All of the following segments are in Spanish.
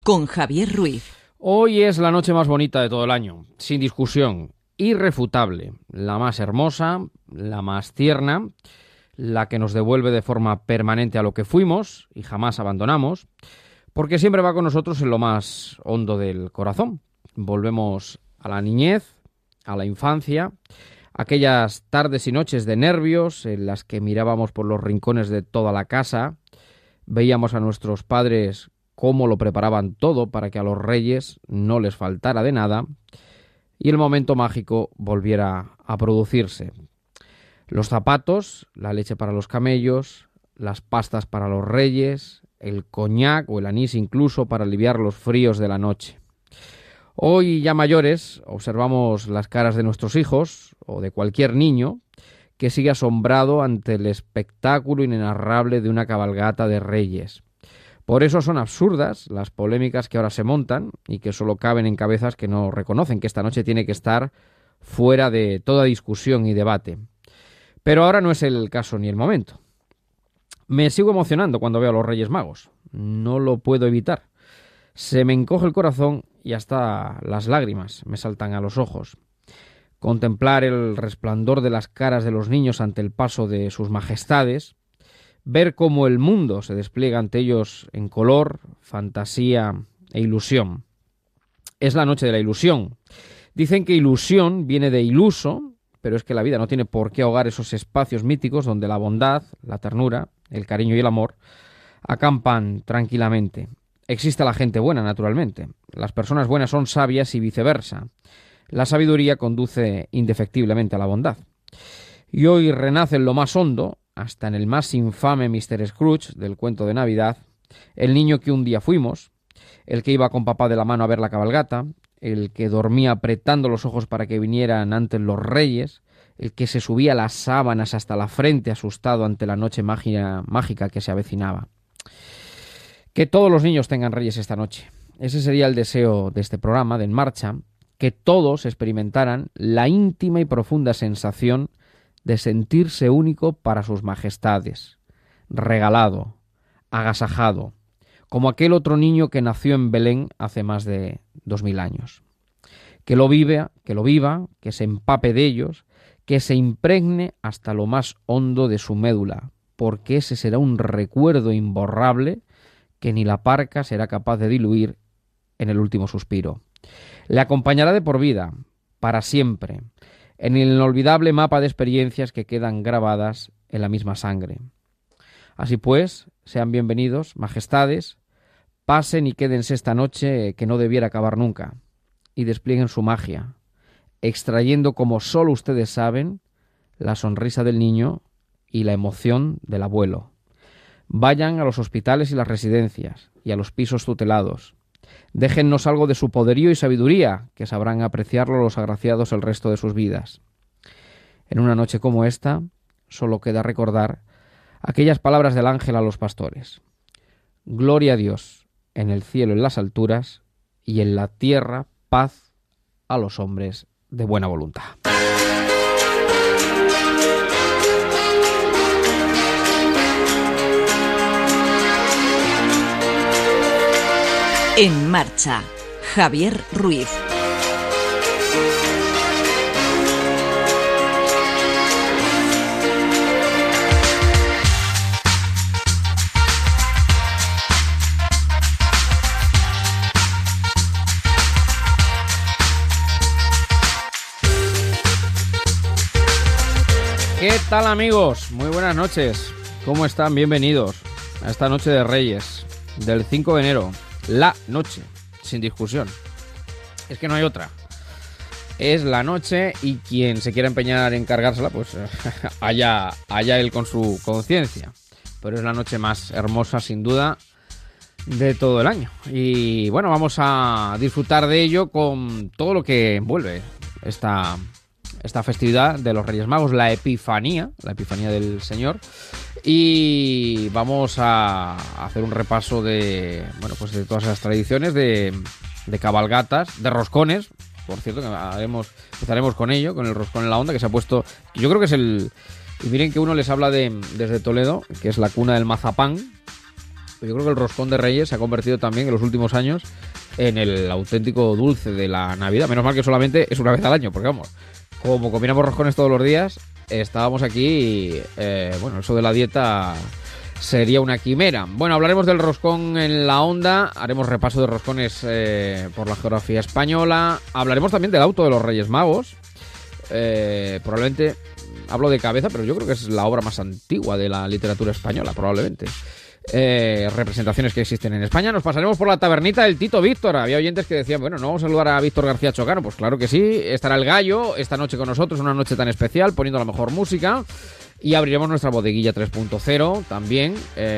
con Javier Ruiz. Hoy es la noche más bonita de todo el año, sin discusión, irrefutable, la más hermosa, la más tierna, la que nos devuelve de forma permanente a lo que fuimos y jamás abandonamos, porque siempre va con nosotros en lo más hondo del corazón. Volvemos a la niñez, a la infancia, aquellas tardes y noches de nervios en las que mirábamos por los rincones de toda la casa, veíamos a nuestros padres cómo lo preparaban todo para que a los reyes no les faltara de nada y el momento mágico volviera a producirse. Los zapatos, la leche para los camellos, las pastas para los reyes, el coñac o el anís incluso para aliviar los fríos de la noche. Hoy, ya mayores, observamos las caras de nuestros hijos o de cualquier niño que sigue asombrado ante el espectáculo inenarrable de una cabalgata de reyes. Por eso son absurdas las polémicas que ahora se montan y que solo caben en cabezas que no reconocen que esta noche tiene que estar fuera de toda discusión y debate. Pero ahora no es el caso ni el momento. Me sigo emocionando cuando veo a los Reyes Magos. No lo puedo evitar. Se me encoge el corazón y hasta las lágrimas me saltan a los ojos. Contemplar el resplandor de las caras de los niños ante el paso de sus majestades, ver cómo el mundo se despliega ante ellos en color, fantasía e ilusión. Es la noche de la ilusión. Dicen que ilusión viene de iluso, pero es que la vida no tiene por qué ahogar esos espacios míticos donde la bondad, la ternura, el cariño y el amor acampan tranquilamente. Existe la gente buena, naturalmente. Las personas buenas son sabias y viceversa. La sabiduría conduce indefectiblemente a la bondad. Y hoy renace en lo más hondo, hasta en el más infame Mr. Scrooge del cuento de Navidad, el niño que un día fuimos, el que iba con papá de la mano a ver la cabalgata, el que dormía apretando los ojos para que vinieran antes los reyes, el que se subía las sábanas hasta la frente asustado ante la noche mágica que se avecinaba. Que todos los niños tengan reyes esta noche. Ese sería el deseo de este programa, de En Marcha, que todos experimentaran la íntima y profunda sensación de sentirse único para sus majestades, regalado, agasajado, como aquel otro niño que nació en Belén hace más de 2000 años. Que lo viva, que se empape de ellos, que se impregne hasta lo más hondo de su médula, porque ese será un recuerdo imborrable que ni la parca será capaz de diluir en el último suspiro. Le acompañará de por vida, para siempre, en el inolvidable mapa de experiencias que quedan grabadas en la misma sangre. Así pues, sean bienvenidos, majestades, pasen y quédense esta noche que no debiera acabar nunca, y desplieguen su magia, extrayendo, como solo ustedes saben, la sonrisa del niño y la emoción del abuelo. Vayan a los hospitales y las residencias, y a los pisos tutelados. Déjennos algo de su poderío y sabiduría, que sabrán apreciarlo los agraciados el resto de sus vidas. En una noche como esta, solo queda recordar aquellas palabras del ángel a los pastores. Gloria a Dios, en el cielo en las alturas, y en la tierra paz a los hombres de buena voluntad. En Marcha, Javier Ruiz. ¿Qué tal, amigos? Muy buenas noches. ¿Cómo están? Bienvenidos a esta noche de Reyes del 5 de enero. La noche, sin discusión. Es que no hay otra. Es la noche y quien se quiera empeñar en cargársela, pues allá él con su conciencia. Pero es la noche más hermosa, sin duda, de todo el año. Y bueno, vamos a disfrutar de ello con todo lo que envuelve esta festividad de los Reyes Magos, la Epifanía del Señor. Y vamos a hacer un repaso de de todas las tradiciones de cabalgatas, de roscones. Por cierto, que empezaremos con ello, con el roscón en la onda, que se ha puesto, yo creo que es y miren que uno les habla desde Toledo, que es la cuna del mazapán, Yo creo que el roscón de Reyes se ha convertido también en los últimos años en el auténtico dulce de la Navidad. Menos mal que solamente es una vez al año, porque vamos, como combinamos roscones todos los días, estábamos aquí y, bueno, eso de la dieta sería una quimera. Bueno, hablaremos del roscón en la onda, haremos repaso de roscones por la geografía española, hablaremos también del auto de los Reyes Magos. Probablemente hablo de cabeza, pero yo creo que es la obra más antigua de la literatura española, probablemente. Representaciones que existen en España. Nos pasaremos por la tabernita del Tito Víctor. Había oyentes que decían, bueno, ¿no vamos a saludar a Víctor García Chocano? Pues claro que sí, estará el Gallo esta noche con nosotros, una noche tan especial, poniendo la mejor música. Y abriremos nuestra bodeguilla 3.0 también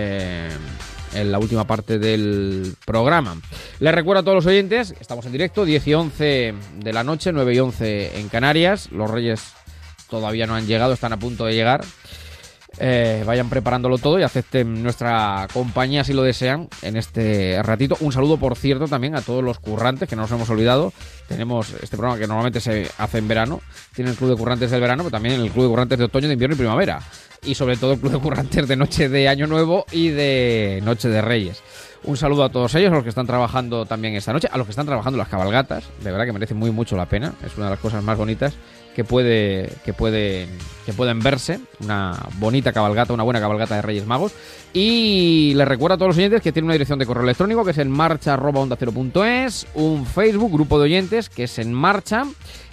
en la última parte del programa. Les recuerdo a todos los oyentes, estamos en directo, 10 y 11 de la noche, 9 y 11 en Canarias. Los Reyes todavía no han llegado, están a punto de llegar. Vayan preparándolo todo y acepten nuestra compañía si lo desean en este ratito. Un saludo, por cierto, también a todos los currantes, que no nos hemos olvidado. Tenemos este programa que normalmente se hace en verano, tiene el Club de Currantes del verano, pero también el Club de Currantes de otoño, de invierno y primavera, y sobre todo el Club de Currantes de noche de Año Nuevo y de noche de Reyes. Un saludo a todos ellos, a los que están trabajando también esta noche, a los que están trabajando las cabalgatas. De verdad que merece muy mucho la pena, es una de las cosas más bonitas que pueden verse, una bonita cabalgata, una buena cabalgata de Reyes Magos. Y les recuerdo a todos los oyentes que tiene una dirección de correo electrónico que es enmarcha@ondacero.es, un Facebook, grupo de oyentes, que es En Marcha,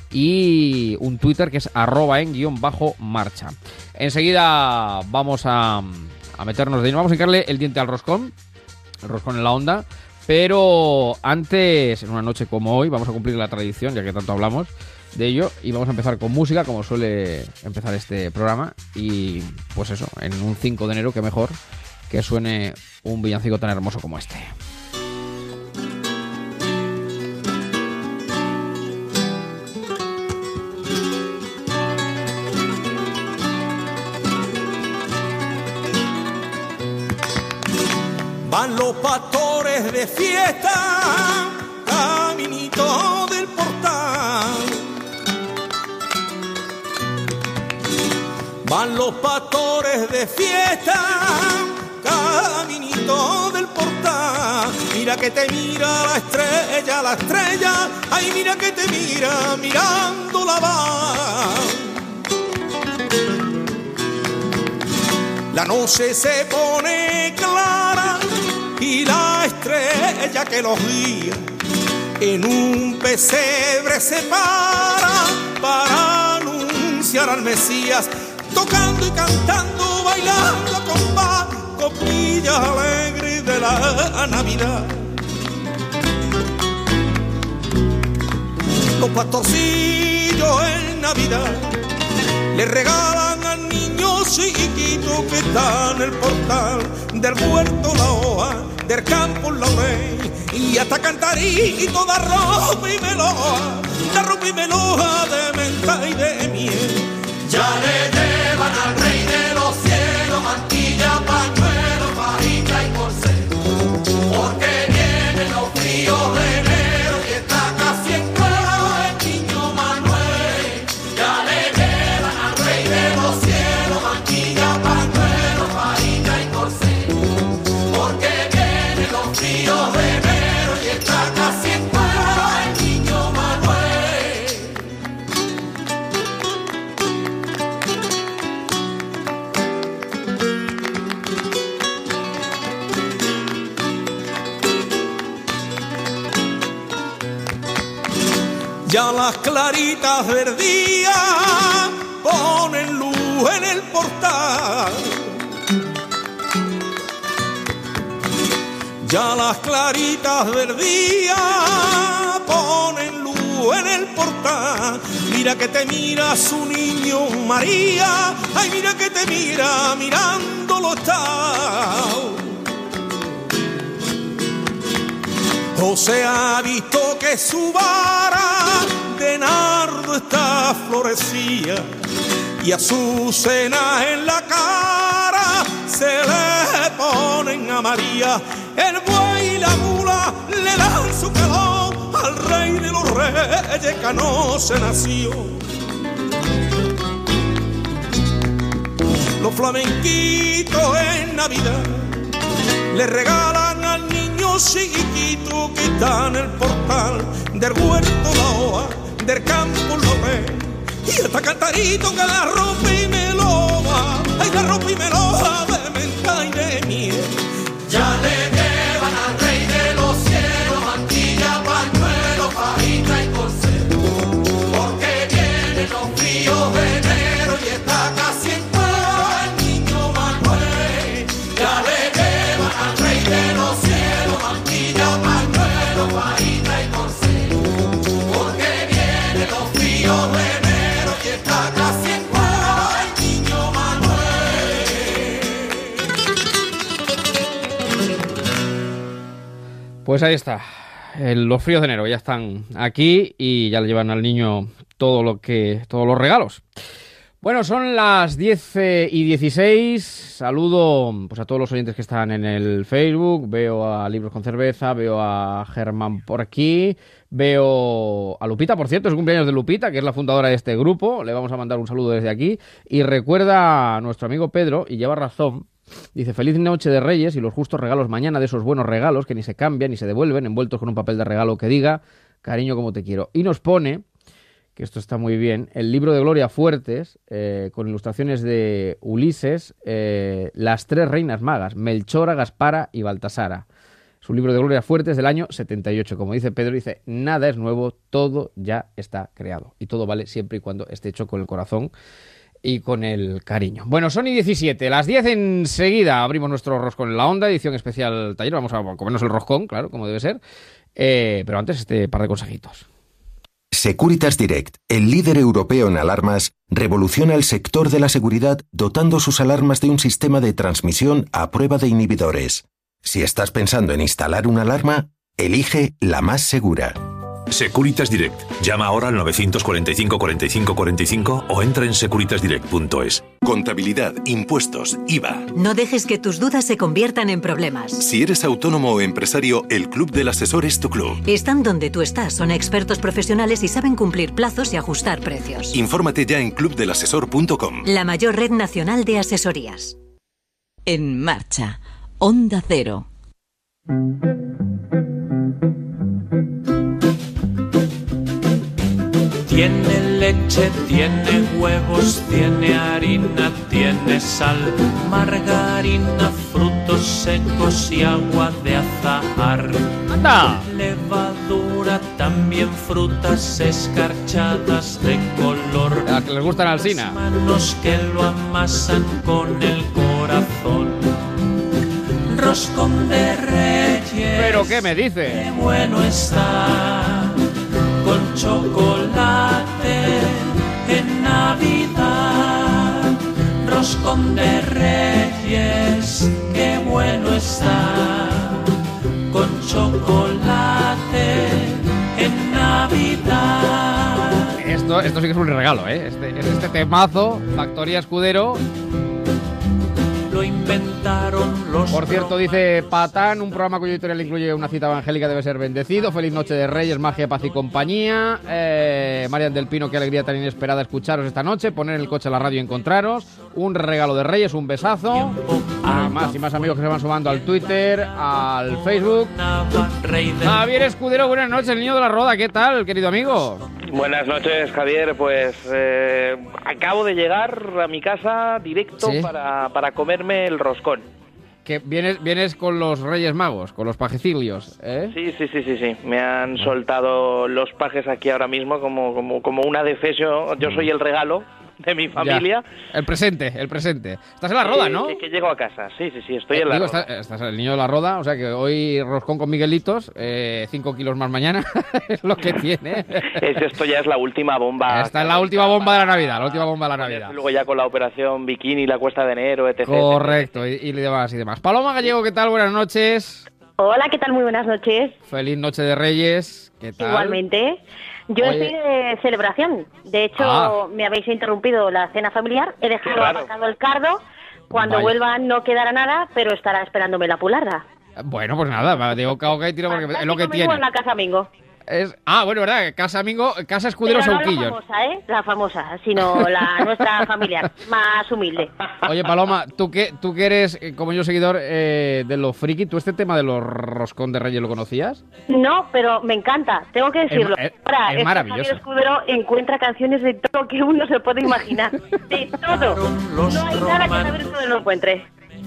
y un Twitter que es @en_marcha. Enseguida vamos a meternos de lleno, vamos a hincarle el diente al roscón, el roscón en la onda, pero antes, en una noche como hoy, vamos a cumplir la tradición, ya que tanto hablamos de ello, y vamos a empezar con música, como suele empezar este programa. Y pues eso, en un 5 de enero, que mejor que suene un villancico tan hermoso como este. Van los pastores de fiesta, caminito del portal. Van los pastores de fiesta, caminito del portal. Mira que te mira la estrella, ay mira que te mira, mirándola va. La noche se pone clara y la estrella que los guía en un pesebre se para anunciar al Mesías, tocando y cantando, bailando a compás, copillas alegres de la Navidad. Los pastorcillos en Navidad le regalan al niño chiquito que está en el portal del huerto la hoja, del campo la laurel, y hasta cantarito de arroz y meloja, de menta y de miel. Ya le llevan al rey de los cielos mantilla, pañuelo, fajita y corsé, porque vienen los fríos de enero y está casi en cuero el niño Manuel. Ya le llevan al rey de los cielos mantilla, pañuelo, fajita y corsé, porque vienen los fríos de enero y está casi en cuero el niño Manuel. Ya las claritas del día ponen luz en el portal. Ya las claritas del día ponen luz en el portal. Mira que te mira su niño María, ay mira que te mira, mirándolo está. José ha visto que su vara de nardo está florecida y azucenas en la cara se le ponen a María. El buey y la mula le dan su calor al rey de los reyes que no se nació. Los flamenquitos en Navidad le regalan al niño chiquito que está en el portal del huerto la hoja, del campo lo ve. Y está cantarito que la rompe y me loba, ay la rompe y me loba de menta y de miel. Ya le llevan al rey de los cielos mantilla, pañuelo, fajita y corsé, porque vienen los fríos de enero y está casi en cuero el niño Manuel. Ya le llevan al rey de los cielos mantilla, pañuelo, fajita y corsé, porque vienen los fríos de enero y está casi en cuero el niño Manuel. Pues ahí está. Los fríos de enero ya están aquí y ya le llevan al niño todos los regalos. Bueno, son las 10:16. Saludo pues a todos los oyentes que están en el Facebook. Veo a Libros con Cerveza, veo a Germán por aquí, veo a Lupita, por cierto, es el cumpleaños de Lupita, que es la fundadora de este grupo. Le vamos a mandar un saludo desde aquí. Y recuerda a nuestro amigo Pedro, y lleva razón, dice: feliz noche de Reyes y los justos regalos mañana, de esos buenos regalos que ni se cambian ni se devuelven, envueltos con un papel de regalo que diga cariño como te quiero. Y nos pone, que esto está muy bien, el libro de Gloria Fuertes, con ilustraciones de Ulises, Las tres reinas magas, Melchora, Gaspara y Baltasara. Es un libro de Gloria Fuertes del año 78. Como dice Pedro, dice: nada es nuevo, todo ya está creado. Y todo vale siempre y cuando esté hecho con el corazón y con el cariño. Bueno, son y 17, las 10 enseguida abrimos nuestro roscón en la onda, edición especial taller. Vamos a comernos el roscón, claro, como debe ser. Pero antes este par de consejitos. Securitas Direct, el líder europeo en alarmas, revoluciona el sector de la seguridad dotando sus alarmas de un sistema de transmisión a prueba de inhibidores. Si estás pensando en instalar una alarma, elige la más segura. Securitas Direct. Llama ahora al 945 45 45 o entra en securitasdirect.es. Contabilidad, impuestos, IVA. No dejes que tus dudas se conviertan en problemas. Si eres autónomo o empresario, el Club del Asesor es tu club. Están donde tú estás, son expertos profesionales y saben cumplir plazos y ajustar precios. Infórmate ya en clubdelasesor.com. La mayor red nacional de asesorías. En marcha. Onda Cero. Tiene leche, tiene huevos, tiene harina, tiene sal, margarina, frutos secos y agua de azahar. ¡Anda! Levadura, también frutas escarchadas de color. A que les gustan al Alsina. Manos que lo amasan con el corazón. Roscón de Reyes. ¿Pero qué me dice? Qué bueno está. Con chocolate en Navidad, roscón de Reyes, qué bueno está. Con chocolate en Navidad. Esto sí que es un regalo, ¿eh? Este temazo, Factoría Escudero. Lo inventaron los... Por cierto, dice Patán, un programa cuyo editorial incluye una cita evangélica debe ser bendecido. Feliz noche de Reyes, magia, paz y compañía. Marian del Pino, qué alegría tan inesperada escucharos esta noche. Poner en el coche la radio y encontraros. Un regalo de Reyes, un besazo. Más y más amigos que se van sumando al Twitter, al Facebook. Javier Escudero, buenas noches, el niño de la Roda. ¿Qué tal, querido amigo? Buenas noches, Javier. Pues acabo de llegar a mi casa directo, ¿sí?, para comerme el roscón. Que vienes con los Reyes Magos, con los pajecillos, ¿eh? Sí. Me han soltado los pajes aquí ahora mismo como una defesio. Yo soy el regalo de mi familia. Ya. El presente. Estás en la Roda, ¿no? Que llego a casa, sí, estoy en la Roda. Estás el niño de la Roda, o sea que hoy roscón con Miguelitos, 5 kilos más mañana, es lo que tiene. Esto ya es la última bomba. Esta es la última bomba de la Navidad, Luego ya con la operación Bikini, la Cuesta de Enero, etc. Correcto, y demás. Paloma Gallego, ¿qué tal? Buenas noches. Hola, ¿qué tal? Muy buenas noches. Feliz noche de Reyes, ¿qué tal? Igualmente. Yo estoy de celebración. De hecho, me habéis interrumpido la cena familiar. He dejado aparcado el cardo. Cuando vuelvan no quedará nada, pero estará esperándome la pularda. Bueno, pues nada, digo que tiro porque es lo que tiene. En la casa Mingo. Bueno, ¿verdad? Casa Escudero Sauquillo. No la famosa, la famosa, sino la nuestra familiar, más humilde. Oye, Paloma, tú que eres, como yo, seguidor de los friki, ¿tú este tema de los roscón de Reyes lo conocías? No, pero me encanta, tengo que decirlo. Ahora, es maravilloso. Javier Escudero encuentra canciones de todo lo que uno se puede imaginar. De todo. No hay nada que Javier Escudero no encuentre.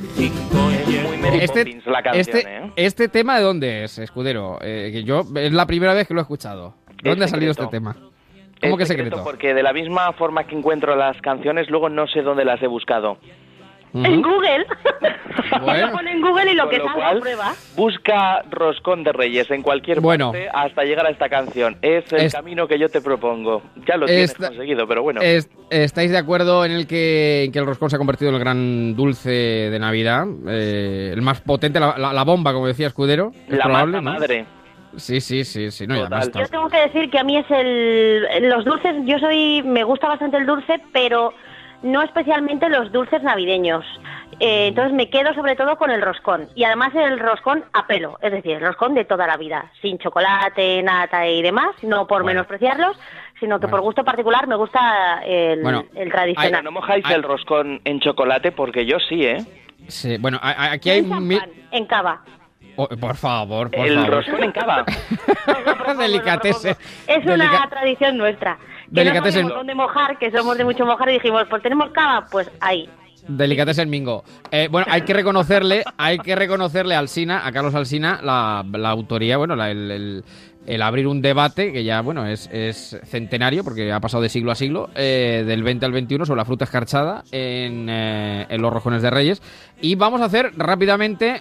Este tema, ¿de dónde es, Escudero? Que yo es la primera vez que lo he escuchado. ¿De dónde ha salido este tema? ¿Cómo que secreto? Porque de la misma forma que encuentro las canciones, luego no sé dónde las he buscado. En Google. Bueno. Lo pone en Google y lo que salga prueba. Busca Roscón de Reyes en cualquier parte hasta llegar a esta canción. Es el camino que yo te propongo. Ya lo tienes conseguido, pero bueno. ¿Estáis de acuerdo en que el roscón se ha convertido en el gran dulce de Navidad? El más potente, la bomba, como decía Escudero. Es la probable, madre. Sí. No, yo tengo que decir que a mí es los dulces, me gusta bastante el dulce, pero no especialmente los dulces navideños. Entonces me quedo sobre todo con el roscón. Y además el roscón a pelo, es decir, el roscón de toda la vida, sin chocolate, nata y demás, no por menospreciarlos, sino que por gusto particular me gusta el tradicional. No mojáis el roscón en chocolate porque yo sí, ¿eh? Sí, bueno, aquí hay... En cava. Por favor. El roscón en cava. Delicatessen. Es una tradición nuestra. Que no sabemos dónde mojar, que somos de mucho mojar, y dijimos, pues tenemos cava, pues ahí. Delicatessen Mingo. Bueno, hay que reconocerle a Carlos Alsina, la autoría, bueno, el abrir un debate que ya, bueno, es centenario, porque ha pasado de siglo a siglo, del 20 al 21, sobre la fruta escarchada en los roscones de Reyes. Y vamos a hacer rápidamente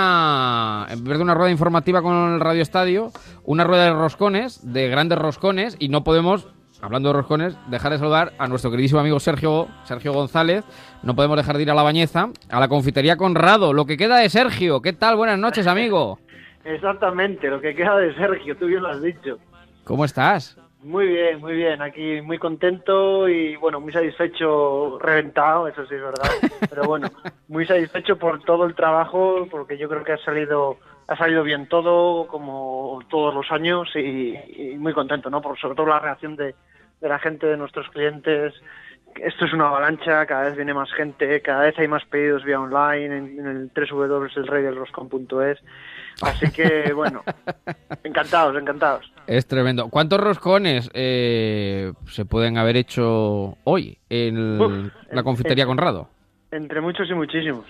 en vez de una rueda informativa con el Radio Estadio, una rueda de roscones, de grandes roscones, y no podemos, hablando de roscones, dejar de saludar a nuestro queridísimo amigo Sergio González. No podemos dejar de ir a La Bañeza, a la confitería Conrado, lo que queda de Sergio. ¿Qué tal? Buenas noches, amigo. Exactamente, lo que queda de Sergio, tú bien lo has dicho. ¿Cómo estás? Muy bien, aquí muy contento y bueno, muy satisfecho, reventado, eso sí es verdad, pero bueno, muy satisfecho por todo el trabajo, porque yo creo que ha salido bien todo, como todos los años, y muy contento, ¿no? Sobre todo la reacción de la gente, de nuestros clientes. Esto es una avalancha, cada vez viene más gente, cada vez hay más pedidos vía online en el www.elreydelroscon.es. Así que, bueno, encantados. Es tremendo. ¿Cuántos roscones se pueden haber hecho hoy en la confitería Conrado? Entre muchos y muchísimos.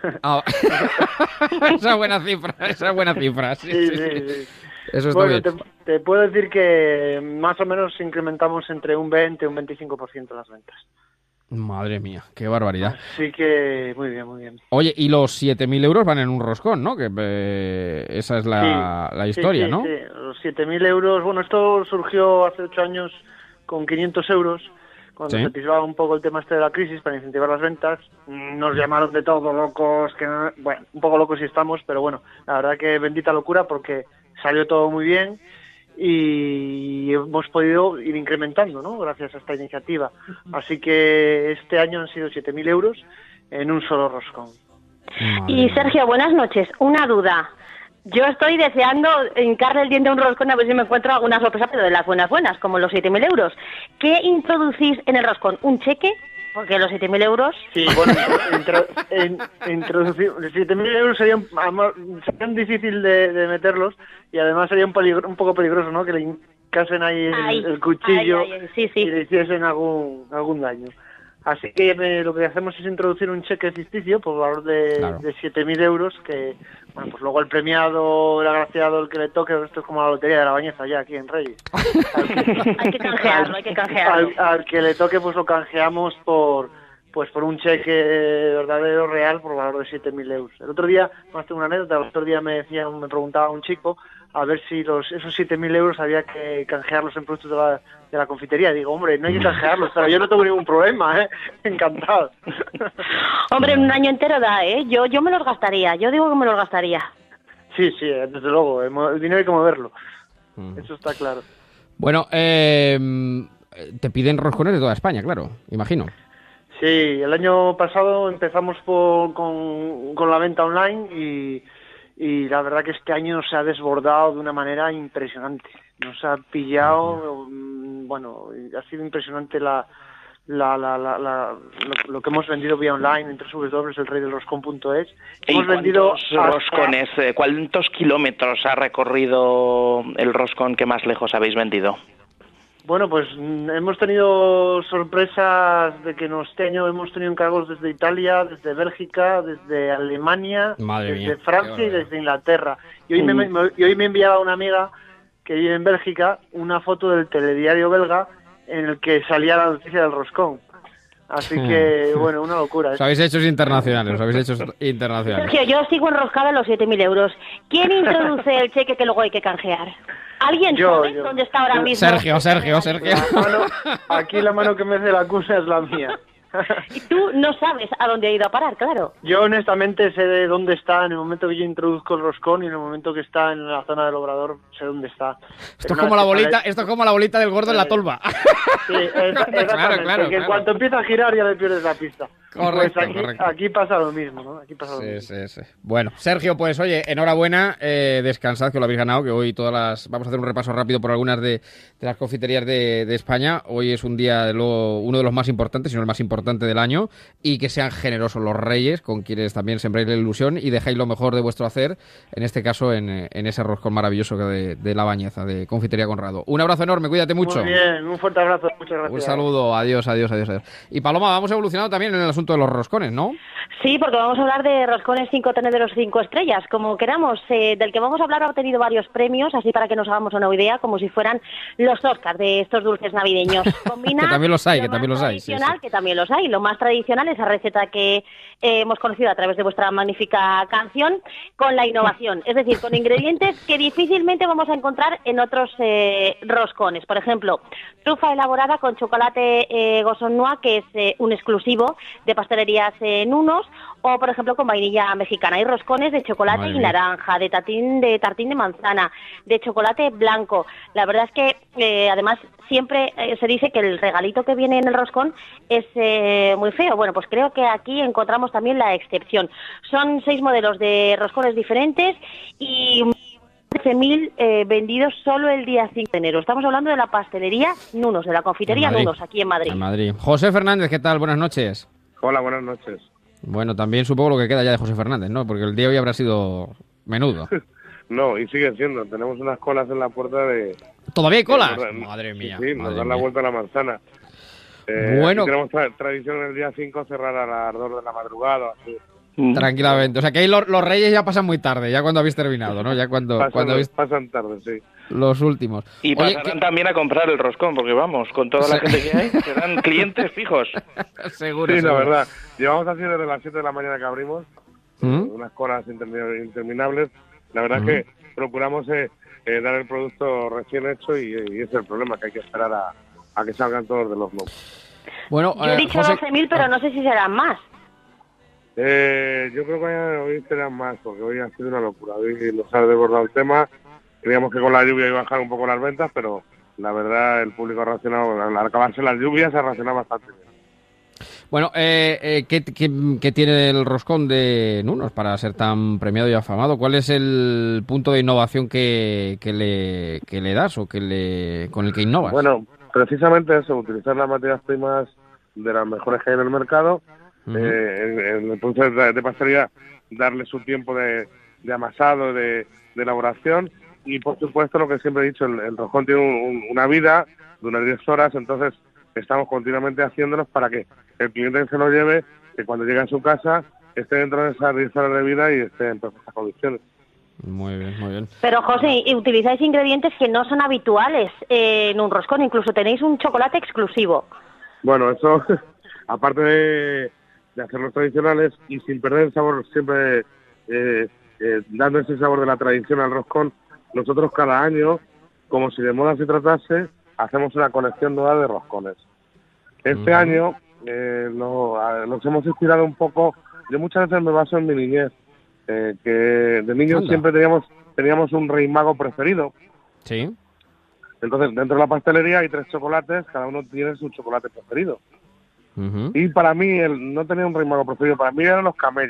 Esa buena cifra. Sí. Eso está bien. Te puedo decir que más o menos incrementamos entre un 20 y un 25% las ventas. Madre mía, qué barbaridad. Así que muy bien. Oye, y los 7.000 euros van en un roscón, ¿no? Que esa es la historia, ¿no? Sí, los 7.000 euros. Bueno, esto surgió hace 8 años con 500 euros, cuando se atisbaba un poco el tema de la crisis para incentivar las ventas. Nos llamaron de todo locos, bueno, un poco locos sí estamos, pero bueno, la verdad que bendita locura, porque salió todo muy bien y hemos podido ir incrementando, ¿no? Gracias a esta iniciativa. Así que este año han sido 7.000 euros en un solo roscón. Y Sergio, buenas noches. Una duda. Yo estoy deseando hincarle el diente a un roscón a ver si me encuentro alguna sorpresa, pero de las buenas, como los 7.000 euros. ¿Qué introducís en el roscón? ¿Un cheque? Porque los 7.000 euros... Sí, bueno, introducir 7.000 euros serían difícil de meterlos, y además sería un poco peligroso, ¿no? Que le hincasen ahí el cuchillo y le hiciesen algún daño. Así que lo que hacemos es introducir un cheque ficticio por valor de 7.000 euros, que, bueno, pues luego el premiado, el agraciado, el que le toque, esto es como la lotería de La Bañeza ya aquí en Reyes. Hay que canjearlo. Al que le toque, pues lo canjeamos por un cheque verdadero, real, por valor de 7.000 euros. El otro día, más tengo una anécdota, el otro día me preguntaba un chico a ver si esos 7.000 euros había que canjearlos en productos de la confitería. Digo, hombre, no hay que canjearlos, pero yo no tengo ningún problema, ¿eh? Encantado. Hombre, un año entero da, ¿eh? Yo me los gastaría, yo digo que me los gastaría. Sí, desde luego, el dinero hay que moverlo. Eso está claro. Bueno, te piden roscones de toda España, claro, imagino. Sí, el año pasado empezamos con la venta online y la verdad que este año nos ha desbordado de una manera impresionante. Nos ha pillado, bueno, ha sido impresionante lo que hemos vendido vía online en www.elreydelroscon.es. Hemos vendido roscones, ¿cuántos kilómetros ha recorrido el roscón que más lejos habéis vendido? Bueno, pues hemos tenido sorpresas de que este año hemos tenido encargos desde Italia, desde Bélgica, desde Alemania, desde Francia y desde Inglaterra. Y hoy me enviaba una amiga que vive en Bélgica una foto del telediario belga en el que salía la noticia del roscón. Así que, bueno, una locura. Os habéis hecho internacionales, Sergio, yo sigo enroscada en los 7.000 euros. ¿Quién introduce el cheque que luego hay que canjear? ¿Alguien sabe dónde está ahora mismo? Sergio. Aquí la mano que me hace la cosa es la mía. Y tú no sabes a dónde ha ido a parar, claro. Yo honestamente sé de dónde está en el momento que yo introduzco el roscón y en el momento que está en la zona del obrador sé dónde está. Esto es como la bolita del gordo en la tolva. Sí, exactamente, claro. En cuanto empieza a girar ya le pierdes la pista. Correcto, pues aquí pasa lo mismo, ¿no? Sí. Bueno, Sergio, pues oye, enhorabuena, descansad que lo habéis ganado, que hoy vamos a hacer un repaso rápido por algunas de las confiterías de España. Hoy es un día, uno de los más importantes, si no el más importante del año, y que sean generosos los reyes, con quienes también sembráis la ilusión y dejáis lo mejor de vuestro hacer, en este caso en ese roscón maravilloso de La Bañeza, de Confitería Conrado. Un abrazo enorme, cuídate mucho. Muy bien, un fuerte abrazo, muchas gracias. Un saludo, adiós. Y Paloma, vamos evolucionando también en el asunto de los roscones, ¿no? Sí, porque vamos a hablar de roscones 5 tenederos 5 estrellas, como queramos. Del que vamos a hablar ha obtenido varios premios, así para que nos hagamos una idea, como si fueran los Oscars de estos dulces navideños. Combina que también los hay. Que también los hay. Lo más tradicional, esa receta que hemos conocido a través de vuestra magnífica canción, con la innovación. Es decir, con ingredientes que difícilmente vamos a encontrar en otros roscones. Por ejemplo, trufa elaborada con chocolate Gosson Noir, que es un exclusivo de pastelerías Nunos, o por ejemplo con vainilla mexicana. Hay roscones de chocolate y naranja, de tartín de manzana, de chocolate blanco. La verdad es que además siempre se dice que el regalito que viene en el roscón es muy feo. Bueno, pues creo que aquí encontramos también la excepción. Son 6 modelos de roscones diferentes y 13.000 vendidos solo el día 5 de enero. Estamos hablando de la pastelería Nunos, de la confitería Nunos, aquí en Madrid. José Fernández, ¿qué tal? Buenas noches. Hola, buenas noches. Bueno, también supongo lo que queda ya de José Fernández, ¿no? Porque el día de hoy habrá sido menudo. No, y sigue siendo. Tenemos unas colas en la puerta de... ¿Todavía hay colas? Madre mía. Sí, nos dan la vuelta a la manzana. Bueno. Tenemos tradición el día 5 cerrar a las 2 de la madrugada, así. Tranquilamente. O sea que ahí los reyes ya pasan muy tarde, ya cuando habéis terminado, ¿no? Ya cuando pasan tarde, sí. Los últimos. Y pasarán también a comprar el roscón, porque vamos, con toda la gente que hay, serán clientes fijos. Seguro. La verdad. Llevamos así desde las 7 de la mañana que abrimos, unas colas interminables. La verdad es que procuramos dar el producto recién hecho y ese es el problema, que hay que esperar a que salgan todos de los globos. Bueno, yo he dicho 12.000, pero no sé si serán más. Yo creo que hoy serán más, porque hoy ha sido una locura. Hoy nos ha desbordado el tema. Creíamos que con la lluvia iba a bajar un poco las ventas, pero la verdad el público ha racionado, al acabarse las lluvias, ha racionado bastante bien. Bueno, ¿qué tiene el roscón de Nunos para ser tan premiado y afamado? ¿Cuál es el punto de innovación que le das o con el que innovas? Bueno, precisamente eso, utilizar las materias primas de las mejores que hay en el mercado. En el producto de pastelería, darle su tiempo de amasado, de elaboración, y por supuesto lo que siempre he dicho, el roscón tiene una vida de unas 10 horas, entonces estamos continuamente haciéndolos para que el cliente que se lo lleve, que cuando llegue a su casa esté dentro de esas 10 horas de vida y esté en perfectas condiciones. Muy bien. Pero José, utilizáis ingredientes que no son habituales en un roscón, incluso tenéis un chocolate exclusivo. Bueno, eso, aparte de hacerlos tradicionales y sin perder el sabor, siempre dando ese sabor de la tradición al roscón, nosotros cada año, como si de moda se tratase, hacemos una colección nueva de roscones. Este año nos hemos inspirado un poco, yo muchas veces me baso en mi niñez, que de niños siempre teníamos un rey mago preferido. Sí. Entonces, dentro de la pastelería hay 3 chocolates, cada uno tiene su chocolate preferido. Y para mí, no tenía un rey mago preferido, para mí eran los camellos.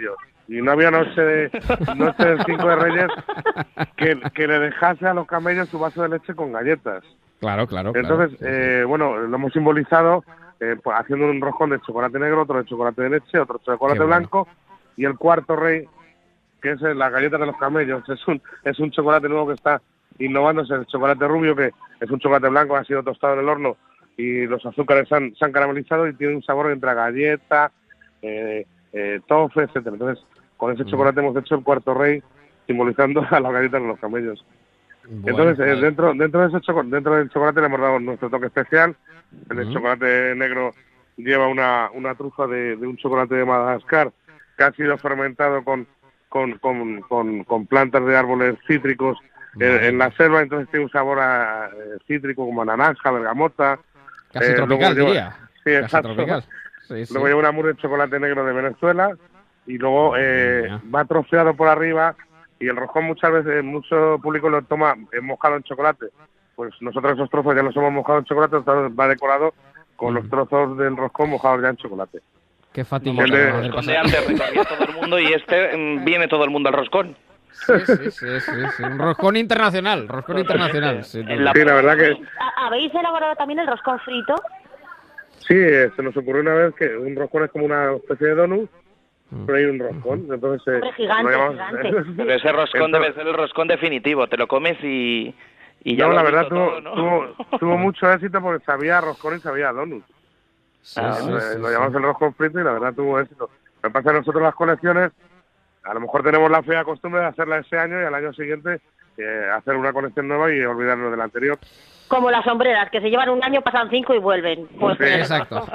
y no había noche del 5 de Reyes que le dejase a los camellos su vaso de leche con galletas. Claro. Entonces, bueno, lo hemos simbolizado pues haciendo un roscón de chocolate negro, otro de chocolate de leche, otro de chocolate blanco, y el cuarto rey, que es la galleta de los camellos, es un chocolate nuevo que está innovándose, el chocolate rubio, que es un chocolate blanco, ha sido tostado en el horno y los azúcares se han caramelizado y tiene un sabor entre galleta, tofu, etcétera. Entonces, con ese chocolate hemos hecho el cuarto rey, simbolizando a las galletas de los camellos. Bueno, entonces, dentro del chocolate le hemos dado nuestro toque especial. El chocolate negro lleva una trufa de un chocolate de Madagascar que ha sido fermentado con plantas de árboles cítricos en la selva, entonces tiene un sabor cítrico como a naranja, bergamota. Casi tropical, diría. Sí, exacto. Luego lleva un amur de chocolate negro de Venezuela y luego va trofeado por arriba, y el roscón muchas veces, mucho público lo toma mojado en chocolate. Pues nosotros esos trozos ya los hemos mojado en chocolate, va decorado con los trozos del roscón mojados ya en chocolate. Qué fatigoso. El roscón de antes recorría todo el mundo, y viene todo el mundo al roscón. Sí. Un roscón internacional. Sí, la verdad que... ¿Habéis elaborado también el roscón frito? Sí, se nos ocurrió una vez que un roscón es como una especie de donut, pero hay un roscón. Entonces, gigante. Pero ese roscón debe ser el roscón definitivo. Te lo comes y ya. No, la verdad tuvo mucho éxito porque sabía roscón y sabía donut. Lo llamamos el roscón frito y la verdad tuvo éxito. Lo que pasa es que nosotros las colecciones, a lo mejor tenemos la fea costumbre de hacerla ese año y al año siguiente hacer una colección nueva y olvidarnos de la anterior. Como las sombreras, que se llevan un año, pasan 5 y vuelven. Pues sí, exacto.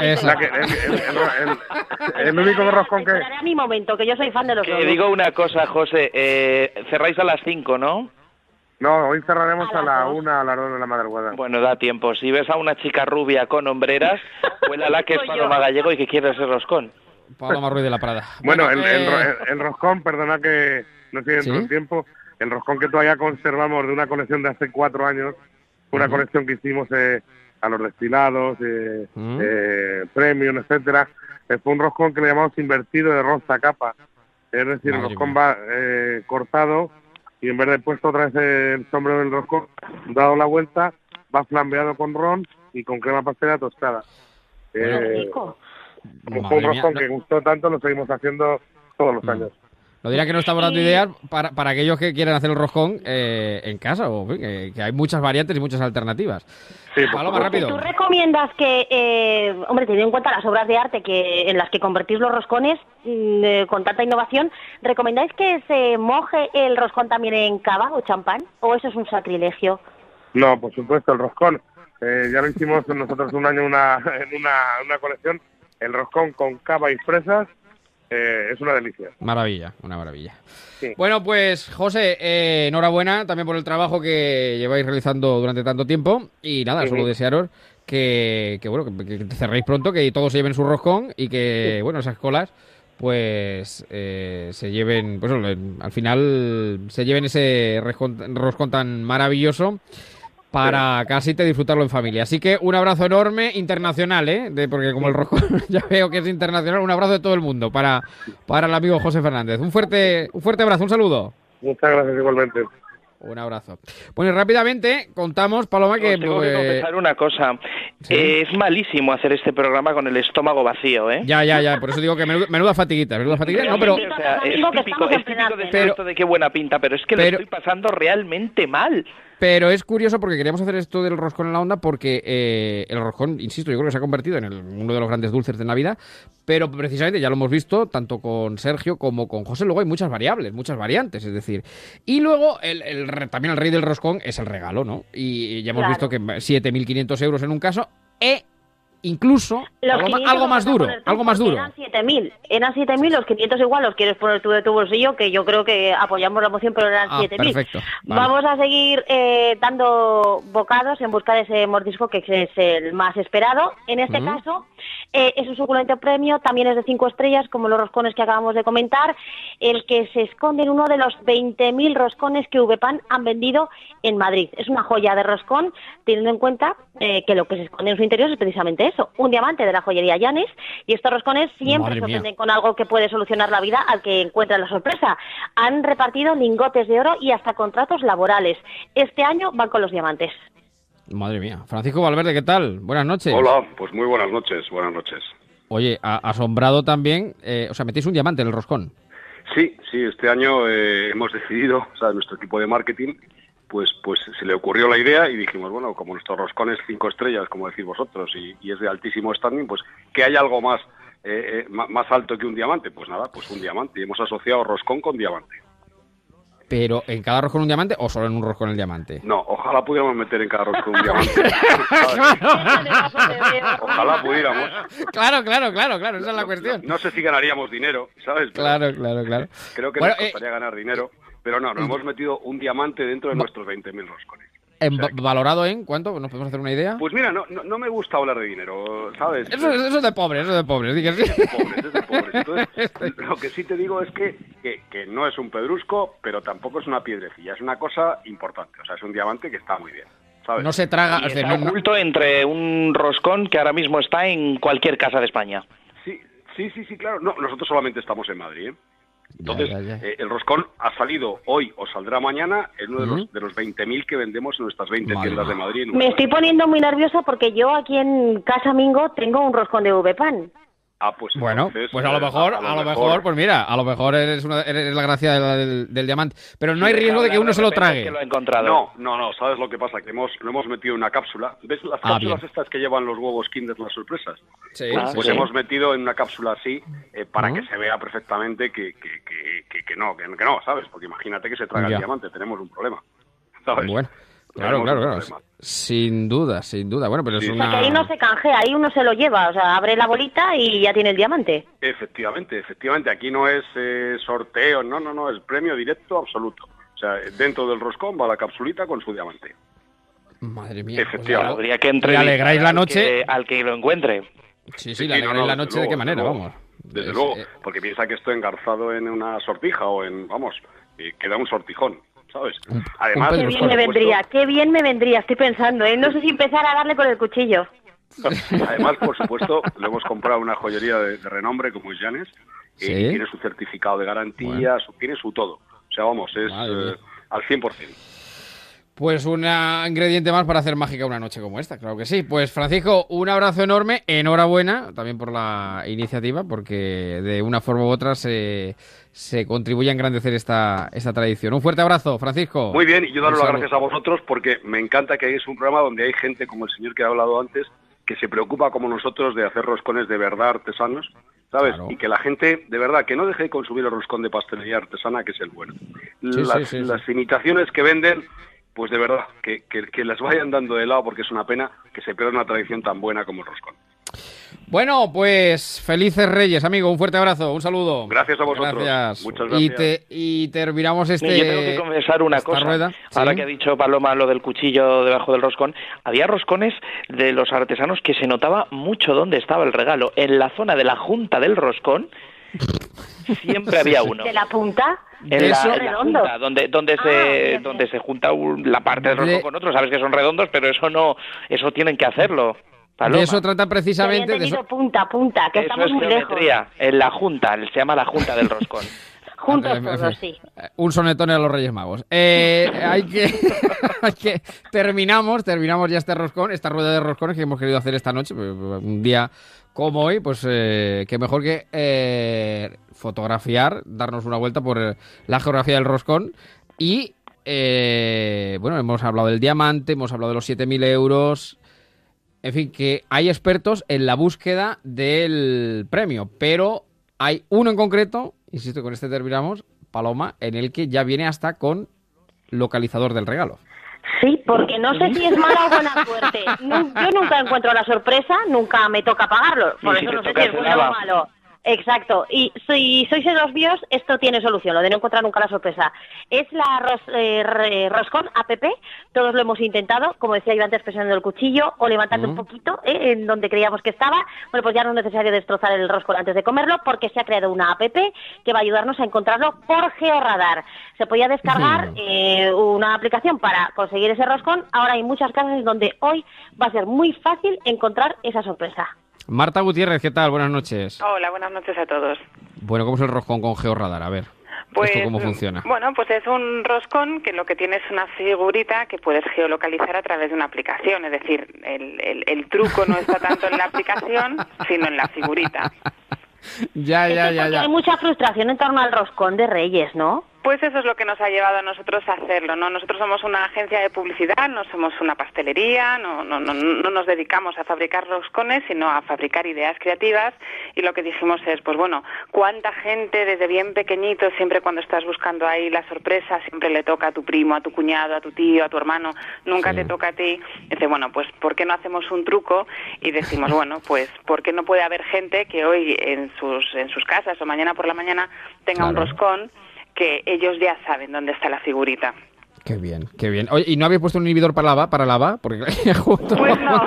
El único roscón que... Esperaré a mi momento, que yo soy fan de los Que digo una cosa, José, cerráis a las 5, ¿no? No, hoy cerraremos a la 1, a las 2 de la madrugada. Bueno, da tiempo. Si ves a una chica rubia con hombreras, cuélala que es Paloma Gallego y que quiere ese roscón. Paloma Ruiz de la Prada. Bueno, el roscón, perdona que no estoy dentro del tiempo, el roscón que todavía conservamos de una colección de hace 4 años, una colección que hicimos a los destilados, premium, etcétera, fue un roscón que le llamamos invertido de rosa capa, es decir, el roscón va cortado y en vez de puesto otra vez el sombrero del roscón, dado la vuelta, va flambeado con ron y con crema pastelera tostada. Como fue un roscón que gustó tanto, lo seguimos haciendo todos los años. No dirá que no estamos dando ideas para aquellos que quieran hacer el roscón en casa, o que hay muchas variantes y muchas alternativas. Sí, Paloma, rápido. ¿Tú recomiendas que, hombre, teniendo en cuenta las obras de arte en las que convertís los roscones con tanta innovación, ¿recomendáis que se moje el roscón también en cava o champán? ¿O eso es un sacrilegio? No, por supuesto, el roscón. Ya lo hicimos nosotros un año en una colección. El roscón con cava y fresas es una delicia. Una maravilla. Sí. Bueno, pues José, enhorabuena también por el trabajo que lleváis realizando durante tanto tiempo. Y nada, solo desearos que cerréis pronto, que todos se lleven su roscón y que, bueno, esas colas pues se lleven, pues al final se lleven ese roscón tan maravilloso para casi te disfrutarlo en familia. Así que un abrazo enorme, internacional, porque como el roscón ya veo que es internacional, un abrazo de todo el mundo para el amigo José Fernández. Un fuerte abrazo, un saludo. Muchas gracias igualmente. Un abrazo. Bueno, y rápidamente contamos, Paloma, que... Tengo que confesar una cosa. ¿Sí? Es malísimo hacer este programa con el estómago vacío, ¿eh? Ya. Por eso digo que menuda fatiguita. No, pero... O sea, es típico de esto de qué buena pinta, pero es que lo estoy pasando realmente mal. Pero es curioso porque queríamos hacer esto del roscón en la onda porque el roscón, insisto, yo creo que se ha convertido en uno de los grandes dulces de Navidad, pero precisamente ya lo hemos visto tanto con Sergio como con José, luego hay muchas variables, muchas variantes, es decir. Y luego también el rey del roscón es el regalo, ¿no? Y ya hemos visto que 7.500 euros en un caso, incluso algo más duro. Eran 7.000, los 500 igual los quieres poner tú de tu bolsillo, que yo creo que apoyamos la moción, pero eran 7.000. Perfecto. Vale. Vamos a seguir dando bocados en busca de ese mordisco que es el más esperado. En este caso, es un suculento premio, también es de 5 estrellas, como los roscones que acabamos de comentar, el que se esconde en uno de los 20.000 roscones que VPAN han vendido en Madrid. Es una joya de roscón, teniendo en cuenta que lo que se esconde en su interior es precisamente eso, un diamante de la joyería Llanes, y estos roscones siempre Madre sorprenden mía. con algo que puede solucionar la vida al que encuentra la sorpresa. Han repartido lingotes de oro y hasta contratos laborales. Este año van con los diamantes. Madre mía. Francisco Valverde, ¿qué tal? Buenas noches. Hola, pues muy buenas noches, buenas noches. Oye, asombrado también, o sea, metéis un diamante en el roscón. Sí, este año hemos decidido, o sea, nuestro equipo de marketing, pues se le ocurrió la idea y dijimos, bueno, como nuestro roscón es 5 estrellas, como decís vosotros, y es de altísimo standing, pues que haya algo más alto que un diamante. Pues nada, pues un diamante. Y hemos asociado roscón con diamante. ¿Pero en cada roscón un diamante o solo en un roscón el diamante? No, ojalá pudiéramos meter en cada roscón un diamante. Ojalá pudiéramos. Claro, esa es la cuestión. No sé si ganaríamos dinero, ¿sabes? Claro. Creo que Bueno, nos costaría ganar dinero, pero no, nos hemos metido un diamante dentro de nuestros 20.000 roscones. ¿Valorado en cuánto? ¿Nos podemos hacer una idea? Pues mira, no me gusta hablar de dinero, ¿sabes? Eso es de pobres, digas sí. Es de pobres. Entonces, lo que sí te digo es que no es un pedrusco, pero tampoco es una piedrecilla, es una cosa importante, o sea, es un diamante que está muy bien, ¿sabes? No se traga... Y está oculto entre un roscón que ahora mismo está en cualquier casa de España. Sí, claro. No, nosotros solamente estamos en Madrid, ¿eh? Entonces, Ya. El roscón ha salido hoy o saldrá mañana en uno de los 20.000 que vendemos en nuestras 20 tiendas de Madrid. Me estoy poniendo muy nerviosa porque yo aquí en Casa Mingo tengo un roscón de V-Pan. Ah, pues bueno, entonces, pues a lo mejor, pues mira, a lo mejor eres la gracia del diamante. Pero no hay riesgo de que uno se lo trague. Que lo ha encontrado. No, ¿sabes lo que pasa? Que lo hemos metido en una cápsula. ¿Ves las cápsulas estas que llevan los huevos Kinder, las sorpresas? Sí, Pues sí. hemos metido en una cápsula así para que se vea perfectamente que no, ¿sabes? Porque imagínate que se traga el diamante, tenemos un problema, ¿sabes? Bueno, claro. Sin duda. Bueno, pero es O sea, que ahí no se canjea, ahí uno se lo lleva, o sea, abre la bolita y ya tiene el diamante. Efectivamente. Aquí no es sorteo, no, es premio directo absoluto. O sea, dentro del roscón va la capsulita con su diamante. Madre mía. Efectivamente. Habría que le alegráis la noche al que lo encuentre. Sí, le alegráis la noche, ¿de qué manera? Vamos. Desde luego, porque piensa que estoy engarzado en una sortija o queda un sortijón, ¿sabes? Además, qué bien me vendría, estoy pensando, no sé si empezar a darle con el cuchillo. Además, por supuesto, le hemos comprado una joyería de renombre como es Llanes, y tiene su certificado de garantía, tiene su todo. O sea, vamos, es al 100%. Pues un ingrediente más para hacer mágica una noche como esta, claro que sí. Pues Francisco, un abrazo enorme, enhorabuena también por la iniciativa, porque de una forma u otra se contribuye a engrandecer esta tradición. Un fuerte abrazo, Francisco. Muy bien, y yo daros las gracias a vosotros porque me encanta que hayáis un programa donde hay gente como el señor que ha hablado antes, que se preocupa como nosotros de hacer roscones de verdad artesanos, ¿sabes? Claro. Y que la gente, de verdad, que no deje de consumir el roscón de pastelería artesana, que es el bueno. Las imitaciones que venden, pues de verdad, que las vayan dando de lado, porque es una pena que se pierda una tradición tan buena como el roscón. Bueno, pues felices Reyes, amigo, un fuerte abrazo, un saludo. Gracias a vosotros. Gracias. Muchas gracias. Y terminamos Yo tengo que confesar una cosa. Rueda. Ahora que ha dicho Paloma lo del cuchillo debajo del roscón, había roscones de los artesanos que se notaba mucho dónde estaba el regalo. En la zona de la junta del roscón siempre había uno. ¿De la punta? En la junta, donde se junta la parte del roscón con otro. Sabes que son redondos, pero eso tienen que hacerlo. Paloma. De eso trata precisamente. Punta, que eso estamos muy lejos. En la junta, se llama la junta del roscón. Juntos todos, sí. Un sonetón a los Reyes Magos. Terminamos ya este roscón, esta rueda de roscones que hemos querido hacer esta noche, un día como hoy, pues que mejor que fotografiar, darnos una vuelta por la geografía del roscón y hemos hablado del diamante, hemos hablado de los 7.000 euros. En fin, que hay expertos en la búsqueda del premio, pero hay uno en concreto, insisto, con este terminamos, Paloma, en el que ya viene hasta con localizador del regalo. Sí, porque no sé si es mala o buena suerte. Yo nunca encuentro la sorpresa, nunca me toca pagarlo, por eso no sé si es bueno o malo. Exacto, y si sois los bios, esto tiene solución, lo de no encontrar nunca la sorpresa. Es la roscón app, todos lo hemos intentado, como decía yo antes, presionando el cuchillo o levantando un poquito en donde creíamos que estaba. Bueno, pues ya no es necesario destrozar el roscón antes de comerlo, porque se ha creado una app que va a ayudarnos a encontrarlo por georradar. Se podía descargar una aplicación para conseguir ese roscón. Ahora hay muchas casas en donde hoy va a ser muy fácil encontrar esa sorpresa. Marta Gutiérrez, ¿qué tal? Buenas noches. Hola, buenas noches a todos. Bueno, ¿cómo es el roscón con georradar? A ver, pues, ¿esto cómo funciona? Bueno, pues es un roscón que lo que tiene es una figurita que puedes geolocalizar a través de una aplicación. Es decir, el truco no está tanto en la aplicación, sino en la figurita. Ya. Hay mucha frustración en torno al roscón de Reyes, ¿no? Pues eso es lo que nos ha llevado a nosotros a hacerlo, ¿no? Nosotros somos una agencia de publicidad, no somos una pastelería, no nos dedicamos a fabricar roscones, sino a fabricar ideas creativas, y lo que dijimos es, pues bueno, ¿cuánta gente desde bien pequeñito, siempre cuando estás buscando ahí la sorpresa, siempre le toca a tu primo, a tu cuñado, a tu tío, a tu hermano, nunca te toca a ti? Y dice, bueno, pues ¿por qué no hacemos un truco? Y decimos, bueno, pues ¿por qué no puede haber gente que hoy en sus casas o mañana por la mañana tenga un roscón que ellos ya saben dónde está la figurita? Qué bien, qué bien. Oye, ¿y no habéis puesto un inhibidor para lava? Porque justo... Pues no.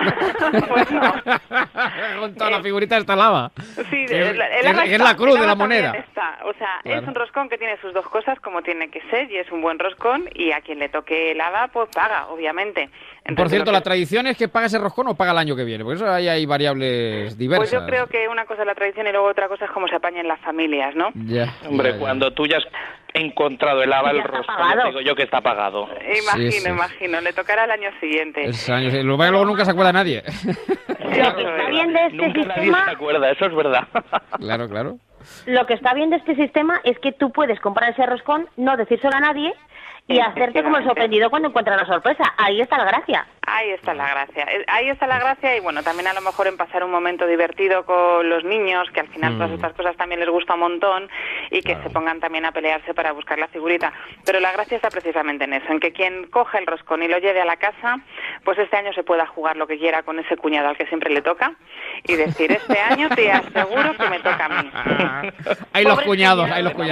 Junto a la figurita está lava. Sí, es la cruz de la moneda. Está. O sea, claro. Es un roscón que tiene sus dos cosas como tiene que ser, y es un buen roscón, y a quien le toque lava, pues paga, obviamente. Entonces, por cierto, ¿la tradición es que paga ese roscón o paga el año que viene? Porque eso ahí hay variables diversas. Pues yo creo que una cosa es la tradición y luego otra cosa es cómo se apañan las familias, ¿no? Hombre, cuando tú ya has encontrado el lava, el roscón, digo yo que está pagado. Imagino, le tocará el año siguiente. Luego nunca se acuerda nadie. Está bien de este Nunca sistema, nadie se acuerda, eso es verdad. Claro. Lo que está bien de este sistema es que tú puedes comprar ese roscón, no decírselo a nadie y hacerte como el sorprendido cuando encuentras la sorpresa. Ahí está la gracia. Ahí está la gracia. Ahí está la gracia, y bueno, también a lo mejor en pasar un momento divertido con los niños, que al final todas estas cosas también les gusta un montón, y que se pongan también a pelearse para buscar la figurita. Pero la gracia está precisamente en eso, en que quien coja el roscón y lo lleve a la casa, pues este año se pueda jugar lo que quiera con ese cuñado al que siempre le toca y decir, este año te aseguro que me toca a mí. Hay los cuñados.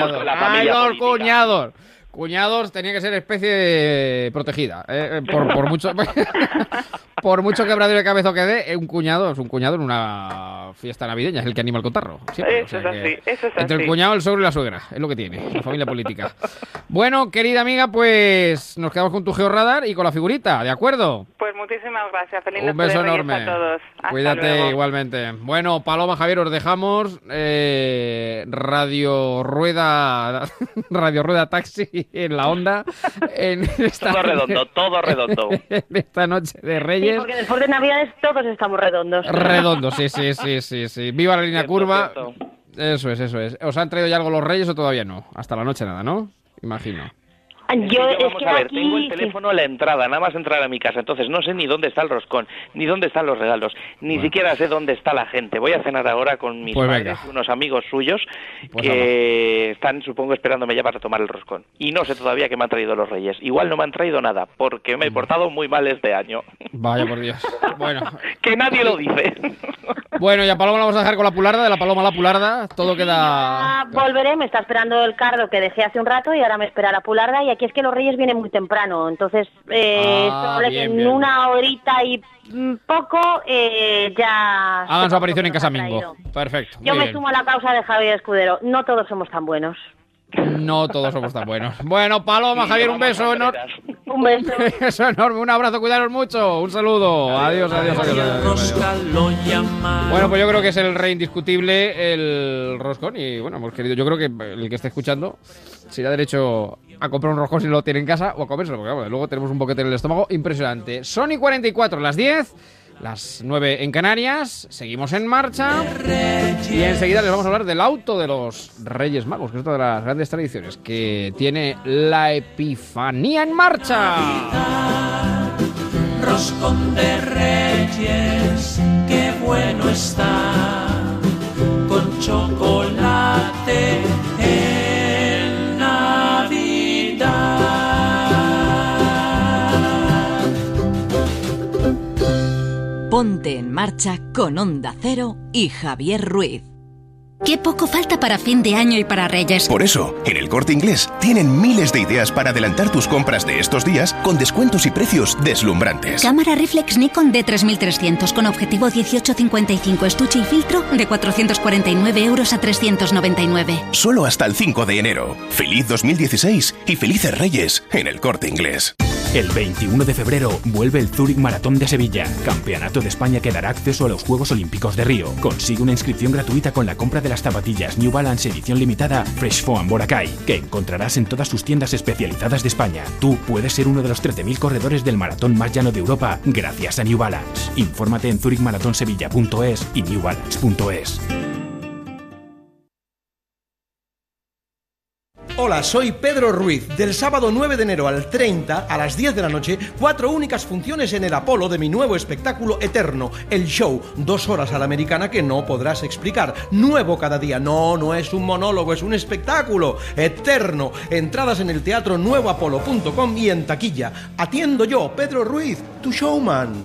Cuñados tenía que ser especie protegida. Por mucho por mucho quebradero de cabeza que dé, un cuñado es un cuñado en una fiesta navideña, es el que anima el cotarro. Siempre. Eso es así. Entre el cuñado, el suegro y la suegra, es lo que tiene, la familia política. Bueno, querida amiga, pues nos quedamos con tu georradar y con la figurita, ¿de acuerdo? Pues muchísimas gracias. Feliz Un beso Reyes enorme a todos. Hasta Cuídate luego. igualmente. Bueno, Paloma, Javier, os dejamos. Radio Rueda Taxi en la onda. Todo redondo. En esta noche de Reyes. Sí, porque después de Navidades todos estamos redondos. Redondos, sí. Viva la línea curva. Eso es. ¿Os han traído ya algo los Reyes o todavía no? Hasta la noche nada, ¿no? Imagino. Vamos a ver, tengo el teléfono a la entrada, nada más entrar a mi casa, entonces no sé ni dónde está el roscón, ni dónde están los regalos, ni siquiera sé dónde está la gente. Voy a cenar ahora con mis padres y unos amigos suyos que están, supongo, esperándome ya para tomar el roscón. Y no sé todavía qué me han traído los Reyes. Igual no me han traído nada, porque me he portado muy mal este año. Vaya por Dios. Bueno. Que nadie lo dice. Bueno, ya Paloma la vamos a dejar con la pularda, de la Paloma a la pularda, todo queda... Volveré, me está esperando el cardo que dejé hace un rato y ahora me espera la pularda, y aquí es que los Reyes vienen muy temprano, entonces es probable que en una horita y poco ya... Hagan su aparición en Casa Mingo. Perfecto. Yo me sumo a la causa de Javier Escudero, no todos somos tan buenos. No todos somos tan buenos. Bueno, Paloma, Javier, un beso enorme. Un beso. Eso enorme, un abrazo, cuidaros mucho. Un saludo. Adiós. Bueno, pues yo creo que es el rey indiscutible, el roscón. Y bueno, hemos querido, yo creo que el que esté escuchando se irá derecho a comprar un roscón si no lo tiene en casa o a comérselo, porque bueno, luego tenemos un boquete en el estómago impresionante. Son y 44, las 10. Las 9 en Canarias, seguimos en marcha y enseguida les vamos a hablar del auto de los Reyes Magos, que es otra de las grandes tradiciones que tiene la Epifanía en marcha. Roscón de Reyes, qué bueno está, con chocolate en Navidad. Ponte en marcha con Onda Cero y Javier Ruiz. Qué poco falta para fin de año y para Reyes. Por eso, en El Corte Inglés tienen miles de ideas para adelantar tus compras de estos días con descuentos y precios deslumbrantes. Cámara reflex Nikon D3300 con objetivo 18-55, estuche y filtro de 449 euros a 399. Solo hasta el 5 de enero. ¡Feliz 2016 y felices Reyes en El Corte Inglés! El 21 de febrero vuelve el Zurich Maratón de Sevilla, campeonato de España que dará acceso a los Juegos Olímpicos de Río. Consigue una inscripción gratuita con la compra de las zapatillas New Balance edición limitada Fresh Foam Boracay, que encontrarás en todas sus tiendas especializadas de España. Tú puedes ser uno de los 13.000 corredores del maratón más llano de Europa gracias a New Balance. Infórmate en zurichmaratonsevilla.es y newbalance.es. Hola, soy Pedro Ruiz. Del sábado 9 de enero al 30, a las 10 de la noche, 4 únicas funciones en el Apolo de mi nuevo espectáculo Eterno, el show, 2 horas a la americana que no podrás explicar. Nuevo cada día. No es un monólogo, es un espectáculo. Eterno. Entradas en el teatro nuevoapolo.com y en taquilla. Atiendo yo, Pedro Ruiz, tu showman.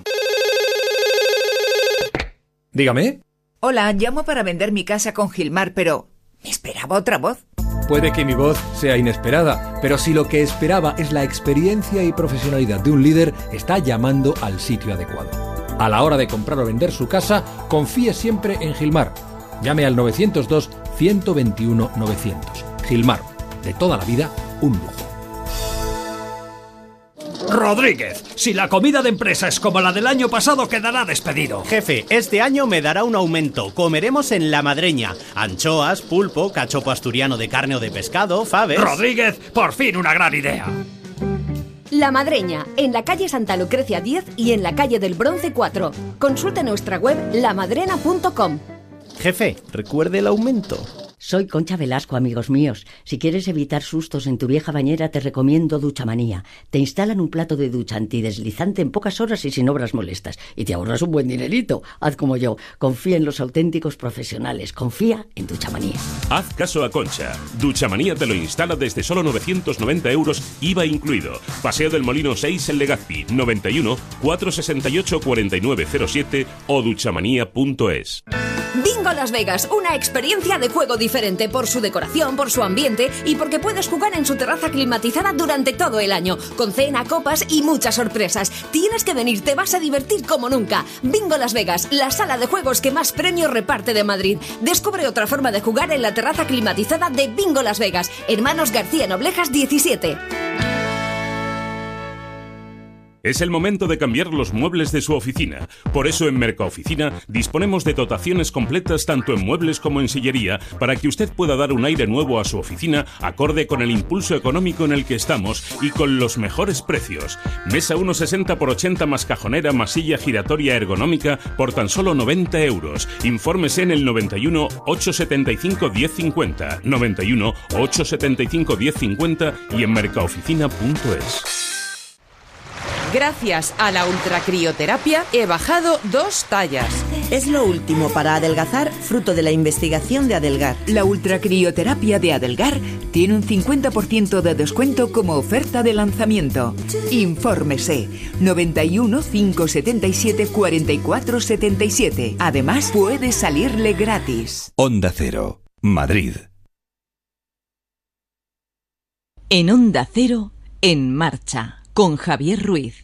Dígame. Hola, llamo para vender mi casa con Gilmar, pero ¿me esperaba otra voz? Puede que mi voz sea inesperada, pero si lo que esperaba es la experiencia y profesionalidad de un líder, está llamando al sitio adecuado. A la hora de comprar o vender su casa, confíe siempre en Gilmar. Llame al 902-121-900. Gilmar, de toda la vida, un lujo. Rodríguez, si la comida de empresa es como la del año pasado, quedará despedido. Jefe, este año me dará un aumento. Comeremos en La Madreña. Anchoas, pulpo, cachopo asturiano de carne o de pescado, faves... Rodríguez, por fin una gran idea. La Madreña, en la calle Santa Lucrecia 10 y en la calle del Bronce 4. Consulte nuestra web lamadrena.com. Jefe, recuerde el aumento. Soy Concha Velasco, amigos míos. Si quieres evitar sustos en tu vieja bañera, te recomiendo Duchamanía. Te instalan un plato de ducha antideslizante en pocas horas y sin obras molestas. Y te ahorras un buen dinerito. Haz como yo. Confía en los auténticos profesionales. Confía en Duchamanía. Haz caso a Concha. Duchamanía te lo instala desde solo 990 euros, IVA incluido. Paseo del Molino 6 en Legazpi, 91 468 4907 o duchamanía.es. Bingo Las Vegas, una experiencia de juego diferente por su decoración, por su ambiente y porque puedes jugar en su terraza climatizada durante todo el año, con cena, copas y muchas sorpresas. Tienes que venir, te vas a divertir como nunca. Bingo Las Vegas, la sala de juegos que más premios reparte de Madrid. Descubre otra forma de jugar en la terraza climatizada de Bingo Las Vegas, Hermanos García Noblejas 17. Es el momento de cambiar los muebles de su oficina. Por eso en Mercaoficina disponemos de dotaciones completas tanto en muebles como en sillería para que usted pueda dar un aire nuevo a su oficina acorde con el impulso económico en el que estamos y con los mejores precios. Mesa 1,60 por 80 más cajonera más silla giratoria ergonómica por tan solo 90 euros. Infórmese en el 91 875 1050, 91 875 1050 y en mercaoficina.es. Gracias a la ultracrioterapia he bajado 2 tallas. Es lo último para adelgazar, fruto de la investigación de Adelgar. La ultracrioterapia de Adelgar tiene un 50% de descuento como oferta de lanzamiento. Infórmese 91 577 44 77. Además puede salirle gratis. Onda Cero, Madrid. En Onda Cero, En Marcha, con Javier Ruiz.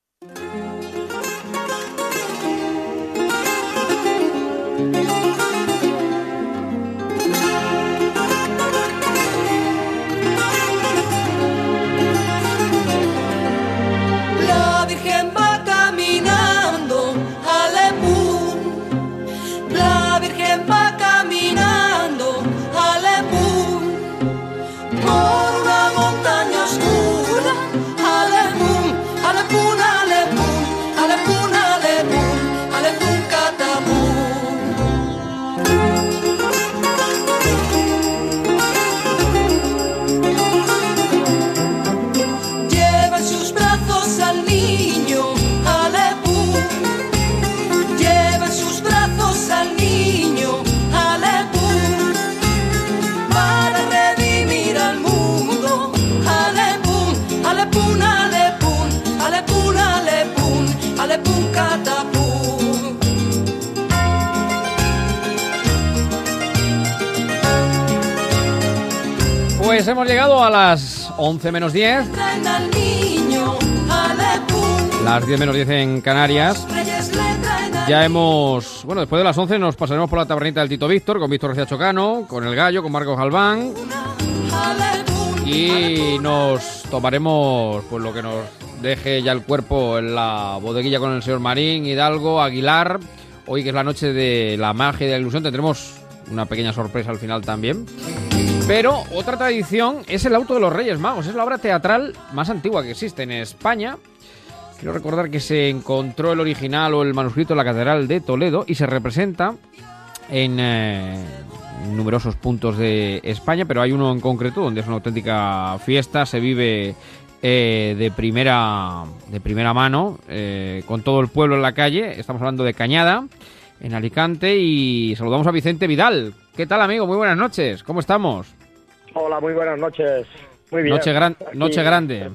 La Virgen va caminando, alepún. La Virgen va caminando, alepún. Por una montaña oscura, alepún, alepún, alepún, alepún, alepún, alepún, catapún. Lleva en sus brazos al niño, alepún. Lleva en sus brazos al niño, alepún. Para redimir al mundo, alepún, alepún, alepún, alepún, alepún, alepún, catapún. Pues hemos llegado a las 11 menos 10. Las 10 menos 10 en Canarias. Ya hemos... Bueno, después de las 11 nos pasaremos por la tabernita del Tito Víctor, con Víctor García Chocano, con El Gallo, con Marcos Galván. Y nos tomaremos pues lo que nos deje ya el cuerpo en la bodeguilla con el señor Marín, Hidalgo, Aguilar. Hoy, que es la noche de la magia y de la ilusión, tendremos una pequeña sorpresa al final también. Pero otra tradición es el Auto de los Reyes Magos. Es la obra teatral más antigua que existe en España. Quiero recordar que se encontró el original o el manuscrito en la Catedral de Toledo y se representa en numerosos puntos de España, pero hay uno en concreto donde es una auténtica fiesta, se vive de primera mano, con todo el pueblo en la calle. Estamos hablando de Cañada, en Alicante, y saludamos a Vicente Vidal. ¿Qué tal, amigo? Muy buenas noches, ¿cómo estamos? Hola, muy buenas noches. Muy bien. Noche grande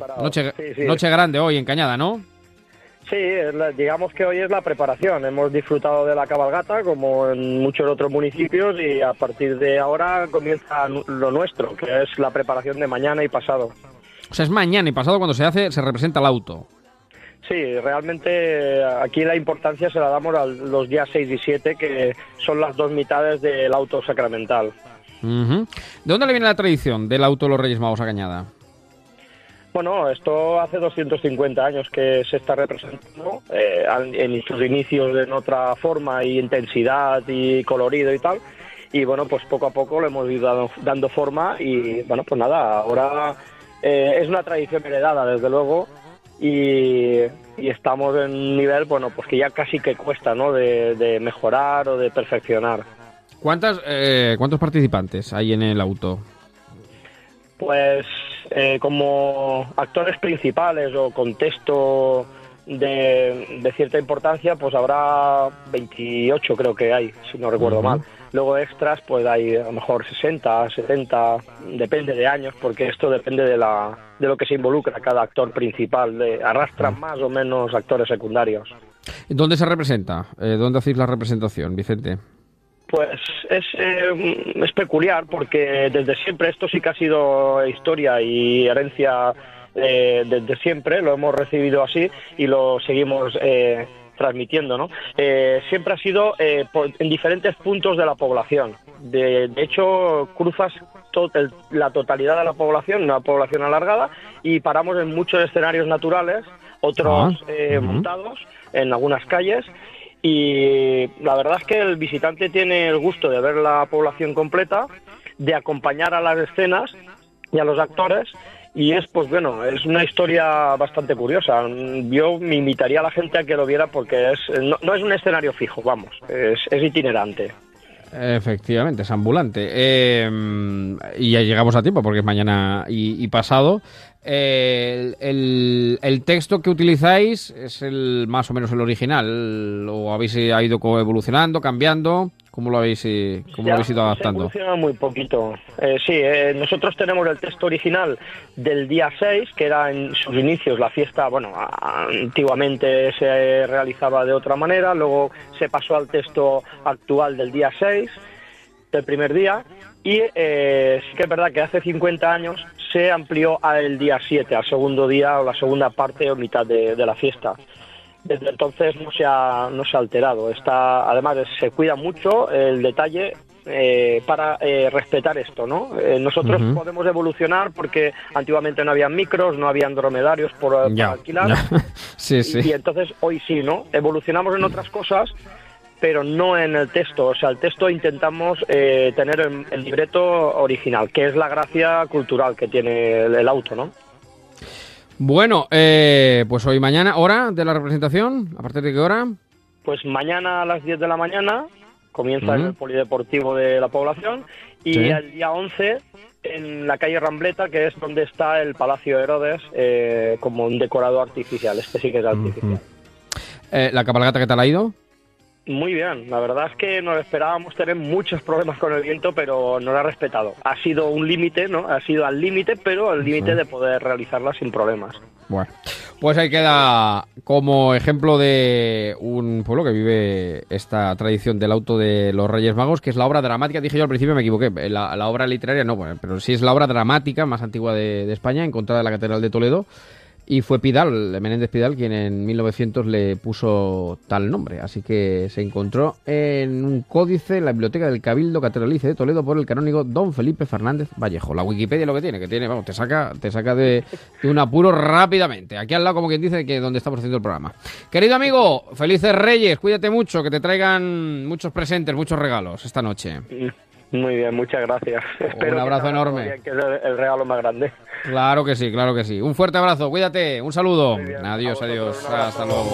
hoy en Cañada, ¿no? Sí, digamos que hoy es la preparación. Hemos disfrutado de la cabalgata, como en muchos otros municipios, y a partir de ahora comienza lo nuestro, que es la preparación de mañana y pasado. O sea, es mañana y pasado cuando se representa el auto. Sí, realmente aquí la importancia se la damos a los días 6 y 7, que son las dos mitades del auto sacramental. Uh-huh. ¿De dónde le viene la tradición del Auto de los Reyes Magos a Cañada? Bueno, esto hace 250 años que se está representando, en sus inicios en otra forma y intensidad y colorido y tal, y bueno, pues poco a poco le hemos ido dando forma y bueno, pues nada, ahora es una tradición heredada desde luego, y estamos en un nivel, bueno, pues que ya casi que cuesta, ¿no?, de mejorar o de perfeccionar. ¿Cuántos participantes hay en el auto? Pues como actores principales o con texto de cierta importancia, pues habrá 28 creo que hay, si no recuerdo mal. Luego extras, pues hay a lo mejor 60, 70, depende de años, porque esto depende de lo que se involucra cada actor principal, arrastran más o menos actores secundarios. ¿Dónde se representa? ¿Dónde hacéis la representación, Vicente? Pues es peculiar, porque desde siempre esto sí que ha sido historia y herencia desde siempre, lo hemos recibido así y lo seguimos transmitiendo, ¿no? Siempre ha sido en diferentes puntos de la población. De hecho, cruzas la totalidad de la población, una población alargada, y paramos en muchos escenarios naturales, otros montados en algunas calles. Y la verdad es que el visitante tiene el gusto de ver la población completa, de acompañar a las escenas y a los actores, y es, pues bueno, es una historia bastante curiosa. Yo me invitaría a la gente a que lo viera, porque no es un escenario fijo, vamos, es itinerante. Efectivamente, es ambulante. Y ya llegamos a tiempo, porque es mañana y pasado. El texto que utilizáis es más o menos el original, o habéis ido evolucionando, cambiando. ¿Cómo lo habéis ido adaptando? Evoluciona muy poquito. Nosotros tenemos el texto original del día 6, que era en sus inicios la fiesta. Bueno, antiguamente se realizaba de otra manera, luego se pasó al texto actual del día 6, del primer día, y sí que es verdad que hace 50 años se amplió al día 7, al segundo día o la segunda parte o mitad de la fiesta. Desde entonces no se ha alterado. Además, se cuida mucho el detalle para respetar esto, ¿no? Nosotros podemos evolucionar, porque antiguamente no habían micros, no habían dromedarios para alquilar. Sí. Y entonces hoy sí, ¿no? Evolucionamos en otras cosas, pero no en el texto. O sea, el texto intentamos tener el libreto original, que es la gracia cultural que tiene el auto, ¿no? Bueno, pues hoy, mañana, ¿hora de la representación? ¿A partir de qué hora? Pues mañana a las 10 de la mañana comienza en el polideportivo de la población, y el día 11 en la calle Rambleta, que es donde está el Palacio Herodes, como un decorado artificial. Este sí que es artificial. ¿La cabalgata qué tal ha ido? Muy bien, la verdad es que nos esperábamos tener muchos problemas con el viento, pero no lo ha respetado. Ha sido un límite, ¿no? Ha sido al límite, pero al límite de poder realizarla sin problemas. Bueno, pues ahí queda como ejemplo de un pueblo que vive esta tradición del auto de los Reyes Magos, que es la obra dramática. Dije yo al principio, me equivoqué, la obra literaria no, bueno, pero sí es la obra dramática más antigua de España, encontrada en la Catedral de Toledo. Y fue Pidal, Menéndez Pidal, quien en 1900 le puso tal nombre. Así que se encontró en un códice en la biblioteca del Cabildo Catedralicio de Toledo por el canónigo don Felipe Fernández Vallejo. La Wikipedia lo que tiene, vamos, te saca de un apuro rápidamente. Aquí al lado, como quien dice, que donde estamos haciendo el programa. Querido amigo, felices Reyes, cuídate mucho, que te traigan muchos presentes, muchos regalos esta noche. Muy bien, muchas gracias. Un abrazo enorme. Que es el regalo más grande. Claro que sí, claro que sí. Un fuerte abrazo, cuídate, un saludo. Adiós, adiós. Hasta luego.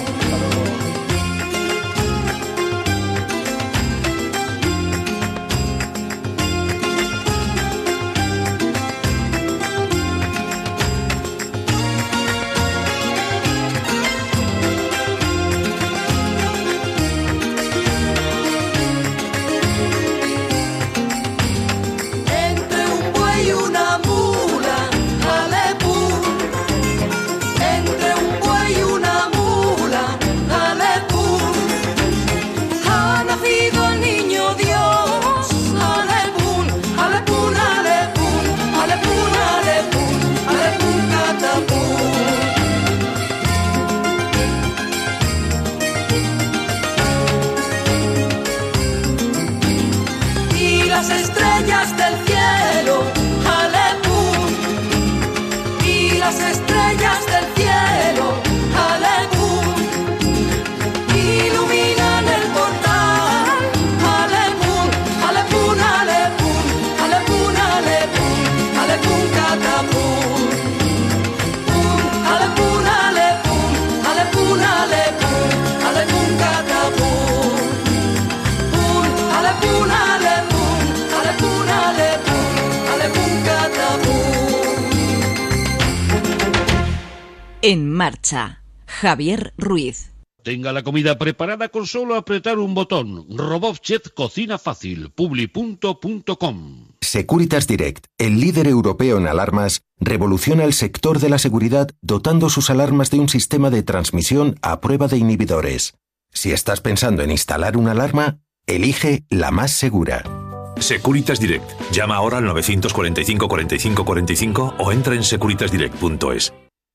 En marcha, Javier Ruiz. Tenga la comida preparada con solo apretar un botón. Robot Chef Cocina Fácil. Publi.com. Securitas Direct, el líder europeo en alarmas, revoluciona el sector de la seguridad dotando sus alarmas de un sistema de transmisión a prueba de inhibidores. Si estás pensando en instalar una alarma, elige la más segura. Securitas Direct. Llama ahora al 945 45 45 o entra en securitasdirect.es.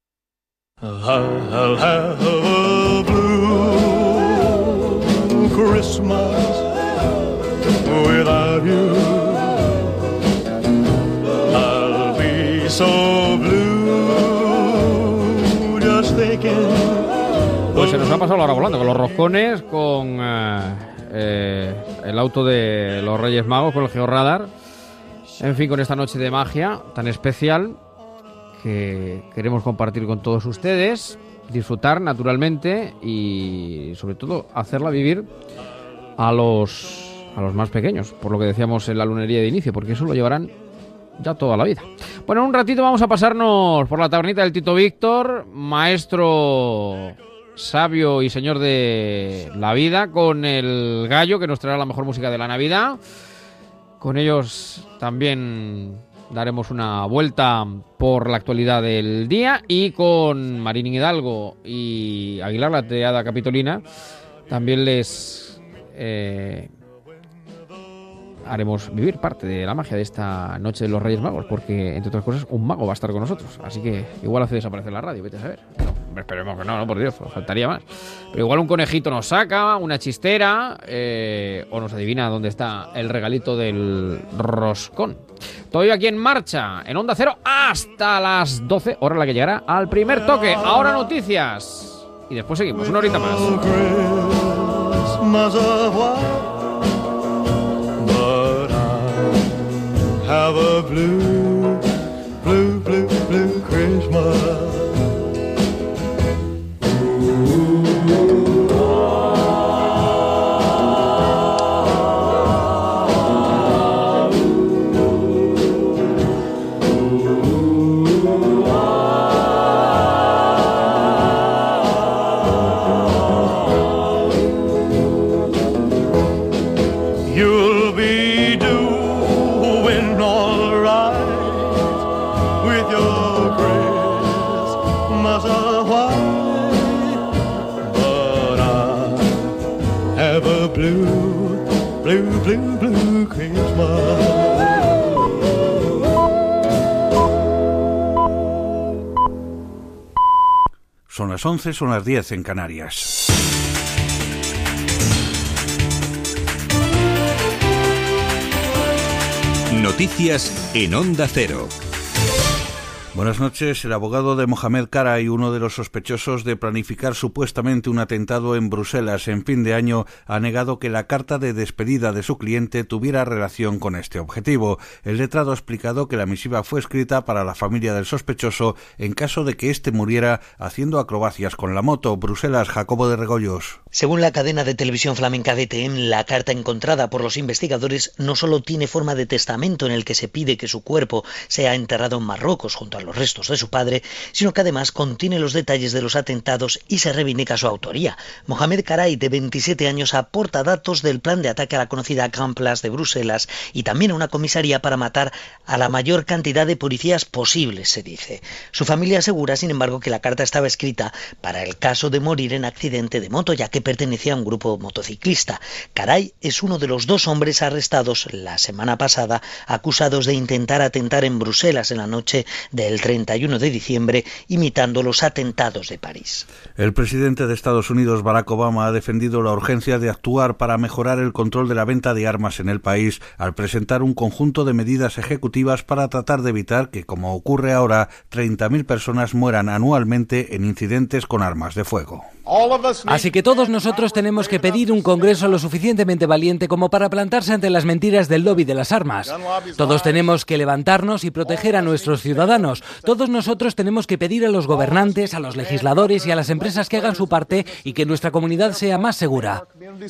I'll have a blue Christmas without you. I'll be so blue just thinking. Pues se nos ha pasado la hora volando con los roscones, con el auto de los Reyes Magos, con el Georradar. En fin, con esta noche de magia tan especial que queremos compartir con todos ustedes, disfrutar naturalmente y sobre todo hacerla vivir a los más pequeños, por lo que decíamos en la lunería de inicio, porque eso lo llevarán ya toda la vida. Bueno, en un ratito vamos a pasarnos por la tabernita del Tito Víctor, maestro sabio y señor de la vida, con el Gallo, que nos traerá la mejor música de la Navidad. Con ellos también daremos una vuelta por la actualidad del día, y con Marín Hidalgo y Aguilar, la triada capitolina, también les haremos vivir parte de la magia de esta noche de los Reyes Magos, porque, entre otras cosas, un mago va a estar con nosotros, así que igual hace desaparecer la radio, vete a saber. No, esperemos que no, por Dios, faltaría más. Pero igual un conejito nos saca, una chistera, o nos adivina dónde está el regalito del roscón. Todo aquí en marcha, en Onda Cero, hasta las 12, hora en la que llegará al primer toque. Ahora noticias, y después seguimos, una horita más. Have a blue, blue, blue, blue Christmas. blue, blue, blue, blue Christmas. Son las 11, son las 10 en Canarias. Noticias en Onda Cero. Buenas noches. El abogado de Mohamed Karay, uno de los sospechosos de planificar supuestamente un atentado en Bruselas en fin de año, ha negado que la carta de despedida de su cliente tuviera relación con este objetivo. El letrado ha explicado que la misiva fue escrita para la familia del sospechoso en caso de que éste muriera haciendo acrobacias con la moto. Bruselas, Jacobo de Regoyos. Según la cadena de televisión flamenca DTM, la carta encontrada por los investigadores no solo tiene forma de testamento en el que se pide que su cuerpo sea enterrado en Marruecos junto a los restos de su padre, sino que además contiene los detalles de los atentados y se reivindica su autoría. Mohamed Karay, de 27 años, aporta datos del plan de ataque a la conocida Grand Place de Bruselas y también a una comisaría para matar a la mayor cantidad de policías posibles, se dice. Su familia asegura, sin embargo, que la carta estaba escrita para el caso de morir en accidente de moto, ya que pertenecía a un grupo motociclista. Karay es uno de los 2 hombres arrestados la semana pasada, acusados de intentar atentar en Bruselas en la noche del 31 de diciembre, imitando los atentados de París. El presidente de Estados Unidos, Barack Obama, ha defendido la urgencia de actuar para mejorar el control de la venta de armas en el país, al presentar un conjunto de medidas ejecutivas para tratar de evitar que, como ocurre ahora, 30.000 personas mueran anualmente en incidentes con armas de fuego. Así que todos nosotros tenemos que pedir un Congreso lo suficientemente valiente como para plantarse ante las mentiras del lobby de las armas. Todos tenemos que levantarnos y proteger a nuestros ciudadanos. Todos nosotros tenemos que pedir a los gobernantes, a los legisladores y a las empresas que hagan su parte y que nuestra comunidad sea más segura.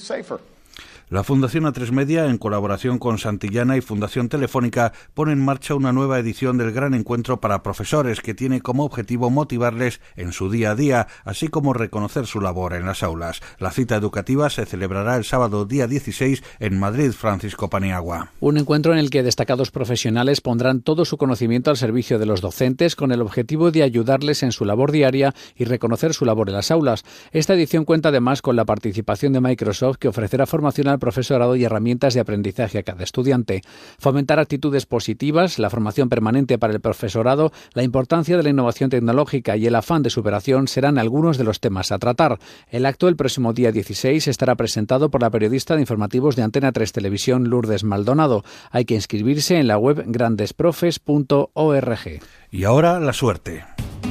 La Fundación A3 Media, en colaboración con Santillana y Fundación Telefónica, pone en marcha una nueva edición del Gran Encuentro para Profesores, que tiene como objetivo motivarles en su día a día, así como reconocer su labor en las aulas. La cita educativa se celebrará el sábado día 16 en Madrid, Francisco Paniagua. Un encuentro en el que destacados profesionales pondrán todo su conocimiento al servicio de los docentes con el objetivo de ayudarles en su labor diaria y reconocer su labor en las aulas. Esta edición cuenta además con la participación de Microsoft, que ofrecerá formación al profesorado y herramientas de aprendizaje a cada estudiante. Fomentar actitudes positivas, la formación permanente para el profesorado, la importancia de la innovación tecnológica y el afán de superación serán algunos de los temas a tratar. El acto el próximo día 16 estará presentado por la periodista de informativos de Antena 3 Televisión, Lourdes Maldonado. Hay que inscribirse en la web grandesprofes.org. Y ahora la suerte.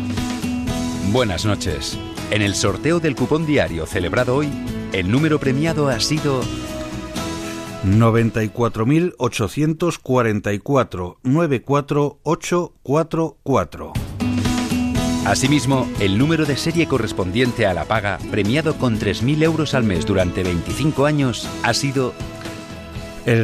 Buenas noches. En el sorteo del cupón diario celebrado hoy, el número premiado ha sido 94.844 94844. Asimismo, el número de serie correspondiente a la paga, premiado con 3.000 euros al mes durante 25 años, ha sido el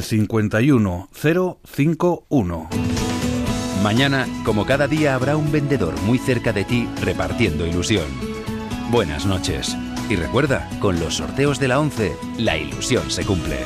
51051. Mañana, como cada día, habrá un vendedor muy cerca de ti repartiendo ilusión. Buenas noches. Y recuerda, con los sorteos de la 11, la ilusión se cumple.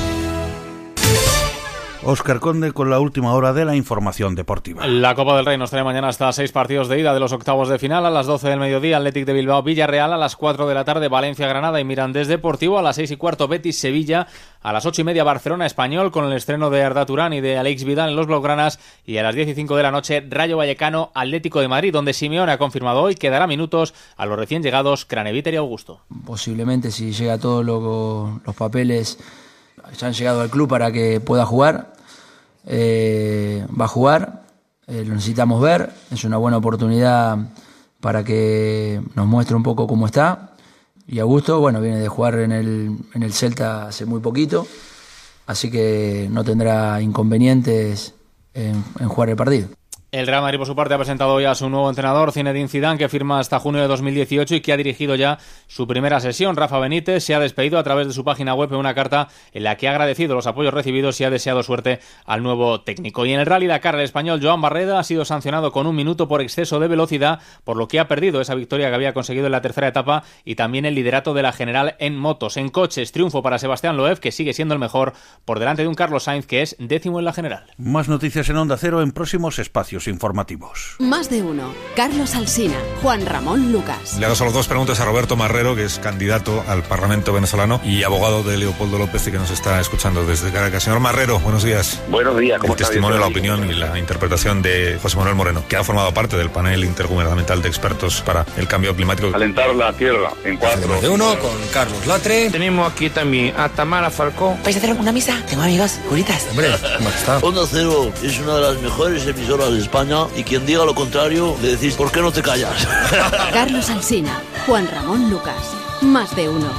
Óscar Conde con la última hora de la información deportiva. La Copa del Rey nos trae mañana hasta 6 partidos de ida de los octavos de final. A las 12 del mediodía, Athletic de Bilbao, Villarreal. A las 4 de la tarde, Valencia, Granada y Mirandés Deportivo. A las 6:15, Betis, Sevilla. A las 8:30, Barcelona, Español, con el estreno de Arda Turán y de Alex Vidal en los blaugranas. Y a las 10:05 de la noche, Rayo Vallecano, Atlético de Madrid, donde Simeone ha confirmado hoy que dará minutos a los recién llegados Craneviter y Augusto. Posiblemente, si llega todos los papeles, ya han llegado al club para que pueda jugar. Va a jugar, lo necesitamos ver, es una buena oportunidad para que nos muestre un poco cómo está. Y Augusto, bueno, viene de jugar en el Celta hace muy poquito, así que no tendrá inconvenientes en jugar el partido. El Real Madrid, por su parte, ha presentado hoy a su nuevo entrenador, Zinedine Zidane, que firma hasta junio de 2018 y que ha dirigido ya su primera sesión. Rafa Benítez se ha despedido a través de su página web en una carta en la que ha agradecido los apoyos recibidos y ha deseado suerte al nuevo técnico. Y en el Rally Dakar, el español Joan Barreda ha sido sancionado con 1 minuto por exceso de velocidad, por lo que ha perdido esa victoria que había conseguido en la tercera etapa y también el liderato de la general en motos. En coches, triunfo para Sebastián Loeb, que sigue siendo el mejor, por delante de un Carlos Sainz, que es 10º en la general. Más noticias en Onda Cero en próximos espacios servicios informativos. Más de uno. Carlos Alsina, Juan Ramón Lucas. Le hago solo dos preguntas a Roberto Marrero, que es candidato al Parlamento venezolano y abogado de Leopoldo López y que nos está escuchando desde Caracas. Señor Marrero, buenos días. Buenos días. El testimonio, la opinión y la interpretación de José Manuel Moreno, que ha formado parte del panel intergubernamental de expertos para el cambio climático. Calentar la tierra en 4. De uno con Carlos Latre. Tenemos aquí también a Tamara Falcón. ¿Vais a hacer alguna misa? Tengo amigos, curitas. Hombre, ¿cómo está? Onda Cero es una de las mejores emisoras de España y quien diga lo contrario le decís, ¿por qué no te callas? Carlos Alsina, Juan Ramón Lucas. Más de uno.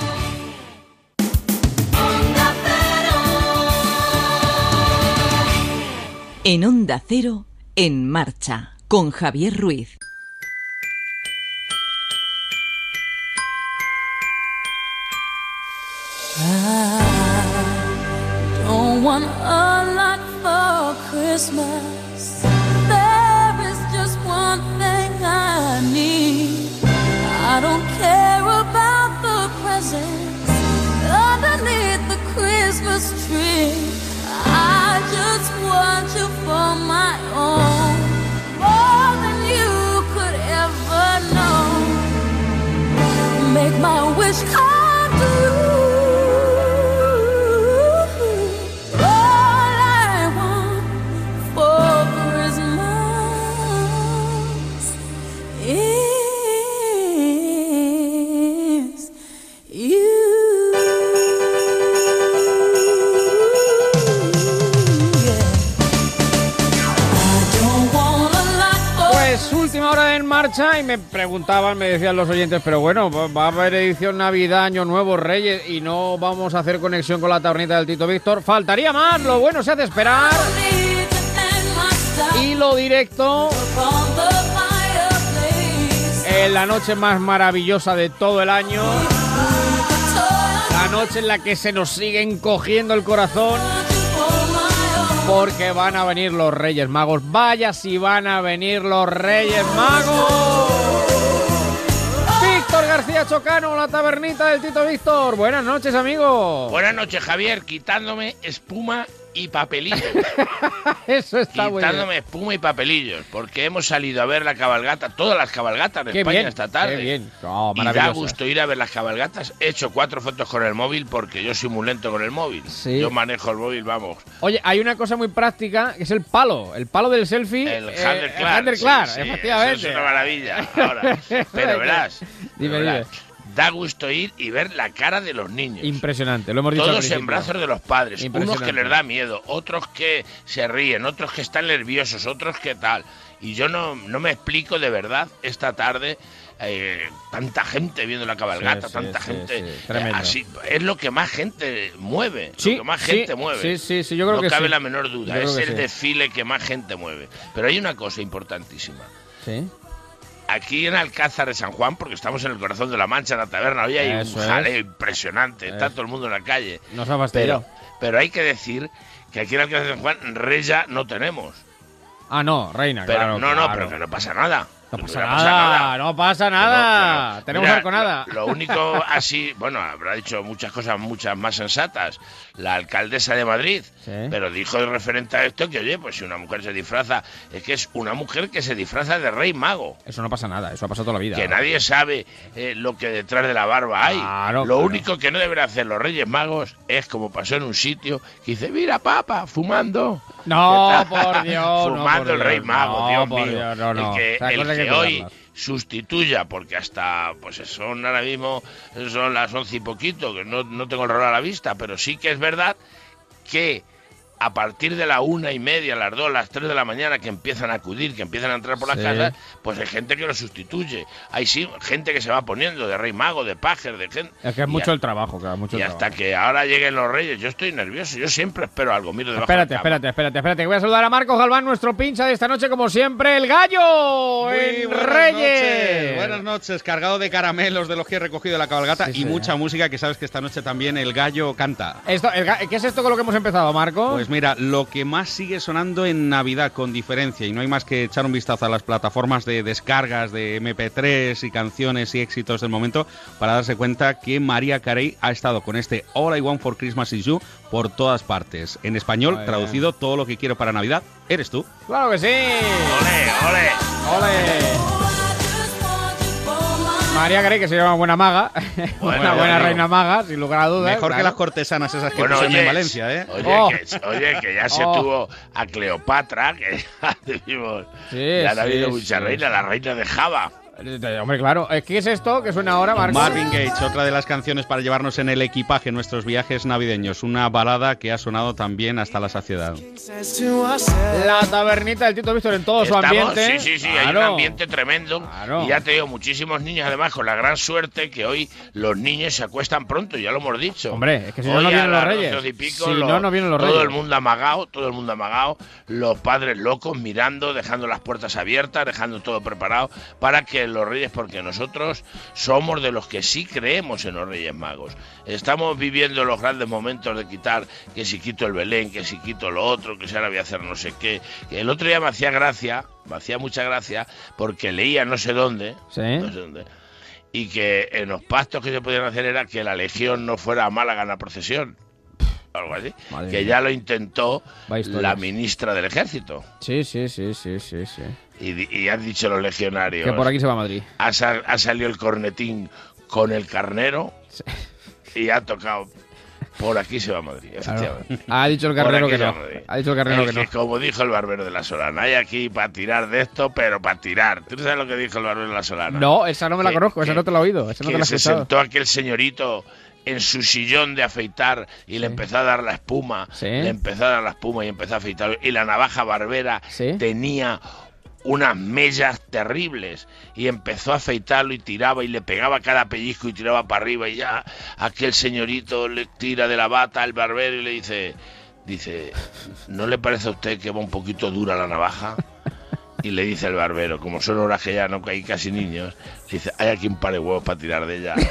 En Onda Cero, En Marcha, con Javier Ruiz. I don't want a lot for Christmas. There is just one thing I need. I don't care about the presents underneath the Christmas tree. I just want you for my own, more than you could ever know. Make my wish come true. All I want for Christmas is you. Pues última hora de En Marcha y me preguntaban, me decían los oyentes, pero bueno, va a haber edición Navidad, Año Nuevo, Reyes y no vamos a hacer conexión con la tabernita del Tito Víctor. Faltaría más, lo bueno se hace esperar. Y lo directo en la noche más maravillosa de todo el año. La noche en la que se nos sigue encogiendo el corazón. Porque van a venir los Reyes Magos. Vaya si van a venir los Reyes Magos. Víctor García Chocano, la tabernita del Tito Víctor. Buenas noches, amigo. Buenas noches, Javier. Quitándome espuma y papelillos. Eso está muy bien. Quitándome espuma y papelillos. Porque hemos salido a ver la cabalgata, todas las cabalgatas de España esta tarde. Qué bien. Oh, y da gusto ir a ver las cabalgatas. He hecho 4 fotos con el móvil porque yo soy muy lento con el móvil. Sí. Yo manejo el móvil, vamos. Oye, hay una cosa muy práctica que es el palo del selfie. El Handleclar, sí, efectivamente. Eso es una maravilla. Ahora, pero verás. Dime. Da gusto ir y ver la cara de los niños. Impresionante, lo hemos dicho al Todos principio. en brazos de los padres. Unos que les da miedo, otros que se ríen, otros que están nerviosos, otros que tal. Y yo no me explico de verdad esta tarde tanta gente viendo la cabalgata, tanta gente. Así, es lo que más gente mueve. Sí, lo que más gente mueve. Sí, yo creo que sí. No cabe la menor duda. Es el sí. desfile que más gente mueve. Pero hay una cosa importantísima. Sí. Aquí en Alcázar de San Juan, porque estamos en el corazón de la Mancha, en la taberna, hoy hay un jaleo impresionante, está todo el mundo en la calle. Nos ha fastidiado. Pero hay que decir que aquí en Alcázar de San Juan, reya no tenemos. Ah, no, reina, pero claro. Pero que no pasa nada. No pasa nada. Tenemos arconada. Lo único así, bueno, habrá dicho muchas cosas, muchas más sensatas, la alcaldesa de Madrid, pero dijo de referente a esto que, oye, pues si una mujer se disfraza, es que es una mujer que se disfraza de rey mago. Eso no pasa nada, eso ha pasado toda la vida. Que nadie sabe lo que detrás de la barba hay. Lo único que no deberán hacer los Reyes Magos es, como pasó en un sitio, que dice, mira, papa, fumando. No, por Dios. Fumando el rey mago, Dios mío. Dios, no. El que hoy sustituya, porque hasta pues son ahora mismo son las 11 y poquito, que no tengo el reloj a la vista, pero sí que es verdad que a partir de la 1:30, las 2, las 3 de la mañana, que empiezan a acudir, que empiezan a entrar por las casas, pues hay gente que lo sustituye. Hay sí gente que se va poniendo de rey mago, de pajer, de gente. Es que es mucho el trabajo, claro, mucho y el hasta trabajo. que ahora lleguen los Reyes, yo estoy nervioso, yo siempre espero algo, miro debajo Espérate, de la espérate, que voy a saludar a Marcos Galván, nuestro pincha de esta noche, como siempre, el gallo en Reyes. Buenas noches, cargado de caramelos de los que he recogido de la cabalgata y mucha música, que sabes que esta noche también el gallo canta. ¿Qué es esto con lo que hemos empezado, Marcos? Pues mira, lo que más sigue sonando en Navidad con diferencia, y no hay más que echar un vistazo a las plataformas de descargas de MP3 y canciones y éxitos del momento para darse cuenta que Mariah Carey ha estado con este All I Want for Christmas is You por todas partes. En español, traducido, todo lo que quiero para Navidad eres tú. ¡Claro que sí! ¡Ole, ole! ¡Ole! Mariah Carey, que se llama buena maga, una buena reina maga, sin lugar a dudas. Mejor que las cortesanas esas que pusieron en Valencia, ¿eh? Oye, que ya se tuvo a Cleopatra, que ya decimos, ya han habido muchas reinas, la reina de Java. Hombre, claro. ¿Qué es esto que suena ahora, Marcos? Marvin Gaye, otra de las canciones para llevarnos en el equipaje en nuestros viajes navideños. Una balada que ha sonado también hasta la saciedad. La tabernita del Tito Víctor en todo su ambiente. Sí, claro. Hay un ambiente tremendo. Claro. Y ya te digo, muchísimos niños, además, con la gran suerte que hoy los niños se acuestan pronto, ya lo hemos dicho. Hombre, es que si no vienen los reyes. No vienen los reyes. Todo el mundo amagado, los padres locos mirando, dejando las puertas abiertas, dejando todo preparado para que los reyes, porque nosotros somos de los que sí creemos en los Reyes Magos. Estamos viviendo los grandes momentos de quitar, que si quito el Belén, que si quito lo otro, que si ahora voy a hacer no sé qué. El otro día me hacía mucha gracia, porque leía no sé dónde, y que en los pactos que se podían hacer era que la legión no fuera a Málaga en la procesión. Algo así, que ya lo intentó la ministra del Ejército. Sí. Y han dicho los legionarios... Que por aquí se va a Madrid. Ha salido el cornetín con el carnero y ha tocado... Por aquí se va a Madrid, efectivamente. Claro. Ha dicho el carnero que no. Ha dicho el carnero que no. Como dijo el barbero de la Solana, hay aquí para tirar de esto, pero para tirar. ¿Tú sabes lo que dijo el barbero de la Solana? No, esa no me la conozco, esa no te la he oído. Esa no te la he escuchado. Se sentó aquel señorito en su sillón de afeitar y le empezó a dar la espuma, y empezó a afeitar, y la navaja barbera tenía unas mellas terribles y empezó a afeitarlo y tiraba y le pegaba cada pellizco y tiraba para arriba, y ya aquel señorito le tira de la bata al barbero y le dice, ¿no le parece a usted que va un poquito dura la navaja? Y le dice el barbero, como son horas que ya no hay casi niños, dice, hay aquí un par de huevos para tirar de ella.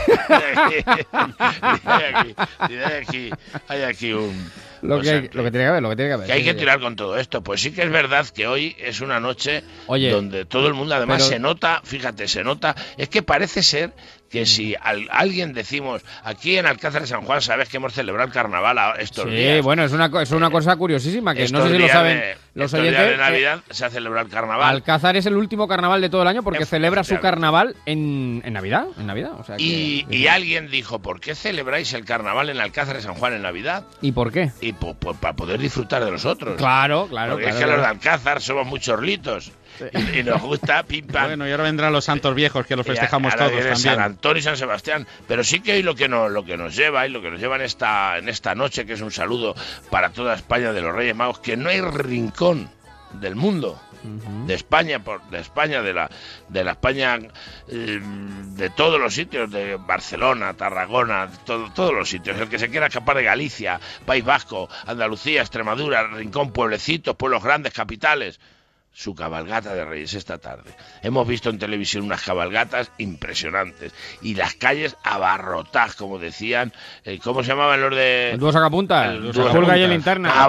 Hay aquí un... Lo que tiene que haber. Que hay que tirar con todo esto. Pues sí que es verdad que hoy es una noche donde todo el mundo, además, se nota, es que parece ser que si alguien decimos, aquí en Alcázar de San Juan, sabes que hemos celebrado el carnaval estos días. Sí, bueno, es una cosa curiosísima, que no sé si lo saben los oyentes. Días de Navidad se ha celebrado el carnaval. Alcázar es el último carnaval de todo el año porque celebra su carnaval en Navidad. O sea y alguien dijo, ¿por qué celebráis el carnaval en Alcázar de San Juan en Navidad? ¿Y por qué? Y para poder disfrutar de los otros. Claro. Porque es que los de Alcázar somos muy chorlitos. Y nos gusta pim pam. Bueno, y ahora vendrán los santos viejos que los festejamos todos también. San Antonio y San Sebastián. Pero sí que hoy lo que nos lleva en esta noche, que es un saludo para toda España de los Reyes Magos, que no hay rincón del mundo, de España, de la España, de todos los sitios, de Barcelona, Tarragona, todos los sitios. El que se quiera escapar de Galicia, País Vasco, Andalucía, Extremadura, rincón, pueblecitos, pueblos grandes, capitales. Su cabalgata de Reyes esta tarde. Hemos visto en televisión unas cabalgatas impresionantes y las calles abarrotadas, como decían, ¿cómo se llamaban los de...? El dúo sacapuntas, el Pulga y el Linterna.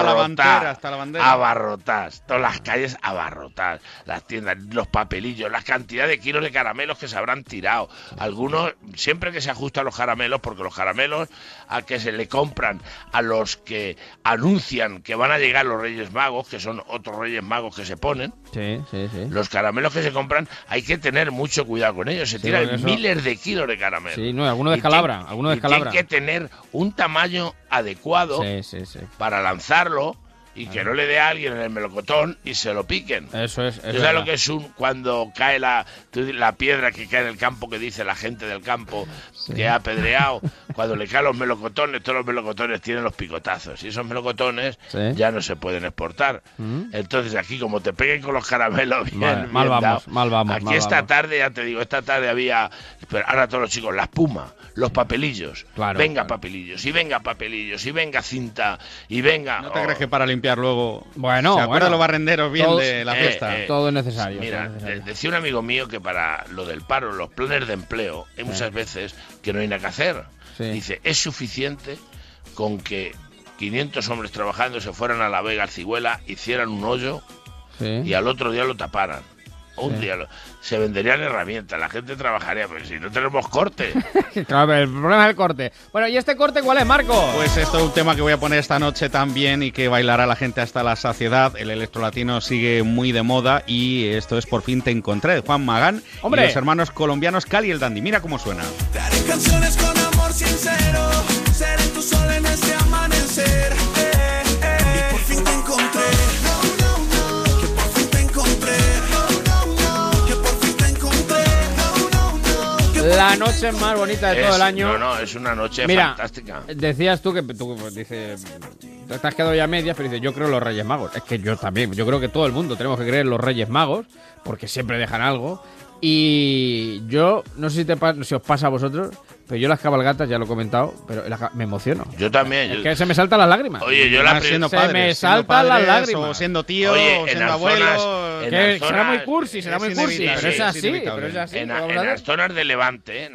Abarrotadas, todas las calles abarrotadas, las tiendas, los papelillos, la cantidad de kilos de caramelos que se habrán tirado. Algunos, siempre que se ajustan los caramelos, porque los caramelos a que se le compran a los que anuncian que van a llegar los Reyes Magos, que son otros Reyes Magos que se ponen, los caramelos que se compran, hay que tener mucho cuidado con ellos, se tiran miles de kilos de caramelos. Sí, no, alguno descalabra, Tienen que tener un tamaño adecuado para lanzarlo y que no le dé a alguien en el melocotón y se lo piquen. Eso es. ¿Tú sabes lo que es cuando cae la piedra que cae en el campo, que dice la gente del campo que ha apedreado? Cuando le caen los melocotones, todos los melocotones tienen los picotazos y esos melocotones ya no se pueden exportar. Entonces aquí, como te peguen con los caramelos mal vamos. Aquí esta tarde, ya te digo, había, pero ahora todos los chicos, la espuma, los papelillos, papelillos, y venga cinta, y venga... ¿No te crees que para limpiar luego se acuerdan los barrenderos bien de la fiesta? Todo es necesario. Mira, decía un amigo mío que para lo del paro, los planes de empleo, hay muchas veces que no hay nada que hacer. Dice, es suficiente con que 500 hombres trabajando se fueran a la Vega Arciguela, hicieran un hoyo y al otro día lo taparan. Un día se venderían herramientas, la gente trabajaría, pero si no tenemos corte. Claro, pero el problema es el corte. Bueno, ¿y este corte cuál es, Marco? Pues esto es un tema que voy a poner esta noche también y que bailará la gente hasta la saciedad. El electrolatino sigue muy de moda y esto es Por fin te encontré, de Juan Magán. ¡Hombre! Y los hermanos colombianos Cali y el Dandy. Mira cómo suena. Te haré canciones con amor sincero, seré tu sol en este amanecer. Y por fin te encontré. Que por fin te encontré. Que por fin te encontré. La noche más bonita de todo el año. No, es una noche fantástica. Decías tú que dices, te has quedado ya a medias, pero dices, yo creo en los Reyes Magos. Es que yo también, yo creo que todo el mundo tenemos que creer en los Reyes Magos, porque siempre dejan algo. Y yo, no sé si os pasa a vosotros, pero yo las cabalgatas, ya lo he comentado, pero me emociono. Yo también. Es que se me saltan las lágrimas. Oye, yo me saltan las lágrimas. O siendo tío, o siendo abuelo. Será muy cursi, pero es así. En las zonas de Levante,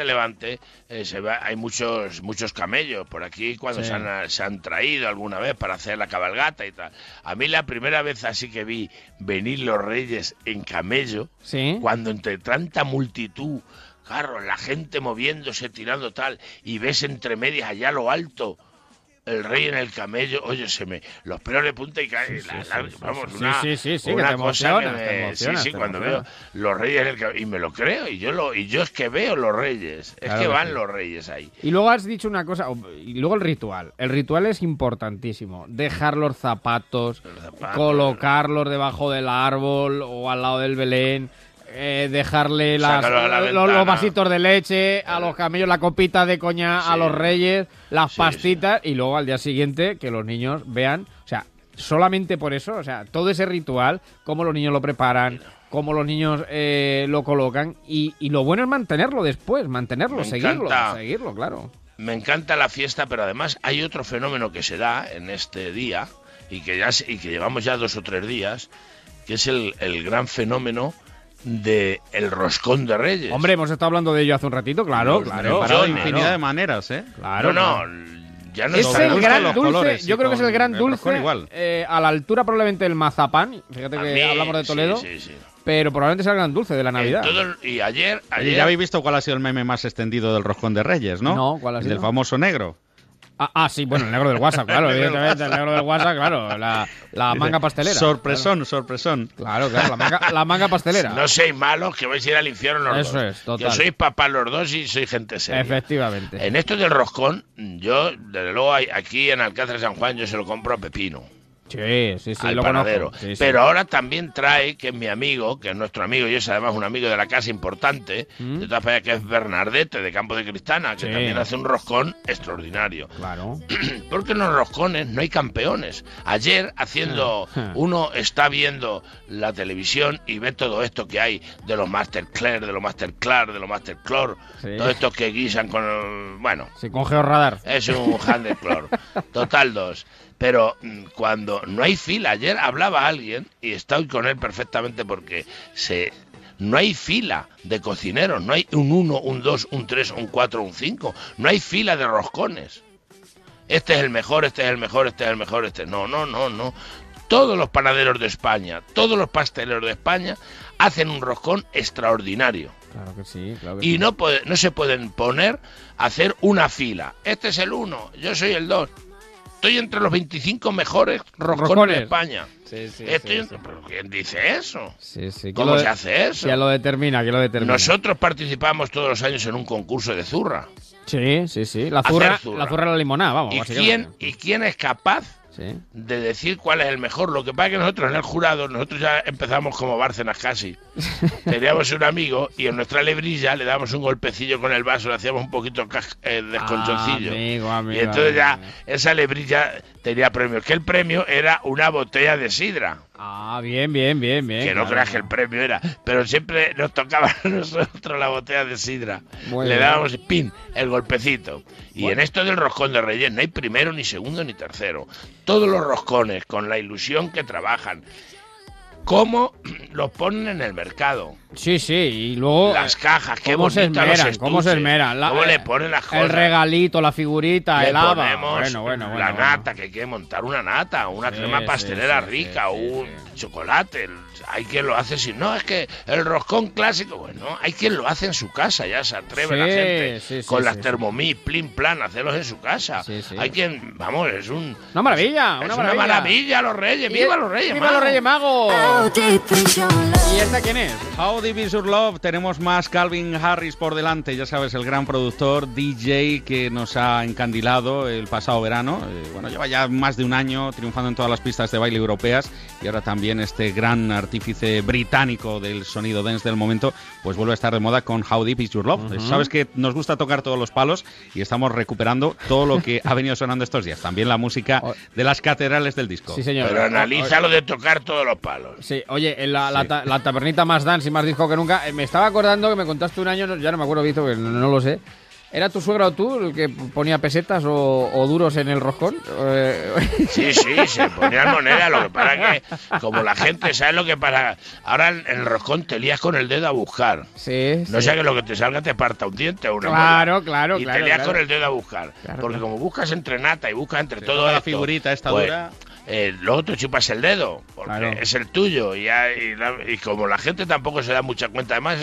hay muchos camellos. Por aquí, cuando se han traído alguna vez para hacer la cabalgata y tal. A mí la primera vez así que vi venir los reyes en camello, cuando entre tanta multitud, claro, la gente moviéndose, tirando tal, y ves entre medias allá a lo alto el rey en el camello, oye, los pelos de punta y cae, una cosa que me emociona, cuando veo los reyes en el camello, y me lo creo, y yo es que veo los reyes, es que van los reyes ahí. Y luego has dicho una cosa, y luego el ritual es importantísimo, dejar los zapatos, colocarlos debajo del árbol o al lado del Belén, dejarle los vasitos de leche a los camellos, la copita de coña a los reyes, las pastitas, y luego al día siguiente que los niños vean, o sea, solamente por eso, o sea, todo ese ritual, cómo los niños lo preparan, cómo los niños lo colocan, y lo bueno es mantenerlo después, seguirlo, claro. Me encanta la fiesta, pero además hay otro fenómeno que se da en este día, y que llevamos ya 2 o 3 días, que es el gran fenómeno de el roscón de Reyes. Hombre, hemos estado hablando de ello hace un ratito, claro. De infinidad de maneras, Claro. Ya no es el gran dulce, yo creo que es el gran dulce, igual. A la altura probablemente del mazapán, fíjate que hablamos de Toledo, pero probablemente es el gran dulce de la Navidad. Y ayer... Ya habéis visto cuál ha sido el meme más extendido del roscón de Reyes, ¿no? No, ¿cuál ha sido? El del famoso negro. Sí, bueno, el negro del WhatsApp, claro, evidentemente, el negro del WhatsApp, claro, la manga pastelera. Sorpresón. Claro, la manga pastelera. No seáis malos, que vais a ir al infierno los dos. Eso es, total. Que sois papás los dos y sois gente seria. Efectivamente. En esto del roscón, yo, desde luego, aquí en Alcázar de San Juan, yo se lo compro a Pepino. Sí, al lo panadero. Conozco. Sí. Pero ahora también trae, que es mi amigo, que es nuestro amigo, y es además un amigo de la casa importante, de todas maneras, que es Bernardete, de Campo de Cristana, que también hace un roscón extraordinario. Claro. Porque en los roscones no hay campeones. Ayer, uno está viendo la televisión y ve todo esto que hay de los Masterclair, de los Masterclar, de los Masterclor, todo esto que guisan con... Sí, con georradar. Es un Handleclor. Total 2. Pero cuando no hay fila, ayer hablaba alguien, y estoy con él perfectamente porque no hay fila de cocineros, no hay un 1, un 2, un 3, un 4, un 5, no hay fila de roscones. Este es el mejor, este es el mejor, este es el mejor, este... No. Todos los panaderos de España, todos los pasteleros de España hacen un roscón extraordinario. Claro que sí, y no se pueden poner a hacer una fila. Este es el 1, yo soy el 2. Estoy entre los 25 mejores roscones de España. ¿Pero quién dice eso? ¿Cómo se hace eso? ¿Quién lo determina? Nosotros participamos todos los años en un concurso de zurra. Sí. La zurra a la limonada, vamos. ¿Y quién es capaz de decir cuál es el mejor? Lo que pasa es que nosotros en el jurado, nosotros ya empezamos como Bárcenas casi. Teníamos un amigo y en nuestra lebrilla le dábamos un golpecillo con el vaso, le hacíamos un poquito desconchoncillo. Amigo, y entonces ya esa lebrilla tenía premios, que el premio era una botella de sidra. Bien. Que no creas que el premio era, pero siempre nos tocaba a nosotros la botella de sidra. Le dábamos el golpecito. Y en esto del roscón de Reyes no hay primero, ni segundo, ni tercero. Todos los roscones, con la ilusión que trabajan. cómo los ponen en el mercado. Sí, y luego... Las cajas, qué cómo se bonitas esmeran, cómo se esmeran. Cómo le ponen las cosas. El regalito, la figurita, le el haba. Ponemos la nata, que hay que montar una nata, una crema pastelera rica, un chocolate. Hay quien lo hace, si no, es que el roscón clásico, bueno, hay quien lo hace en su casa, ya se atreve la gente con las Thermomix, plin plan, hacerlos en su casa. Hay quien, vamos, es una maravilla, una maravilla los Reyes, ¡viva los Reyes Magos! ¡Viva los Reyes Magos! ¿Y esta quién es? How Deep Is Your Love. Tenemos más Calvin Harris por delante, ya sabes, el gran productor, DJ que nos ha encandilado el pasado verano. Bueno, lleva ya más de un año triunfando en todas las pistas de baile europeas y ahora también este gran artífice británico del sonido dance del momento, pues vuelve a estar de moda con How Deep Is Your Love. Sabes que nos gusta tocar todos los palos y estamos recuperando todo lo que ha venido sonando estos días. También la música de las catedrales del disco. Sí, señor. Pero analiza lo de tocar todos los palos. Sí, oye, la tabernita más dance y más disco que nunca. Me estaba acordando que me contaste un año, ya no me acuerdo, Víctor, que no lo sé. ¿Era tu suegra o tú el que ponía pesetas o duros en el roscón? Sí, se ponían monedas, lo que pasa que, como la gente, ¿sabes lo que pasa? Ahora en el roscón te lías con el dedo a buscar. No sea que lo que te salga te parta un diente o una Claro. Y te lías con el dedo a buscar. Porque como buscas entre nata y buscas entre todo esto... la figurita esta pues, dura... luego te chupas el dedo, porque es el tuyo, y como la gente tampoco se da mucha cuenta, además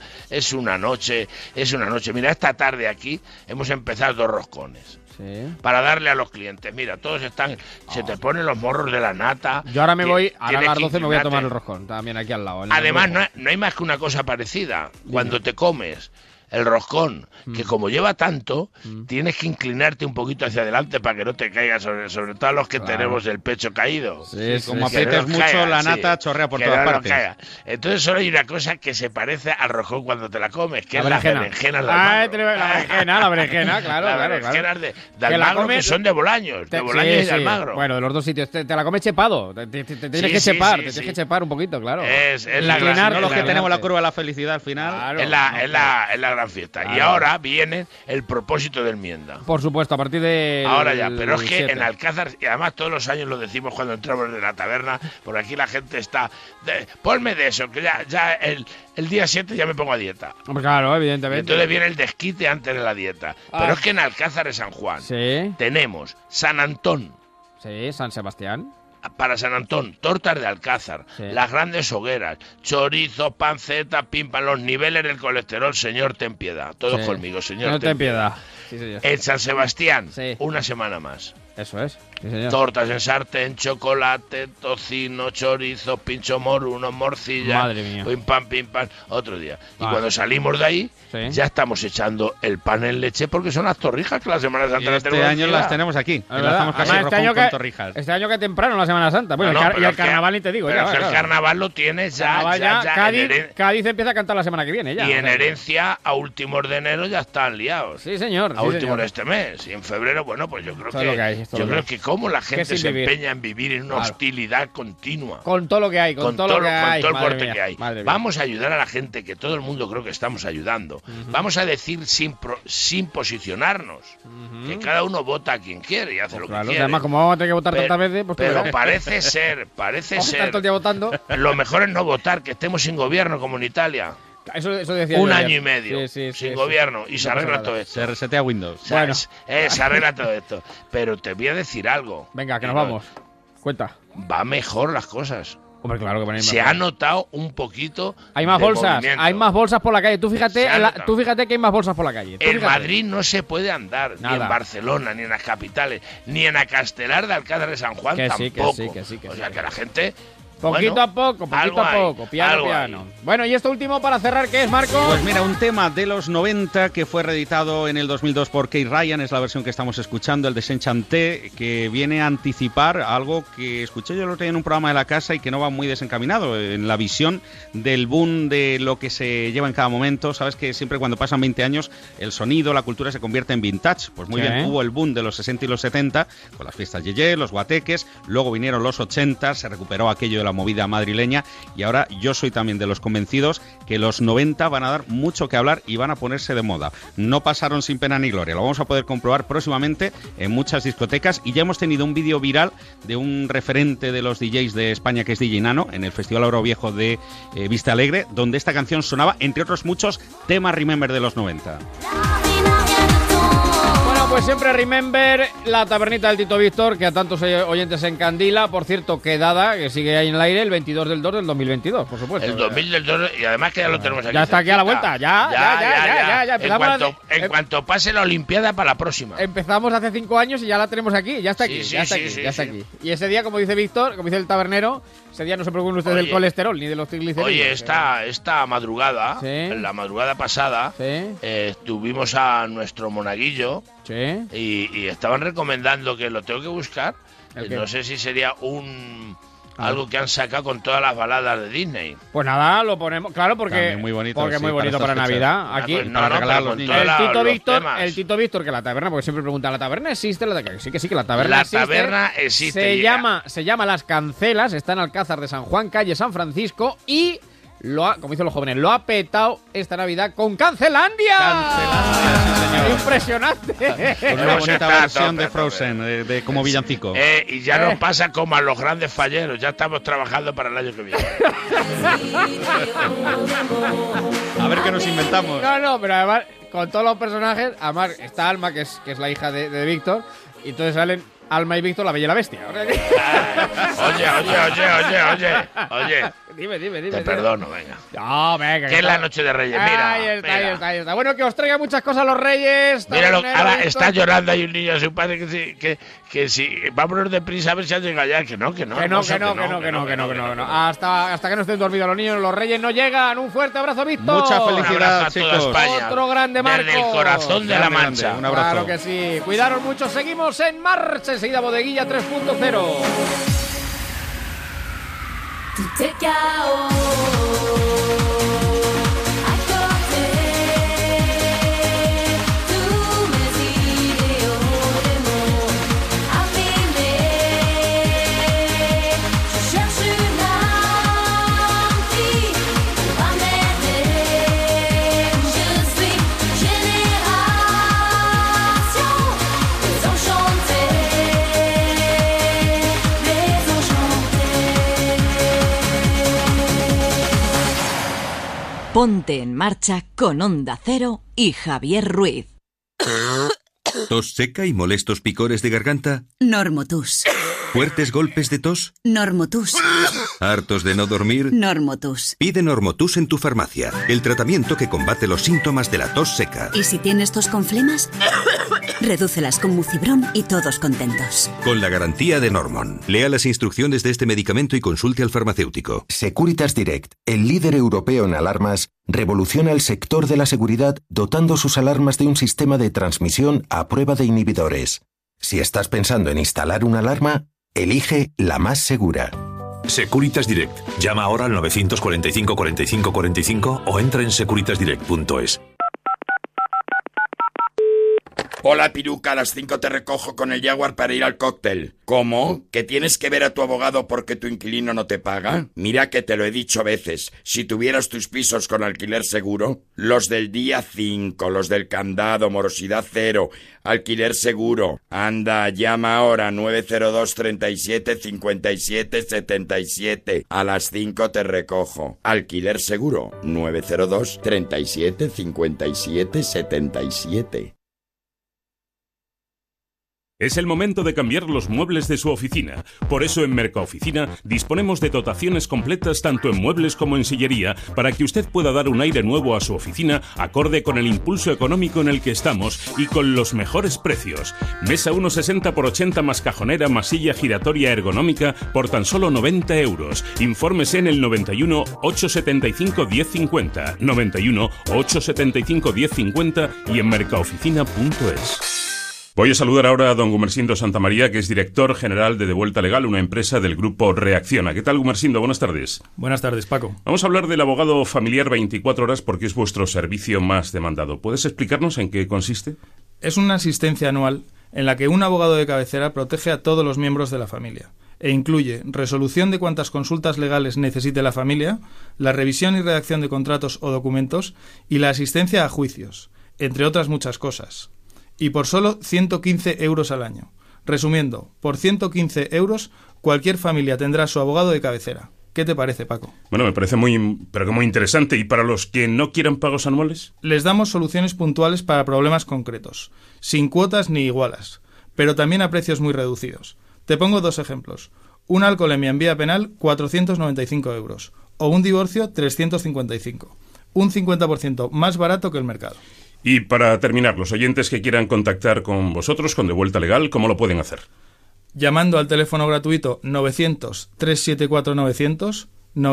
es una noche. Mira, esta tarde aquí hemos empezado 2 roscones. Para darle a los clientes. Mira, todos están... Se te ponen los morros de la nata. Yo ahora me voy, ahora a las 12 me voy a tomar el roscón, también aquí al lado. Además, no hay más que una cosa parecida. Cuando te comes el roscón, que como lleva tanto, tienes que inclinarte un poquito hacia adelante para que no te caiga, sobre todo los que tenemos el pecho caído. Como aprietes mucho, la nata chorrea por todas partes. Entonces solo hay una cosa que se parece al roscón cuando te la comes, que es la berenjena. La berenjena, claro. Las berenjenas de Almagro, que son de Bolaños, y de Almagro. Bueno, de los dos sitios. Te la comes chepado, te tienes que chepar, te tienes que chepar un poquito, claro. Es no los que tenemos la curva de la felicidad al final. Es la gran fiesta. Y ahora viene el propósito del Mienda. Por supuesto, a partir de... Ahora ya, pero es que 7. En Alcázar, y además todos los años lo decimos cuando entramos de la taberna, por aquí la gente está... ponme de eso, que ya el día 7 ya me pongo a dieta. Hombre, claro, evidentemente. Y entonces viene el desquite antes de la dieta. Pero es que en Alcázar de San Juan tenemos San Antón. Sí, San Sebastián. Para San Antón, tortas de Alcázar, las grandes hogueras, chorizo, panceta, pimpan, los niveles del colesterol, señor, ten piedad. Todos conmigo, señor, ten piedad. Sí, señor. En San Sebastián, una semana más. Eso es. Sí, señor. Tortas en sartén, chocolate, tocino, chorizo, pincho moruno, morcilla. Madre mía. Pim pam, otro día. Y cuando salimos de ahí, ya estamos echando el pan en leche porque son las torrijas que la Semana Santa las tenemos. Este año las tenemos aquí. Hacemos casi roscón con torrijas. Este año que temprano la Semana Santa. Bueno, y el carnaval ni te digo. Pero el carnaval lo tienes ya. Cádiz empieza a cantar la semana que viene ya. Y en herencia, a últimos de enero ya están liados. Sí, señor. A últimos de este mes. Y en febrero, bueno, pues yo creo que como la gente se empeña en vivir en una hostilidad continua. Con todo lo que hay, con todo el corte que hay. Vamos a ayudar a la gente, que todo el mundo creo que estamos ayudando. Vamos a decir sin posicionarnos, que cada uno vota a quien quiere y hace lo que quiere. Además, como vamos a tener que votar tantas veces, pues pero parece ser todo el día votando. Lo mejor es no votar, que estemos sin gobierno como en Italia. Eso decía un año y medio sin gobierno y se arregla todo esto. Se resetea Windows. Bueno, se arregla todo esto. Pero te voy a decir algo. Venga, que nos vamos. Cuenta. Va mejor las cosas. Hombre, claro que se ha notado un poquito. Hay más bolsas. Movimiento. Hay más bolsas por la calle. Tú fíjate que hay más bolsas por la calle. En Madrid no se puede andar, ni en Barcelona, ni en las capitales, ni en Acastelar de Alcázar de San Juan tampoco. O sea que la gente. Poquito a poco, piano. Bueno, y esto último para cerrar, ¿qué es, Marco? Pues mira, un tema de los 90 que fue reeditado en el 2002 por Kate Ryan, es la versión que estamos escuchando, el de Desenchanté, que viene a anticipar algo que escuché yo el otro día en un programa de la casa y que no va muy desencaminado, en la visión del boom de lo que se lleva en cada momento. Sabes que siempre cuando pasan 20 años el sonido, la cultura se convierte en vintage. Pues muy bien, hubo el boom de los 60 y los 70 con las fiestas Yeye, los guateques, luego vinieron los 80, se recuperó aquello de la la movida madrileña, y ahora yo soy también de los convencidos que los 90 van a dar mucho que hablar y van a ponerse de moda. No pasaron sin pena ni gloria, lo vamos a poder comprobar próximamente en muchas discotecas, y ya hemos tenido un vídeo viral de un referente de los DJs de España, que es DJ Nano, en el Festival Oro Viejo de Vista Alegre, donde esta canción sonaba, entre otros muchos temas Remember de los 90. Bueno, pues siempre remember la tabernita del Tito Víctor, que a tantos oyentes encandila. Por cierto, quedada, que sigue ahí en el aire, el 22 del 2 del 2022, por supuesto. El 2002, y además que ya lo tenemos aquí. Ya está aquí a la vuelta, ya. En cuanto pase la Olimpiada para la próxima. Empezamos hace 5 años y ya la tenemos aquí, ya está aquí, ya está aquí. Y ese día, como dice Víctor, como dice el tabernero, ese día no se preocupen ustedes del colesterol ni de los triglicéridos. Oye, esta madrugada, la madrugada pasada, tuvimos a nuestro monaguillo y estaban recomendando, que lo tengo que buscar, no sé si sería algo que han sacado con todas las baladas de Disney. Pues nada, lo ponemos, claro, porque muy bonito, porque muy bonito para Navidad. Aquí para regalar a los niños. El Tito Víctor, que la taberna, porque siempre preguntan, ¿la taberna existe? Sí que la taberna existe. La taberna existe. Se llama Las Cancelas, está en Alcázar de San Juan, calle San Francisco, y como dicen los jóvenes, lo ha petado esta Navidad con Cancelandia. Sí, señor. Impresionante. Con una bonita versión de Frozen, de como villancico. Y ya nos pasa como a los grandes falleros, ya estamos trabajando para el año que viene. A ver qué nos inventamos. No, pero además, con todos los personajes, además está Alma, que es la hija de Víctor, y entonces salen Alma y Víctor, la Bella y la Bestia. Oye. Dime. Te perdono, venga. No, venga. Que es la noche de Reyes, mira. Ahí está. Bueno, que os traiga muchas cosas los Reyes. Míralo, ahora está llorando ahí un niño a su padre que si vámonos deprisa a ver si han llegado ya, que no. Hasta que no estén dormidos los niños, los Reyes no llegan. Un fuerte abrazo, Víctor. Mucha felicidad, chicos. España. Otro grande Marcos. Desde el corazón de la Mancha. Un abrazo. Claro que sí. Cuidaros mucho, seguimos en marcha. Enseguida Bodeguilla 3.0. Ponte en marcha con Onda Cero y Javier Ruiz. ¿Tos seca y molestos picores de garganta? Normotus. ¿Fuertes golpes de tos? Normotus. ¿Hartos de no dormir? Normotus. Pide Normotus en tu farmacia, el tratamiento que combate los síntomas de la tos seca. ¿Y si tienes tos con flemas? Redúcelas con Mucibrón y todos contentos. Con la garantía de Normon. Lea las instrucciones de este medicamento y consulte al farmacéutico. Securitas Direct, el líder europeo en alarmas, revoluciona el sector de la seguridad dotando sus alarmas de un sistema de transmisión a prueba de inhibidores. Si estás pensando en instalar una alarma, elige la más segura. Securitas Direct. Llama ahora al 945 45 45 o entra en securitasdirect.es. Hola, Piruca, a las 5 te recojo con el Jaguar para ir al cóctel. ¿Cómo? ¿Que tienes que ver a tu abogado porque tu inquilino no te paga? Mira que te lo he dicho veces. Si tuvieras tus pisos con alquiler seguro, los del día 5, los del candado, morosidad cero, alquiler seguro. Anda, llama ahora 902 37 57 77. A las 5 te recojo. Alquiler seguro 902 37 57 77. Es el momento de cambiar los muebles de su oficina. Por eso en Mercaoficina disponemos de dotaciones completas tanto en muebles como en sillería para que usted pueda dar un aire nuevo a su oficina acorde con el impulso económico en el que estamos y con los mejores precios. Mesa 1,60 por 80 más cajonera más silla giratoria ergonómica por tan solo 90 euros. Infórmese en el 91 875 1050, 91 875 1050 y en mercaoficina.es. Voy a saludar ahora a don Gumersindo Santamaría, que es director general de Devuelta Legal, una empresa del grupo Reacciona. ¿Qué tal, Gumersindo? Buenas tardes. Buenas tardes, Paco. Vamos a hablar del abogado familiar 24 horas porque es vuestro servicio más demandado. ¿Puedes explicarnos en qué consiste? Es una asistencia anual en la que un abogado de cabecera protege a todos los miembros de la familia. e incluye resolución de cuantas consultas legales necesite la familia, la revisión y redacción de contratos o documentos y la asistencia a juicios, entre otras muchas cosas. Y por solo 115 euros al año. Resumiendo, por 115 euros cualquier familia tendrá su abogado de cabecera. ¿Qué te parece, Paco? Bueno, me parece muy interesante. ¿Y para los que no quieran pagos anuales? Les damos soluciones puntuales para problemas concretos, sin cuotas ni igualas, pero también a precios muy reducidos. Te pongo 2 ejemplos. Una alcoholemia en vía penal, 495 euros. O un divorcio, 355. Un 50% más barato que el mercado. Y para terminar, los oyentes que quieran contactar con vosotros, con Devuelta Legal, ¿cómo lo pueden hacer? Llamando al teléfono gratuito 900-374-900,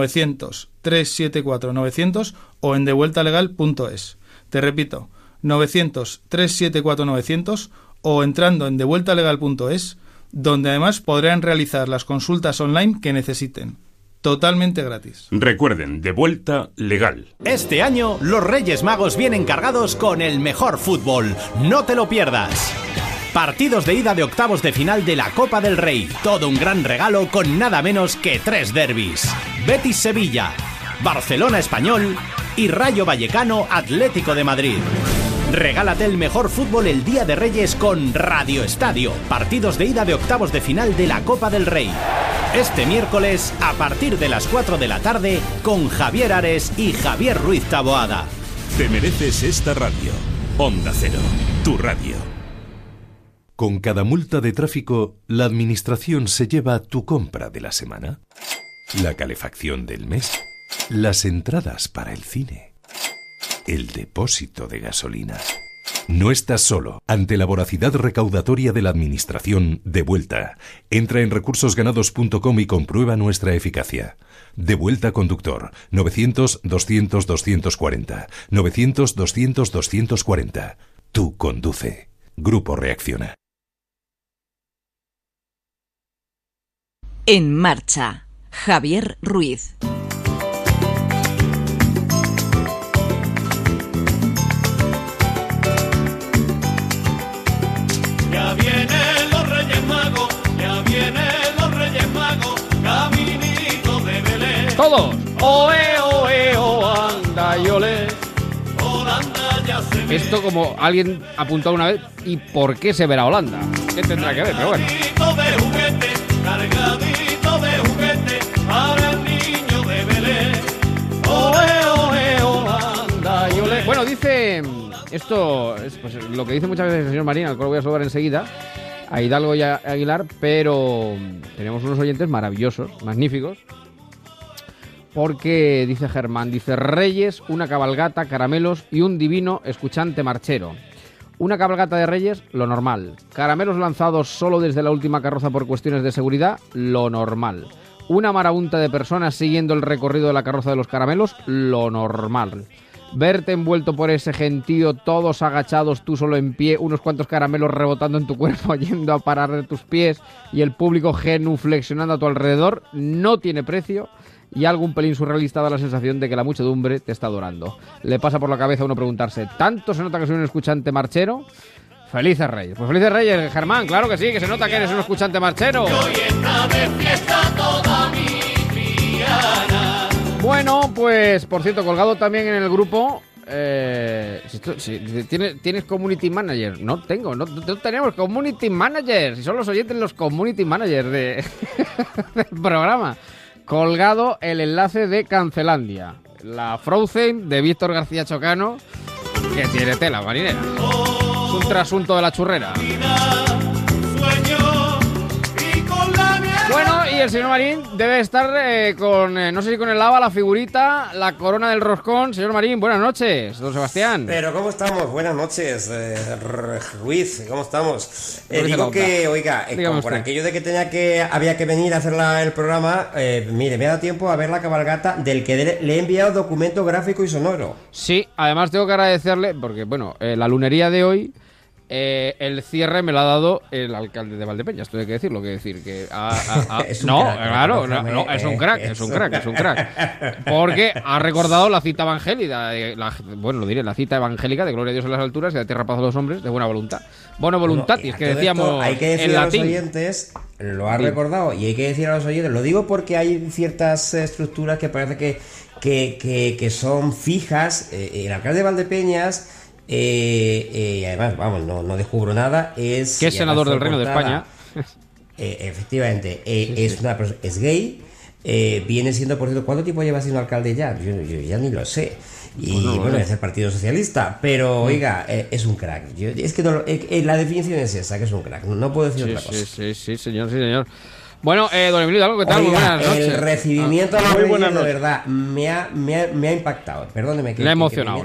900-374-900 o en devueltalegal.es. Te repito, 900-374-900 o entrando en devueltalegal.es, donde además podrán realizar las consultas online que necesiten. Totalmente gratis. Recuerden, Devuelta Legal. Este año, los Reyes Magos vienen cargados con el mejor fútbol. No te lo pierdas. Partidos de ida de octavos de final de la Copa del Rey. Todo un gran regalo con nada menos que 3 derbis. Betis-Sevilla, Barcelona-Español y Rayo Vallecano Atlético de Madrid. Regálate el mejor fútbol el Día de Reyes con Radio Estadio. Partidos de ida de octavos de final de la Copa del Rey. Este miércoles a partir de las 4 de la tarde con Javier Ares y Javier Ruiz Taboada. Te mereces esta radio. Onda Cero, tu radio. Con cada multa de tráfico, la administración se lleva tu compra de la semana, la calefacción del mes, las entradas para el cine, el depósito de gasolina. No estás solo ante la voracidad recaudatoria de la administración. Devuelta. Entra en recursosganados.com y comprueba nuestra eficacia. Devuelta conductor 900-200-240 900-200-240. Tú conduce. Grupo Reacciona. En marcha, Javier Ruiz. Ya vienen los Reyes Magos, ya vienen los Reyes Magos, caminito de Belén. ¡Todos! ¡Oe, oe, o anda y olé! Holanda ya se ve. Esto, como alguien apuntó una vez, ¿y por qué se verá Holanda? ¿Qué tendrá que ver? Pero bueno. Cargadito de juguete para el niño de Belén. Oe, oe, Holanda y olé. Bueno, dice... Esto es pues, lo que dice muchas veces el señor Marín, al cual voy a saludar enseguida, a Hidalgo y a Aguilar, pero tenemos unos oyentes maravillosos, magníficos, porque dice Germán, dice Reyes, una cabalgata, caramelos y un divino escuchante marchero. Una cabalgata de Reyes, lo normal. Caramelos lanzados solo desde la última carroza por cuestiones de seguridad, lo normal. Una marabunta de personas siguiendo el recorrido de la carroza de los caramelos, lo normal. Verte envuelto por ese gentío, todos agachados, tú solo en pie, unos cuantos caramelos rebotando en tu cuerpo, yendo a parar de tus pies y el público genuflexionando a tu alrededor, no tiene precio y algo un pelín surrealista da la sensación de que la muchedumbre te está adorando. Le pasa por la cabeza a uno preguntarse, ¿tanto se nota que soy un escuchante marchero? ¡Felices Reyes! Pues felices Reyes, Germán, claro que sí, que se nota que eres un escuchante marchero. Hoy está de fiesta toda mi Triana. Bueno, pues, por cierto, colgado también en el grupo, ¿tienes community manager? No tengo, no tenemos community manager, si son los oyentes los community managers del programa. Colgado el enlace de Cancelandia, la Frozen de Víctor García Chocano, que tiene tela marinera. Es un trasunto de la churrera. Bueno, y el señor Marín debe estar con, no sé si con el lava, la figurita, la corona del roscón. Señor Marín, buenas noches, don Sebastián. Pero ¿cómo estamos? Buenas noches, Ruiz, ¿cómo estamos? Digo que, oiga, como por aquello de que había que venir a hacer el programa, mire, me ha dado tiempo a ver la cabalgata del que le he enviado documento gráfico y sonoro. Sí, además tengo que agradecerle, porque bueno, la lunería de hoy... el cierre me lo ha dado el alcalde de Valdepeñas, esto hay que decirlo, que decir que es un crack, porque ha recordado la cita evangélica, la cita evangélica de gloria a Dios en las alturas y de tierra paz a los hombres, de buena voluntad. Bono voluntatis, que decíamos hay que decir en a latín. Los oyentes lo ha recordado y hay que decir a los oyentes, lo digo porque hay ciertas estructuras que parece que son fijas. El alcalde de Valdepeñas, además, vamos, no descubro nada, que es senador del Reino de España. Efectivamente, es gay. Viene siendo, por cierto, ¿cuánto tiempo lleva siendo alcalde ya? Yo ya ni lo sé. Y bueno, es el Partido Socialista, pero oiga, es un crack. Es que la definición es esa, que es un crack. No puedo decir otra cosa. Sí, señor. Bueno, don Emilio Hidalgo, ¿qué tal? Muy buenas noches. El recibimiento a los Reyes, de verdad, me ha impactado. Perdóneme. Le ha emocionado.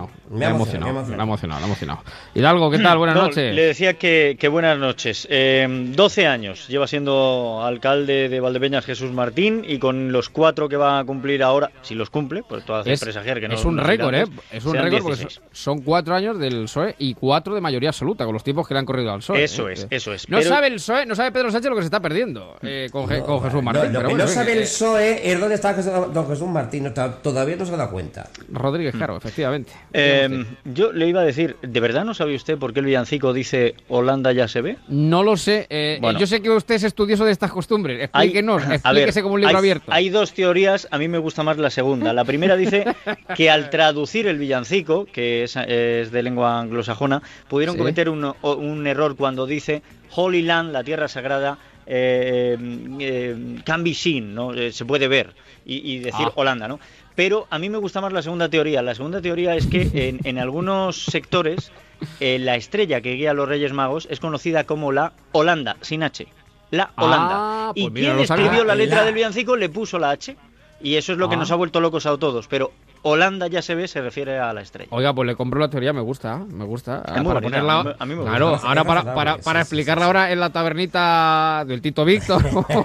Hidalgo, ¿qué tal? Buenas noches. Le decía que buenas noches. 12 años lleva siendo alcalde de Valdepeñas Jesús Martín, y con los 4 que va a cumplir ahora, si los cumple, pues todo hace presagiar que no. Es un récord, Es un récord, porque son 4 años del PSOE y 4 de mayoría absoluta, con los tiempos que le han corrido al PSOE. Eso es. No sabe el PSOE, no sabe Pedro Sánchez lo que se está perdiendo. Con Jesús Martín. Lo que no sabe el PSOE es dónde está don Jesús Martín. Todavía no se ha dado cuenta. Rodríguez Caro, efectivamente. Yo le iba a decir, ¿de verdad no sabe usted por qué el villancico dice Holanda ya se ve? No lo sé. Yo sé que usted es estudioso de estas costumbres. Explíquese como un libro abierto. Hay 2 teorías, a mí me gusta más la segunda. La primera dice que al traducir el villancico, que es de lengua anglosajona, pudieron cometer un error cuando dice Holy Land, la tierra sagrada, can be seen, ¿no? Se puede ver, y decir Holanda, ¿no? Pero a mí me gusta más la segunda teoría. La segunda teoría es que en algunos sectores la estrella que guía a los Reyes Magos es conocida como la Holanda, sin H. La Holanda. Pues y quien escribió la letra del villancico le puso la H. Y eso es lo que nos ha vuelto locos a todos. Pero Holanda ya se ve, se refiere a la estrella. Oiga, pues le compro la teoría, me gusta. Para ponerla, a mí me gusta. Claro, ahora para explicarla ahora en la tabernita del Tito Víctor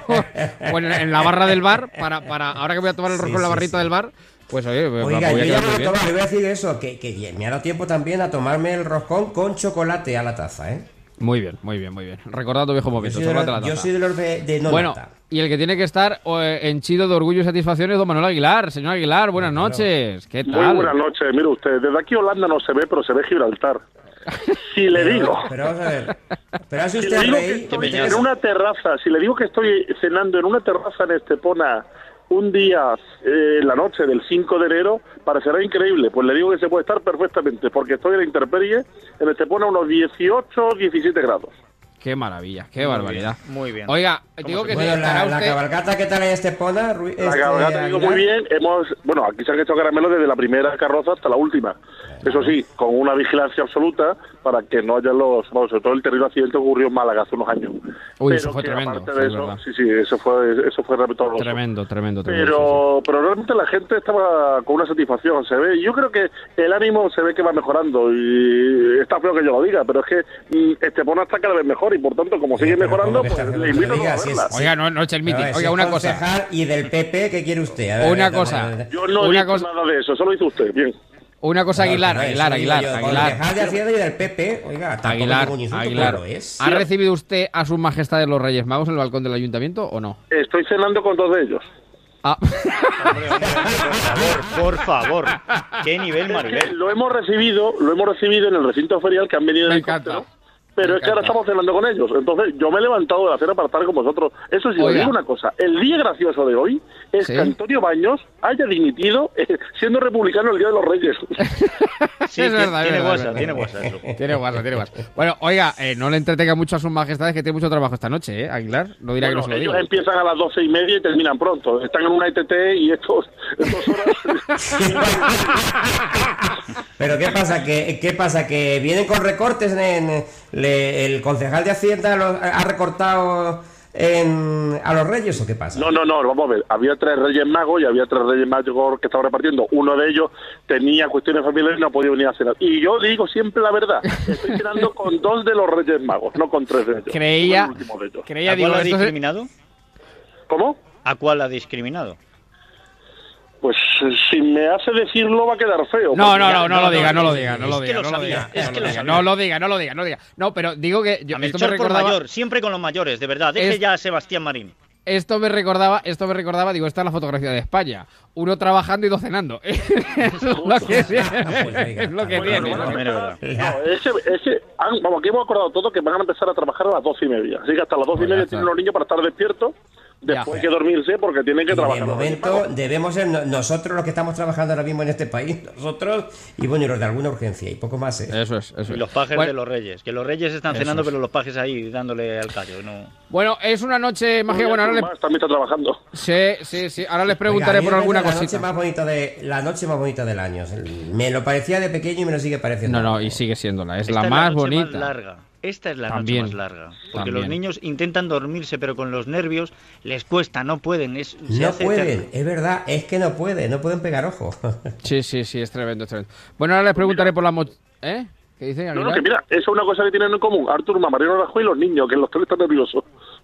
o en la barra del bar, para ahora que voy a tomar el roscón en la barrita del bar, pues oye, oiga, yo ya le voy a decir eso, que me ha dado tiempo también a tomarme el roscón con chocolate a la taza, ¿eh? Muy bien. Recordando viejos momentos. Yo soy de los de no bueno, nata. Y el que tiene que estar henchido de orgullo y satisfacción es don Manuel Aguilar. Señor Aguilar, buenas noches. ¿Qué tal? Muy buenas noches. Mire usted, desde aquí Holanda no se ve, pero se ve Gibraltar. Si le digo... Pero vamos a ver. Pero hace si usted le digo que estoy en una terraza, si le digo que estoy cenando en una terraza en Estepona un día, la noche del 5 de enero, parecerá increíble. Pues le digo que se puede estar perfectamente, porque estoy en la intemperie, en Estepona unos 18, 17 grados. Qué maravilla, qué barbaridad. Muy bien. Oiga, digo que bueno, la cabalgata, ¿qué tal en Estepona? La cabalgata, digo, muy bien. Bueno, aquí se han hecho caramelos desde la primera carroza hasta la última. Eso sí, con una vigilancia absoluta para que no haya sobre todo el terrible accidente que ocurrió en Málaga hace unos años. Uy, eso fue tremendo. De eso, sí, eso fue todo. Tremendo. Pero realmente la gente estaba con una satisfacción, se ve. Yo creo que el ánimo se ve que va mejorando, y está feo que yo lo diga, pero es que Estepona está cada vez mejor, y por tanto, como sigue mejorando, pues le invito a verla. Oiga, no eche el mitin. Oiga, una cosa. ¿Y del PP qué quiere usted? A ver, una cosa. Yo no he dicho nada de eso, solo hizo usted. Bien. Una cosa, Aguilar. Concejal de Hacienda y del PP, oiga, Aguilar. ¿Ha recibido usted a sus majestades los Reyes Magos en el balcón del ayuntamiento o no? Estoy cenando con 2 de ellos. Por favor, qué nivel, Maribel. Lo hemos recibido en el recinto ferial, que han venido en helicóptero. Pero es que ahora estamos cenando con ellos. Entonces, yo me he levantado de la cena para estar con vosotros. Eso sí, os digo una cosa. El día gracioso de hoy es que Antonio Baños haya dimitido siendo republicano el Día de los Reyes. Sí, es verdad. Tiene WhatsApp. Tiene WhatsApp. Bueno, oiga, no le entretenga mucho a sus majestades, que tiene mucho trabajo esta noche, Aguilar. No dirá que no se lo digo. Ellos empiezan a las 12:30 y terminan pronto. Están en una ETT y estos horas... Pero ¿qué pasa? ¿Que vienen con recortes el concejal de Hacienda ha recortado a los Reyes o qué pasa? No, vamos a ver. Había 3 Reyes Magos y había 3 Reyes Magos que estaban repartiendo. Uno de ellos tenía cuestiones familiares y no podía venir a cenar. Y yo digo siempre la verdad. Estoy cenando con 2 de los Reyes Magos, no con 3 de ellos. Creía ¿A cuál ha discriminado? ¿Cómo? ¿A cuál ha discriminado? Pues si me hace decirlo va a quedar feo. No lo diga. No, pero digo que... A Melchor por mayor, siempre con los mayores, de verdad. Deje ya a Sebastián Marín. Esto me recordaba, digo, esta es la fotografía de España. Uno trabajando y dos cenando. Es lo que tiene. Vamos, aquí hemos acordado todo que van a empezar a trabajar a las 12:30. Así que hasta las 12:30 tienen los niños para estar despiertos. Después hay que dormirse porque tienen que trabajar. De momento debemos ser nosotros los que estamos trabajando ahora mismo en este país, nosotros y bueno, y los de alguna urgencia y poco más. Eso es. Y los pajes de los reyes, que los reyes están cenando, pero los pajes ahí dándole al callo. No. Bueno, es una noche mágica. Bueno, ahora también está trabajando. Sí. Ahora les preguntaré por alguna cosita. La noche más bonita del año. Me lo parecía de pequeño y me lo sigue pareciendo. No, y sigue siéndola. Es la más bonita. Más larga. Esta es la noche más larga. Porque los niños intentan dormirse, pero con los nervios les cuesta, no pueden. Es verdad, es que no pueden pegar ojo. Sí, es tremendo, Bueno, ahora les preguntaré por la ¿eh? ¿Qué dice Aguilar? No, que mira, eso es una cosa que tienen en común Artur, Mariano Rajoy y los niños, que los tres están nerviosos.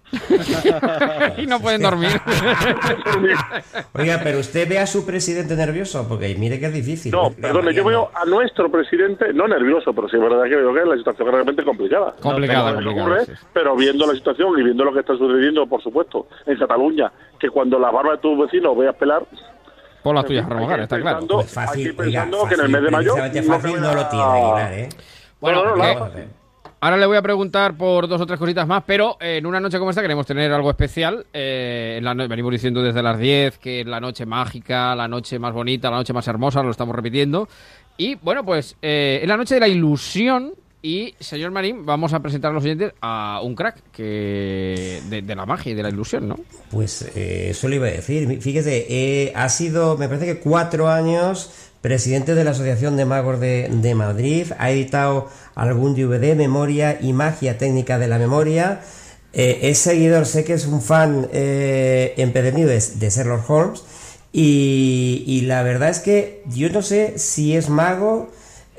Y no pueden dormir. Oiga, pero usted ve a su presidente nervioso, porque mire que es difícil. No, perdone, yo veo a nuestro presidente, no nervioso, pero sí es verdad que veo que la situación es realmente complicada. Pero viendo la situación y viendo lo que está sucediendo, por supuesto, en Cataluña, que cuando la barba de tus vecinos veas pelar... Por las tuyas a remojar, está claro. Pues fácil, pensando que en el mes de mayo... Fácil no lo tiene, Aguilar, ¿eh? Bueno, ahora le voy a preguntar por 2 o 3 cositas más, pero en una noche como esta queremos tener algo especial. Venimos diciendo desde las 10 que es la noche mágica, la noche más bonita, la noche más hermosa, lo estamos repitiendo. Y bueno, pues es la noche de la ilusión. Y, señor Marín, vamos a presentar a los oyentes a un crack de la magia y de la ilusión, ¿no? Pues eso le iba a decir. Fíjese, ha sido, me parece que 4 años presidente de la Asociación de Magos de Madrid. Ha editado algún DVD, Memoria y Magia Técnica de la Memoria. Es seguidor, sé que es un fan empedernido de Sherlock Holmes. Y la verdad es que yo no sé si es mago...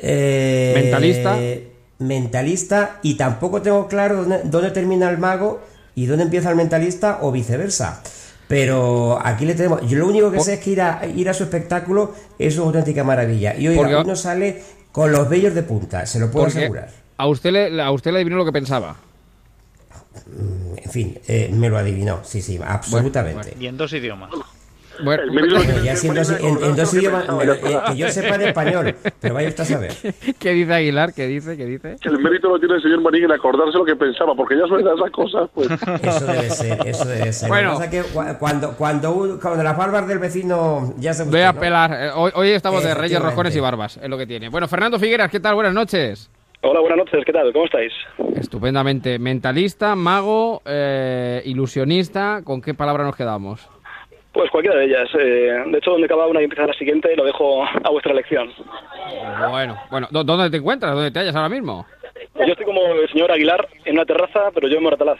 mentalista, y tampoco tengo claro dónde termina el mago y dónde empieza el mentalista, o viceversa. Pero aquí le tenemos. Yo lo único que sé es que ir a su espectáculo es una auténtica maravilla. Y oiga, uno sale con los vellos de punta, se lo puedo asegurar. A usted le adivinó lo que pensaba. En fin, me lo adivinó, sí, absolutamente. Bueno, y en 2 idiomas. Bueno, ya siendo así, en 2 idiomas, que yo sepa en español, pero vaya usted a saber. ¿Qué dice Aguilar? ¿Qué dice? Que el mérito lo tiene el señor Marín en acordarse lo que pensaba, porque ya suele dar esas cosas, pues. Eso debe ser. Bueno, lo que pasa es que cuando las barbas del vecino ya se... Voy a pelar. Hoy estamos de Reyes, Roscones y Barbas, es lo que tiene. Bueno, Fernando Figueras, ¿qué tal? Buenas noches. Hola, buenas noches, ¿qué tal? ¿Cómo estáis? Estupendamente. Mentalista, mago, ilusionista, ¿con qué palabra nos quedamos? Pues cualquiera de ellas. De hecho, donde acaba una y empieza la siguiente, lo dejo a vuestra elección. Bueno. ¿Dónde te encuentras? ¿Dónde te hallas ahora mismo? Pues yo estoy como el señor Aguilar en una terraza, pero yo en Moratalaz.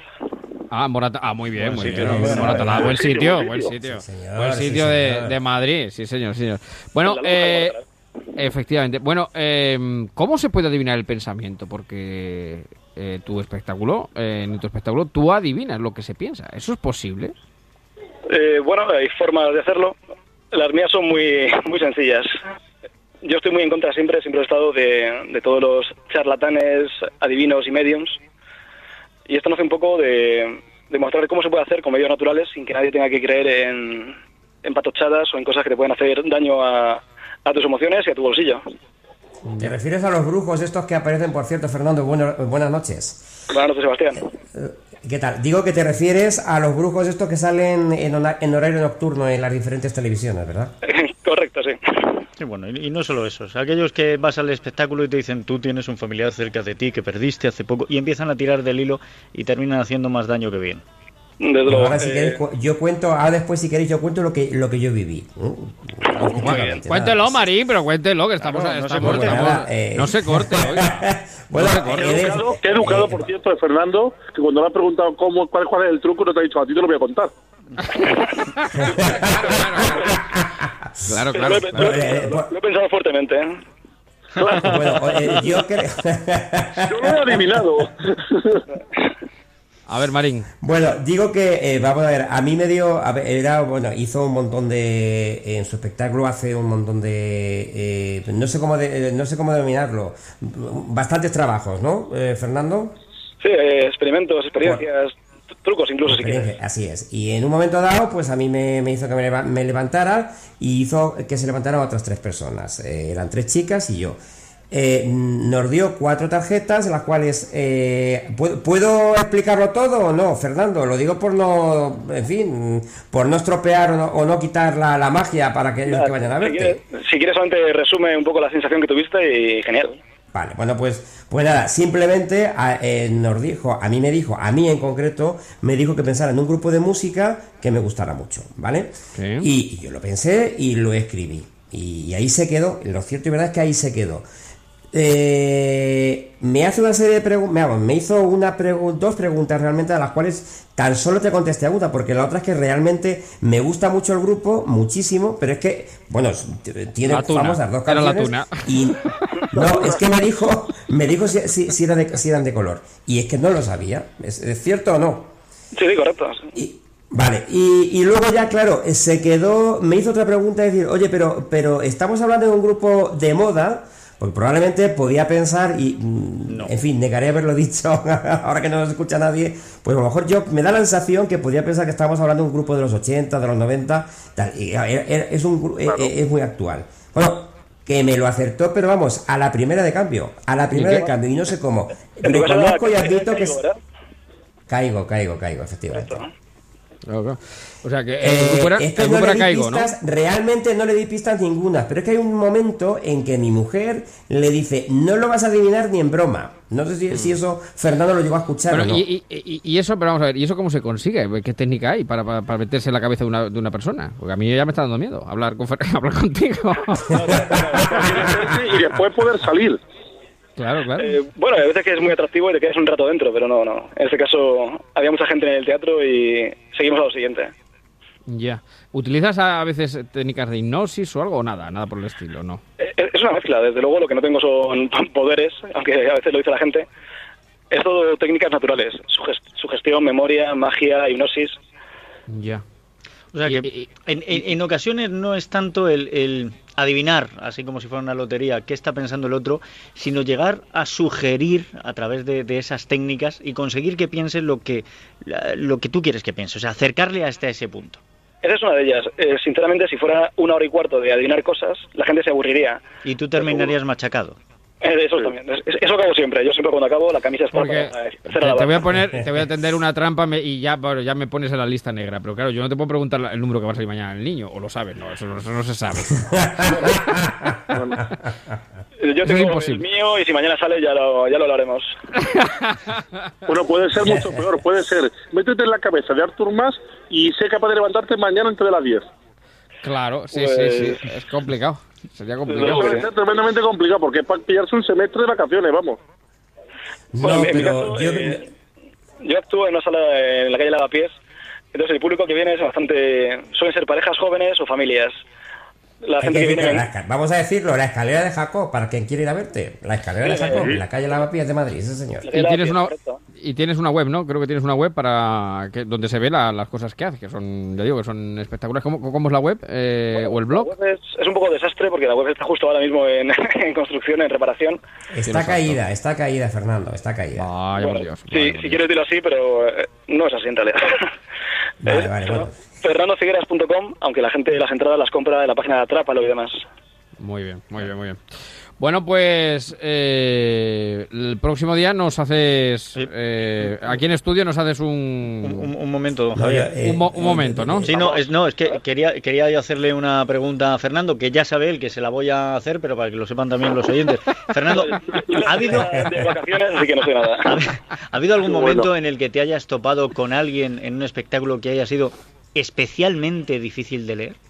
Muy bien. Moratalaz, buen sitio. Sí, señor, buen sitio de Madrid, sí, señor. Bueno, efectivamente. Bueno, ¿cómo se puede adivinar el pensamiento? Porque en tu espectáculo tú adivinas lo que se piensa. ¿Eso es posible? Bueno, hay formas de hacerlo. Las mías son muy sencillas. Yo estoy muy en contra siempre he estado de todos los charlatanes, adivinos y mediums. Y esto nace un poco de mostrar cómo se puede hacer con medios naturales sin que nadie tenga que creer en patochadas o en cosas que te pueden hacer daño a tus emociones y a tu bolsillo. ¿Te refieres a los brujos estos que aparecen, por cierto, Fernando? Buenas noches. Buenas noches, Sebastián. ¿Qué tal? Digo que te refieres a los brujos estos que salen en horario nocturno en las diferentes televisiones, ¿verdad? Correcto, sí. Sí, bueno, y no solo esos. Aquellos que vas al espectáculo y te dicen tú tienes un familiar cerca de ti que perdiste hace poco y empiezan a tirar del hilo y terminan haciendo más daño que bien. Ahora si queréis, después si queréis yo cuento lo que yo viví. Cuéntelo, Marín, pero cuéntelo, que estamos... No se corte, oiga. Bueno, qué educado, por cierto, de Fernando, que cuando le ha preguntado cuál es el truco, no te ha dicho, a ti te lo voy a contar. Claro. Lo he pensado fuertemente, ¿eh? Bueno, yo creo... Yo lo he adivinado. A ver, Marín. Bueno, digo que, vamos a ver, a mí me dio, hizo un montón en su espectáculo hace un montón de, no sé cómo denominarlo, bastantes trabajos, ¿no, Fernando? Sí, experimentos, experiencias, trucos incluso si quieres. Así es. Y en un momento dado, pues a mí me hizo que me levantara y hizo que se levantaran otras 3 personas. Eran 3 chicas y yo. Nos dio 4 tarjetas, las cuales ¿puedo explicarlo todo o no, Fernando? Lo digo por no, en fin, por no estropear o no quitar la magia para que ellos que vayan a verte. Si quieres solamente resume un poco la sensación que tuviste y genial. Vale, bueno, pues nada, simplemente nos dijo, a mí en concreto, me dijo que pensara en un grupo de música que me gustara mucho, ¿vale? Sí. Y yo lo pensé y lo escribí. Y ahí se quedó, lo cierto y verdad es que ahí se quedó. Me hace una serie de preguntas, me hizo 2 preguntas realmente, a las cuales tan solo te contesté a una, porque la otra es que realmente me gusta mucho el grupo, muchísimo, pero es que, bueno, tiene famosas 2 canciones y no, es que me dijo si eran de color, y es que no lo sabía. ¿Es cierto o no? Sí, correcto. Vale, y luego ya, claro, se quedó, me hizo otra pregunta, es decir, oye, pero estamos hablando de un grupo de moda. Porque probablemente podía pensar y, en fin, negaré haberlo dicho ahora que no nos escucha nadie, pues a lo mejor me da la sensación que podía pensar que estábamos hablando de un grupo de los 80, de los 90, tal, y es muy actual. Bueno, que me lo acertó, pero vamos, a la primera de cambio, y no sé cómo. Reconozco y admito que... Caigo, efectivamente. Claro. O sea que el grupo era Caigo, ¿no? Realmente no le di pistas ninguna, pero es que hay un momento en que mi mujer le dice, no lo vas a adivinar ni en broma. No sé si eso Fernando lo llegó a escuchar o no. Y eso, pero vamos a ver, ¿y eso cómo se consigue? ¿Qué técnica hay para meterse en la cabeza de una persona? Porque a mí ya me está dando miedo hablar contigo. Y después poder salir. Claro. Bueno, a veces que es muy atractivo y te quedas un rato dentro, pero no. En este caso había mucha gente en el teatro y seguimos a lo siguiente. Ya. ¿Utilizas a veces técnicas de hipnosis o algo o nada por el estilo, no? Es una mezcla, desde luego lo que no tengo son poderes, aunque a veces lo dice la gente. Es todo técnicas naturales, sugestión, memoria, magia, hipnosis. Ya. O sea que en ocasiones no es tanto el adivinar, así como si fuera una lotería, qué está pensando el otro, sino llegar a sugerir a través de esas técnicas y conseguir que piense lo que tú quieres que piense, o sea, acercarle hasta ese punto. Esa es una de ellas. Sinceramente, si fuera 1 hora y cuarto de adivinar cosas, la gente se aburriría. Y tú terminarías machacado. Eso también. Eso acabo siempre. Yo siempre cuando acabo la camisa está te voy a tender una trampa y ya me pones en la lista negra. Pero claro, yo no te puedo preguntar el número que va a salir mañana el niño. O lo sabes, no, eso no se sabe. Yo tengo el mío y si mañana sale ya lo hablaremos. Bueno, puede ser mucho peor. Puede ser, métete en la cabeza de Artur Mas y sé capaz de levantarte mañana antes de las 10. Claro, sí. Es complicado. Sería complicado. Puede ser tremendamente complicado porque es para pillarse un semestre de vacaciones, vamos. Bueno, yo actúo en una sala en la calle Lavapiés, entonces el público que viene es suelen ser parejas jóvenes o familias. La gente que viene... Vamos a decirlo, la escalera de Jacob, para quien quiera ir a verte. La escalera de Jacob, en la calle Lavapiés de Madrid, ese señor. Y tienes una web, ¿no? Creo que tienes una web donde se ve las cosas que haces, que son, ya digo, que son espectaculares. ¿Cómo es la web? ¿O el blog? La web es un poco desastre porque la web está justo ahora mismo en construcción, en reparación. Está caída, Fernando, está caída. Vaya, por Dios. Sí, si quieres decirlo así, pero no es así en realidad. Vale, bueno. FernandoFigueras.com, aunque la gente las entradas las compra en la página de Atrápalo y demás. Muy bien. Bueno, pues el próximo día nos haces... aquí en estudio nos haces un momento, don Javier. Un momento, ¿no? Sí, es que quería yo hacerle una pregunta a Fernando, que ya sabe él que se la voy a hacer, pero para que lo sepan también los oyentes. Fernando, ¿ha habido... de vacaciones, así que no sé nada. ¿Ha habido algún momento en el que te hayas topado con alguien en un espectáculo que haya sido especialmente difícil de leer?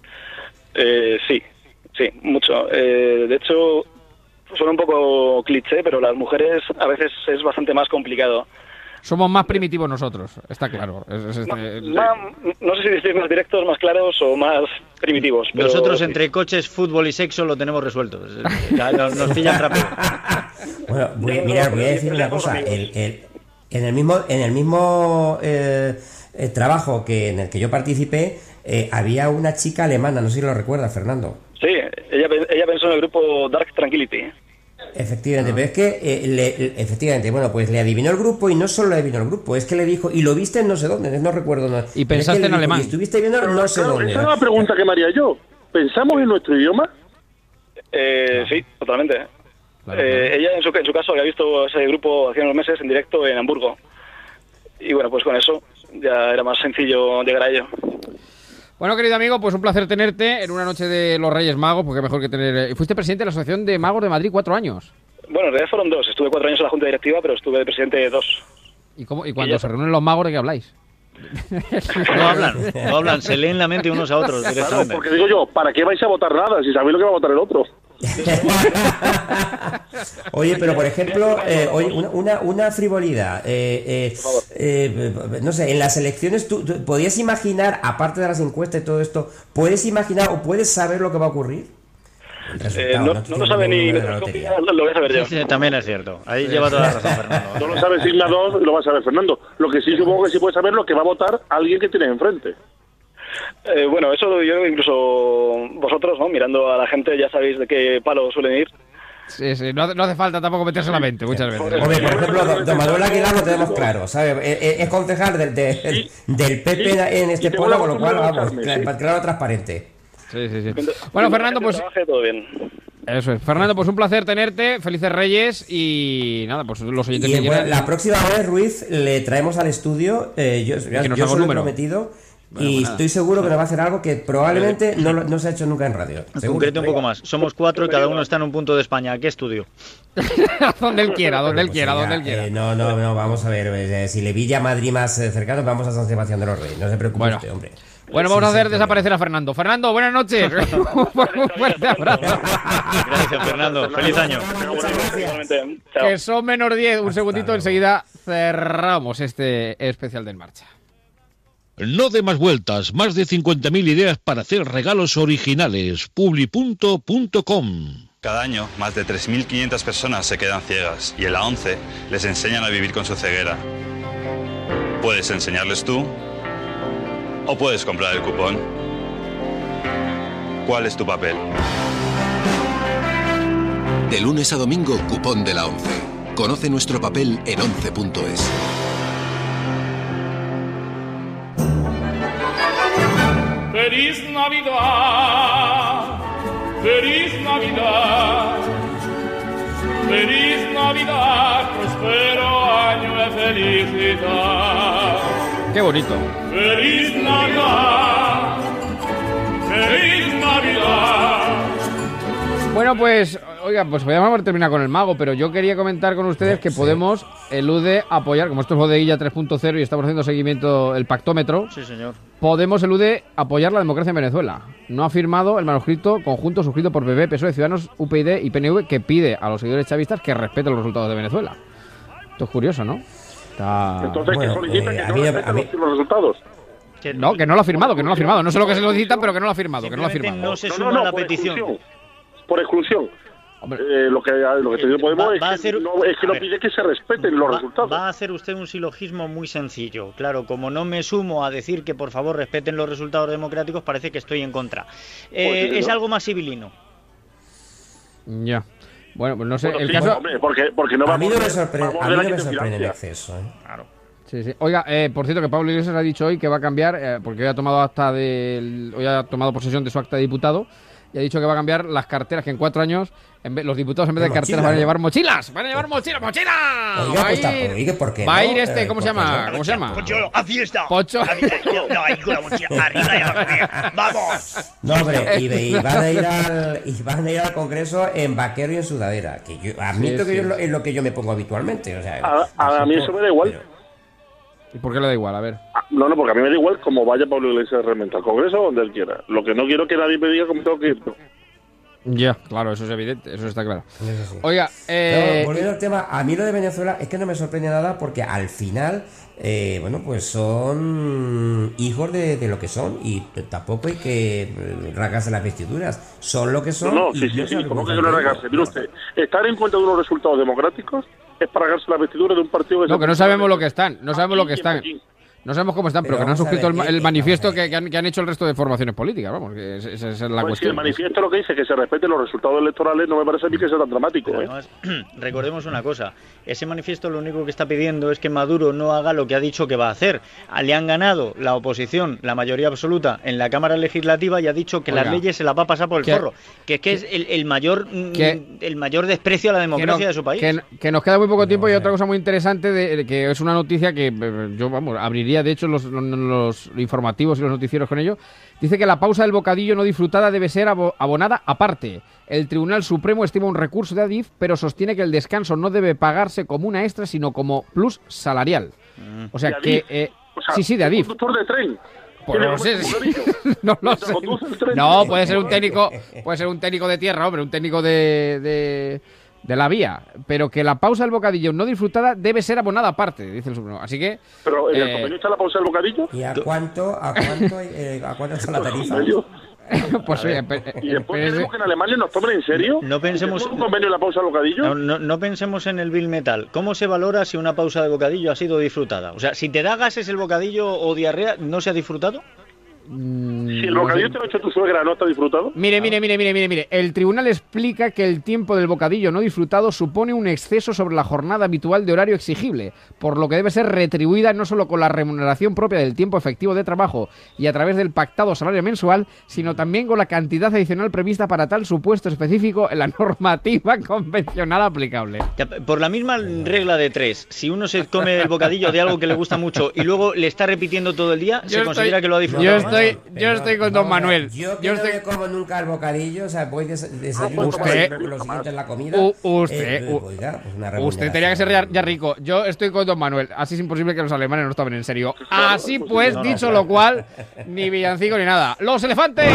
Sí, mucho. De hecho, suena un poco cliché, pero las mujeres a veces es bastante más complicado. Somos más primitivos nosotros, está claro. No sé si decir más directos, más claros o más primitivos. Pero nosotros entre coches, fútbol y sexo lo tenemos resuelto. Nos pillan rápido. Bueno, voy a decir una cosa. En el mismo trabajo en el que yo participé, había una chica alemana, no sé si lo recuerdas, Fernando. Sí, ella pensó en el grupo Dark Tranquility. Efectivamente, pero es que, efectivamente, bueno, pues le adivinó el grupo y no solo le adivinó el grupo, es que le dijo, y lo viste en no sé dónde, no recuerdo nada. Y pensaste en alemán. Y estuviste viendo no sé dónde. Esa es la pregunta que me haría yo. ¿Pensamos en nuestro idioma? Sí, totalmente. Ella, en su caso, había visto ese grupo hace unos meses en directo en Hamburgo. Y bueno, pues con eso ya era más sencillo llegar a ello. Bueno, querido amigo, pues un placer tenerte en una noche de los Reyes Magos, porque mejor que tener... Fuiste presidente de la Asociación de Magos de Madrid 4 años. Bueno, en realidad fueron 2. Estuve 4 años en la Junta Directiva, pero estuve de presidente 2. ¿Y cuando se reúnen los magos, de qué habláis? No hablan, se leen la mente unos a otros directamente. Claro, porque digo yo, ¿para qué vais a votar nada si sabéis lo que va a votar el otro? Oye, pero por ejemplo, una frivolidad. No sé, en las elecciones, ¿tú podías imaginar, aparte de las encuestas y todo esto, puedes imaginar o puedes saber lo que va a ocurrir? No lo sabe ni Metroscopia, lo voy a saber yo. Sí, también es cierto. Ahí lleva toda la razón, Fernando. No lo sabe Signa 2 y lo va a saber Fernando. Lo que sí supongo que sí puede saber lo que va a votar alguien que tiene enfrente. Bueno, eso yo incluso vosotros, ¿no? Mirando a la gente ya sabéis de qué palo suelen ir. Sí, no hace falta tampoco meterse la mente muchas veces. Hombre, por ejemplo, don Manuel Aguilar lo tenemos claro, ¿sabes? Es concejal del PP en este pueblo, con lo cual, vamos, claro, transparente. Sí. Bueno, Fernando, pues... Todo bien. Eso es. Fernando, pues un placer tenerte, felices Reyes y nada, pues los oyentes que quieran... La próxima vez, Ruiz, le traemos al estudio, yo se lo he prometido, y estoy seguro que nos va a hacer algo que probablemente no se ha hecho nunca en radio. Concrete un poco más. Somos 4 y cada uno está en un punto de España. ¿Qué estudio? donde él quiera. No, vamos a ver. Si le Villa Madrid más cercano, vamos a San Sebastián de los Reyes. No se preocupe usted, hombre. Bueno, vamos a hacer desaparecer a Fernando. Fernando, buenas noches. Un fuerte abrazo. Gracias, Fernando. Feliz año. Que son menos 10. Un segundito, enseguida cerramos este especial de En Marcha. No dé más vueltas, más de 50.000 ideas para hacer regalos originales. Publi.com. Cada año, más de 3.500 personas se quedan ciegas y en la ONCE les enseñan a vivir con su ceguera. Puedes enseñarles tú o puedes comprar el cupón. ¿Cuál es tu papel? De lunes a domingo, cupón de la ONCE. Conoce nuestro papel en once.es. Feliz Navidad, feliz Navidad, feliz Navidad, prospero año de felicidad. Qué bonito. Feliz Navidad, feliz Navidad. Bueno, pues, oiga, pues podríamos haber terminado con el mago, pero yo quería comentar con ustedes que Podemos elude apoyar, como esto es Bodeguilla 3.0 y estamos haciendo seguimiento el pactómetro. Sí, señor. Podemos elude apoyar la democracia en Venezuela. No ha firmado el manuscrito conjunto suscrito por PP, PSOE, Ciudadanos, UPyD y PNV que pide a los seguidores chavistas que respeten los resultados de Venezuela. Esto es curioso, ¿no? Entonces, ¿qué solicita? ¿Que no respeten los resultados? No, que no lo ha firmado, No sé lo que se lo solicitan, pero que no lo ha firmado, No se suma a la petición. Por exclusión. Lo que te digo Podemos es que no pide que se respeten los resultados. Va a hacer usted un silogismo muy sencillo. Claro, como no me sumo a decir que por favor respeten los resultados democráticos, parece que estoy en contra. Es algo más civilino. Ya. Bueno, pues no sé. El caso... porque no a mí no me sorprende el exceso. Claro. Sí. Oiga, por cierto, que Pablo Iglesias ha dicho hoy que va a cambiar, porque hoy ha tomado posesión de su acta de diputado. Y ha dicho que va a cambiar las carteras, que en 4 años los diputados en vez de carteras van a llevar mochilas. ¡Van a llevar mochilas! Oiga, ¿por qué va a ir ¿cómo se llama? Pocholo, a fiesta. Pocho. No, ahí con la mochila arriba y abajo. ¡Vamos! No, hombre, y van a ir al Congreso en vaquero y en sudadera. Que yo admito que es lo que yo me pongo habitualmente. O sea, a mí eso me da igual. ¿Y por qué le da igual? A ver. No, porque a mí me da igual como vaya Pablo Iglesias realmente al Congreso o donde él quiera. Lo que no quiero es que nadie me diga cómo tengo que ir. Ya, claro, eso es evidente, eso está claro. Sí. Oiga, volviendo al tema, a mí lo de Venezuela es que no me sorprende nada porque al final, pues son hijos de lo que son y tampoco hay que rasgarse las vestiduras. Son lo que son. Sí, como que no rasgarse. Mire usted, estar en cuenta de unos resultados democráticos es para rasgarse las vestiduras de un partido que... No, que no sabemos lo que están, No sabemos cómo están, pero que no han suscrito el manifiesto que han hecho el resto de formaciones políticas, vamos, que esa es la pues cuestión. Si el manifiesto lo que dice que se respeten los resultados electorales, no me parece a mí que sea tan dramático. Además, recordemos una cosa, ese manifiesto lo único que está pidiendo es que Maduro no haga lo que ha dicho que va a hacer. Le han ganado la oposición, la mayoría absoluta, en la Cámara Legislativa y ha dicho que las leyes se las va a pasar por el forro, que es el mayor desprecio a la democracia de su país. Que nos queda muy poco tiempo y otra cosa muy interesante, que es una noticia que yo, vamos, abriría de hecho los informativos y los noticieros con ello. Dice que la pausa del bocadillo no disfrutada debe ser abonada aparte. El Tribunal Supremo estima un recurso de Adif, pero sostiene que el descanso no debe pagarse como una extra, sino como plus salarial. O sea que... sí, de Adif. ¿Conductor de tren? Pues no lo sé. No lo sé. No, puede ser un técnico de tierra, hombre, un técnico de la vía, pero que la pausa del bocadillo no disfrutada debe ser abonada aparte, dice el Supremo. Así que... ¿Pero en el convenio está la pausa del bocadillo? ¿Y a cuánto está la tarifa? Pues oye, y después tenemos que en Alemania nos tomen en serio. No pensemos un convenio la pausa del bocadillo. No pensemos en el Bill Metal. ¿Cómo se valora si una pausa de bocadillo ha sido disfrutada? O sea, si te da gases el bocadillo o diarrea, ¿no se ha disfrutado? Si el bocadillo te lo ha hecho tu suegra, ¿no está disfrutado? Mire. El tribunal explica que el tiempo del bocadillo no disfrutado supone un exceso sobre la jornada habitual de horario exigible, por lo que debe ser retribuida no solo con la remuneración propia del tiempo efectivo de trabajo y a través del pactado salario mensual, sino también con la cantidad adicional prevista para tal supuesto específico en la normativa convencional aplicable. Por la misma regla de 3, si uno se come el bocadillo de algo que le gusta mucho y luego le está repitiendo todo el día, se considera que lo ha disfrutado. Yo estoy con don Manuel. Yo no me como nunca el bocadillo, o sea, voy desayuno lo siguiente en la comida. Usted tenía que ser ya rico. Yo estoy con don Manuel. Así es imposible que los alemanes no tomen en serio. Así pues, dicho lo cual, ni villancico ni nada. ¡Los elefantes!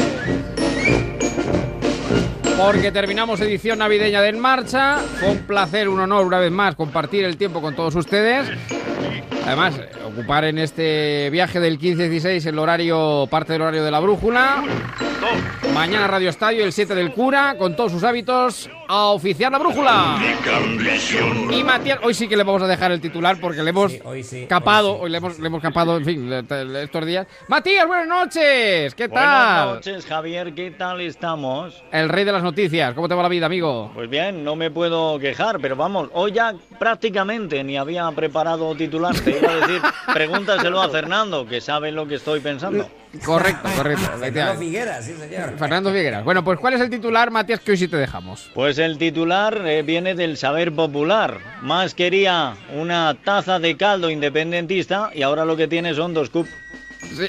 Porque terminamos edición navideña de En Marcha. Fue un placer, un honor una vez más compartir el tiempo con todos ustedes. Además, ocupar en este viaje del 15-16 el horario, parte del horario de la brújula. Mañana Radio Estadio, el 7 del Cura, con todos sus hábitos, a oficiar la brújula. Y Matías, hoy sí que le vamos a dejar el titular porque le hemos capado, hoy le hemos capado, en fin, estos días. Matías, buenas noches, ¿qué tal? Buenas noches, Javier, ¿qué tal estamos? El rey de las noticias, ¿cómo te va la vida, amigo? Pues bien, no me puedo quejar, pero vamos, hoy ya prácticamente ni había preparado titular. Te iba a decir, pregúntaselo a Fernando, que sabe lo que estoy pensando. Correcto. Fernando Figueras, sí señor. Fernando Figueras. Bueno, pues ¿cuál es el titular, Matías, que hoy sí te dejamos? Pues el titular viene del saber popular. Más quería una taza de caldo independentista y ahora lo que tiene son 2 cups. Sí.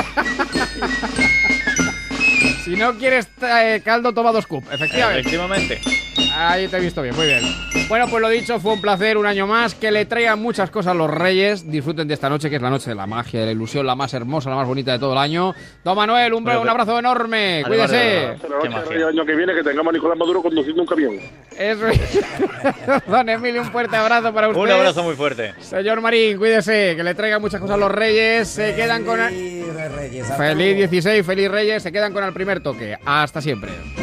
Si no quieres caldo, toma 2 cups, efectivamente. Ahí te he visto bien, muy bien. Bueno, pues lo dicho, fue un placer un año más. Que le traigan muchas cosas a los Reyes. Disfruten de esta noche, que es la noche de la magia, de la ilusión, la más hermosa, la más bonita de todo el año. Don Manuel, un abrazo enorme. Cuídese. El año que viene que tengamos a Nicolás Maduro conduciendo un camión. Eso es. Don Emilio, un fuerte abrazo para usted. Un abrazo muy fuerte. Señor Marín, cuídese. Que le traigan muchas cosas a los Reyes. Se quedan con... Reyes. Feliz 16, feliz Reyes. Se quedan con el primer toque. Hasta siempre.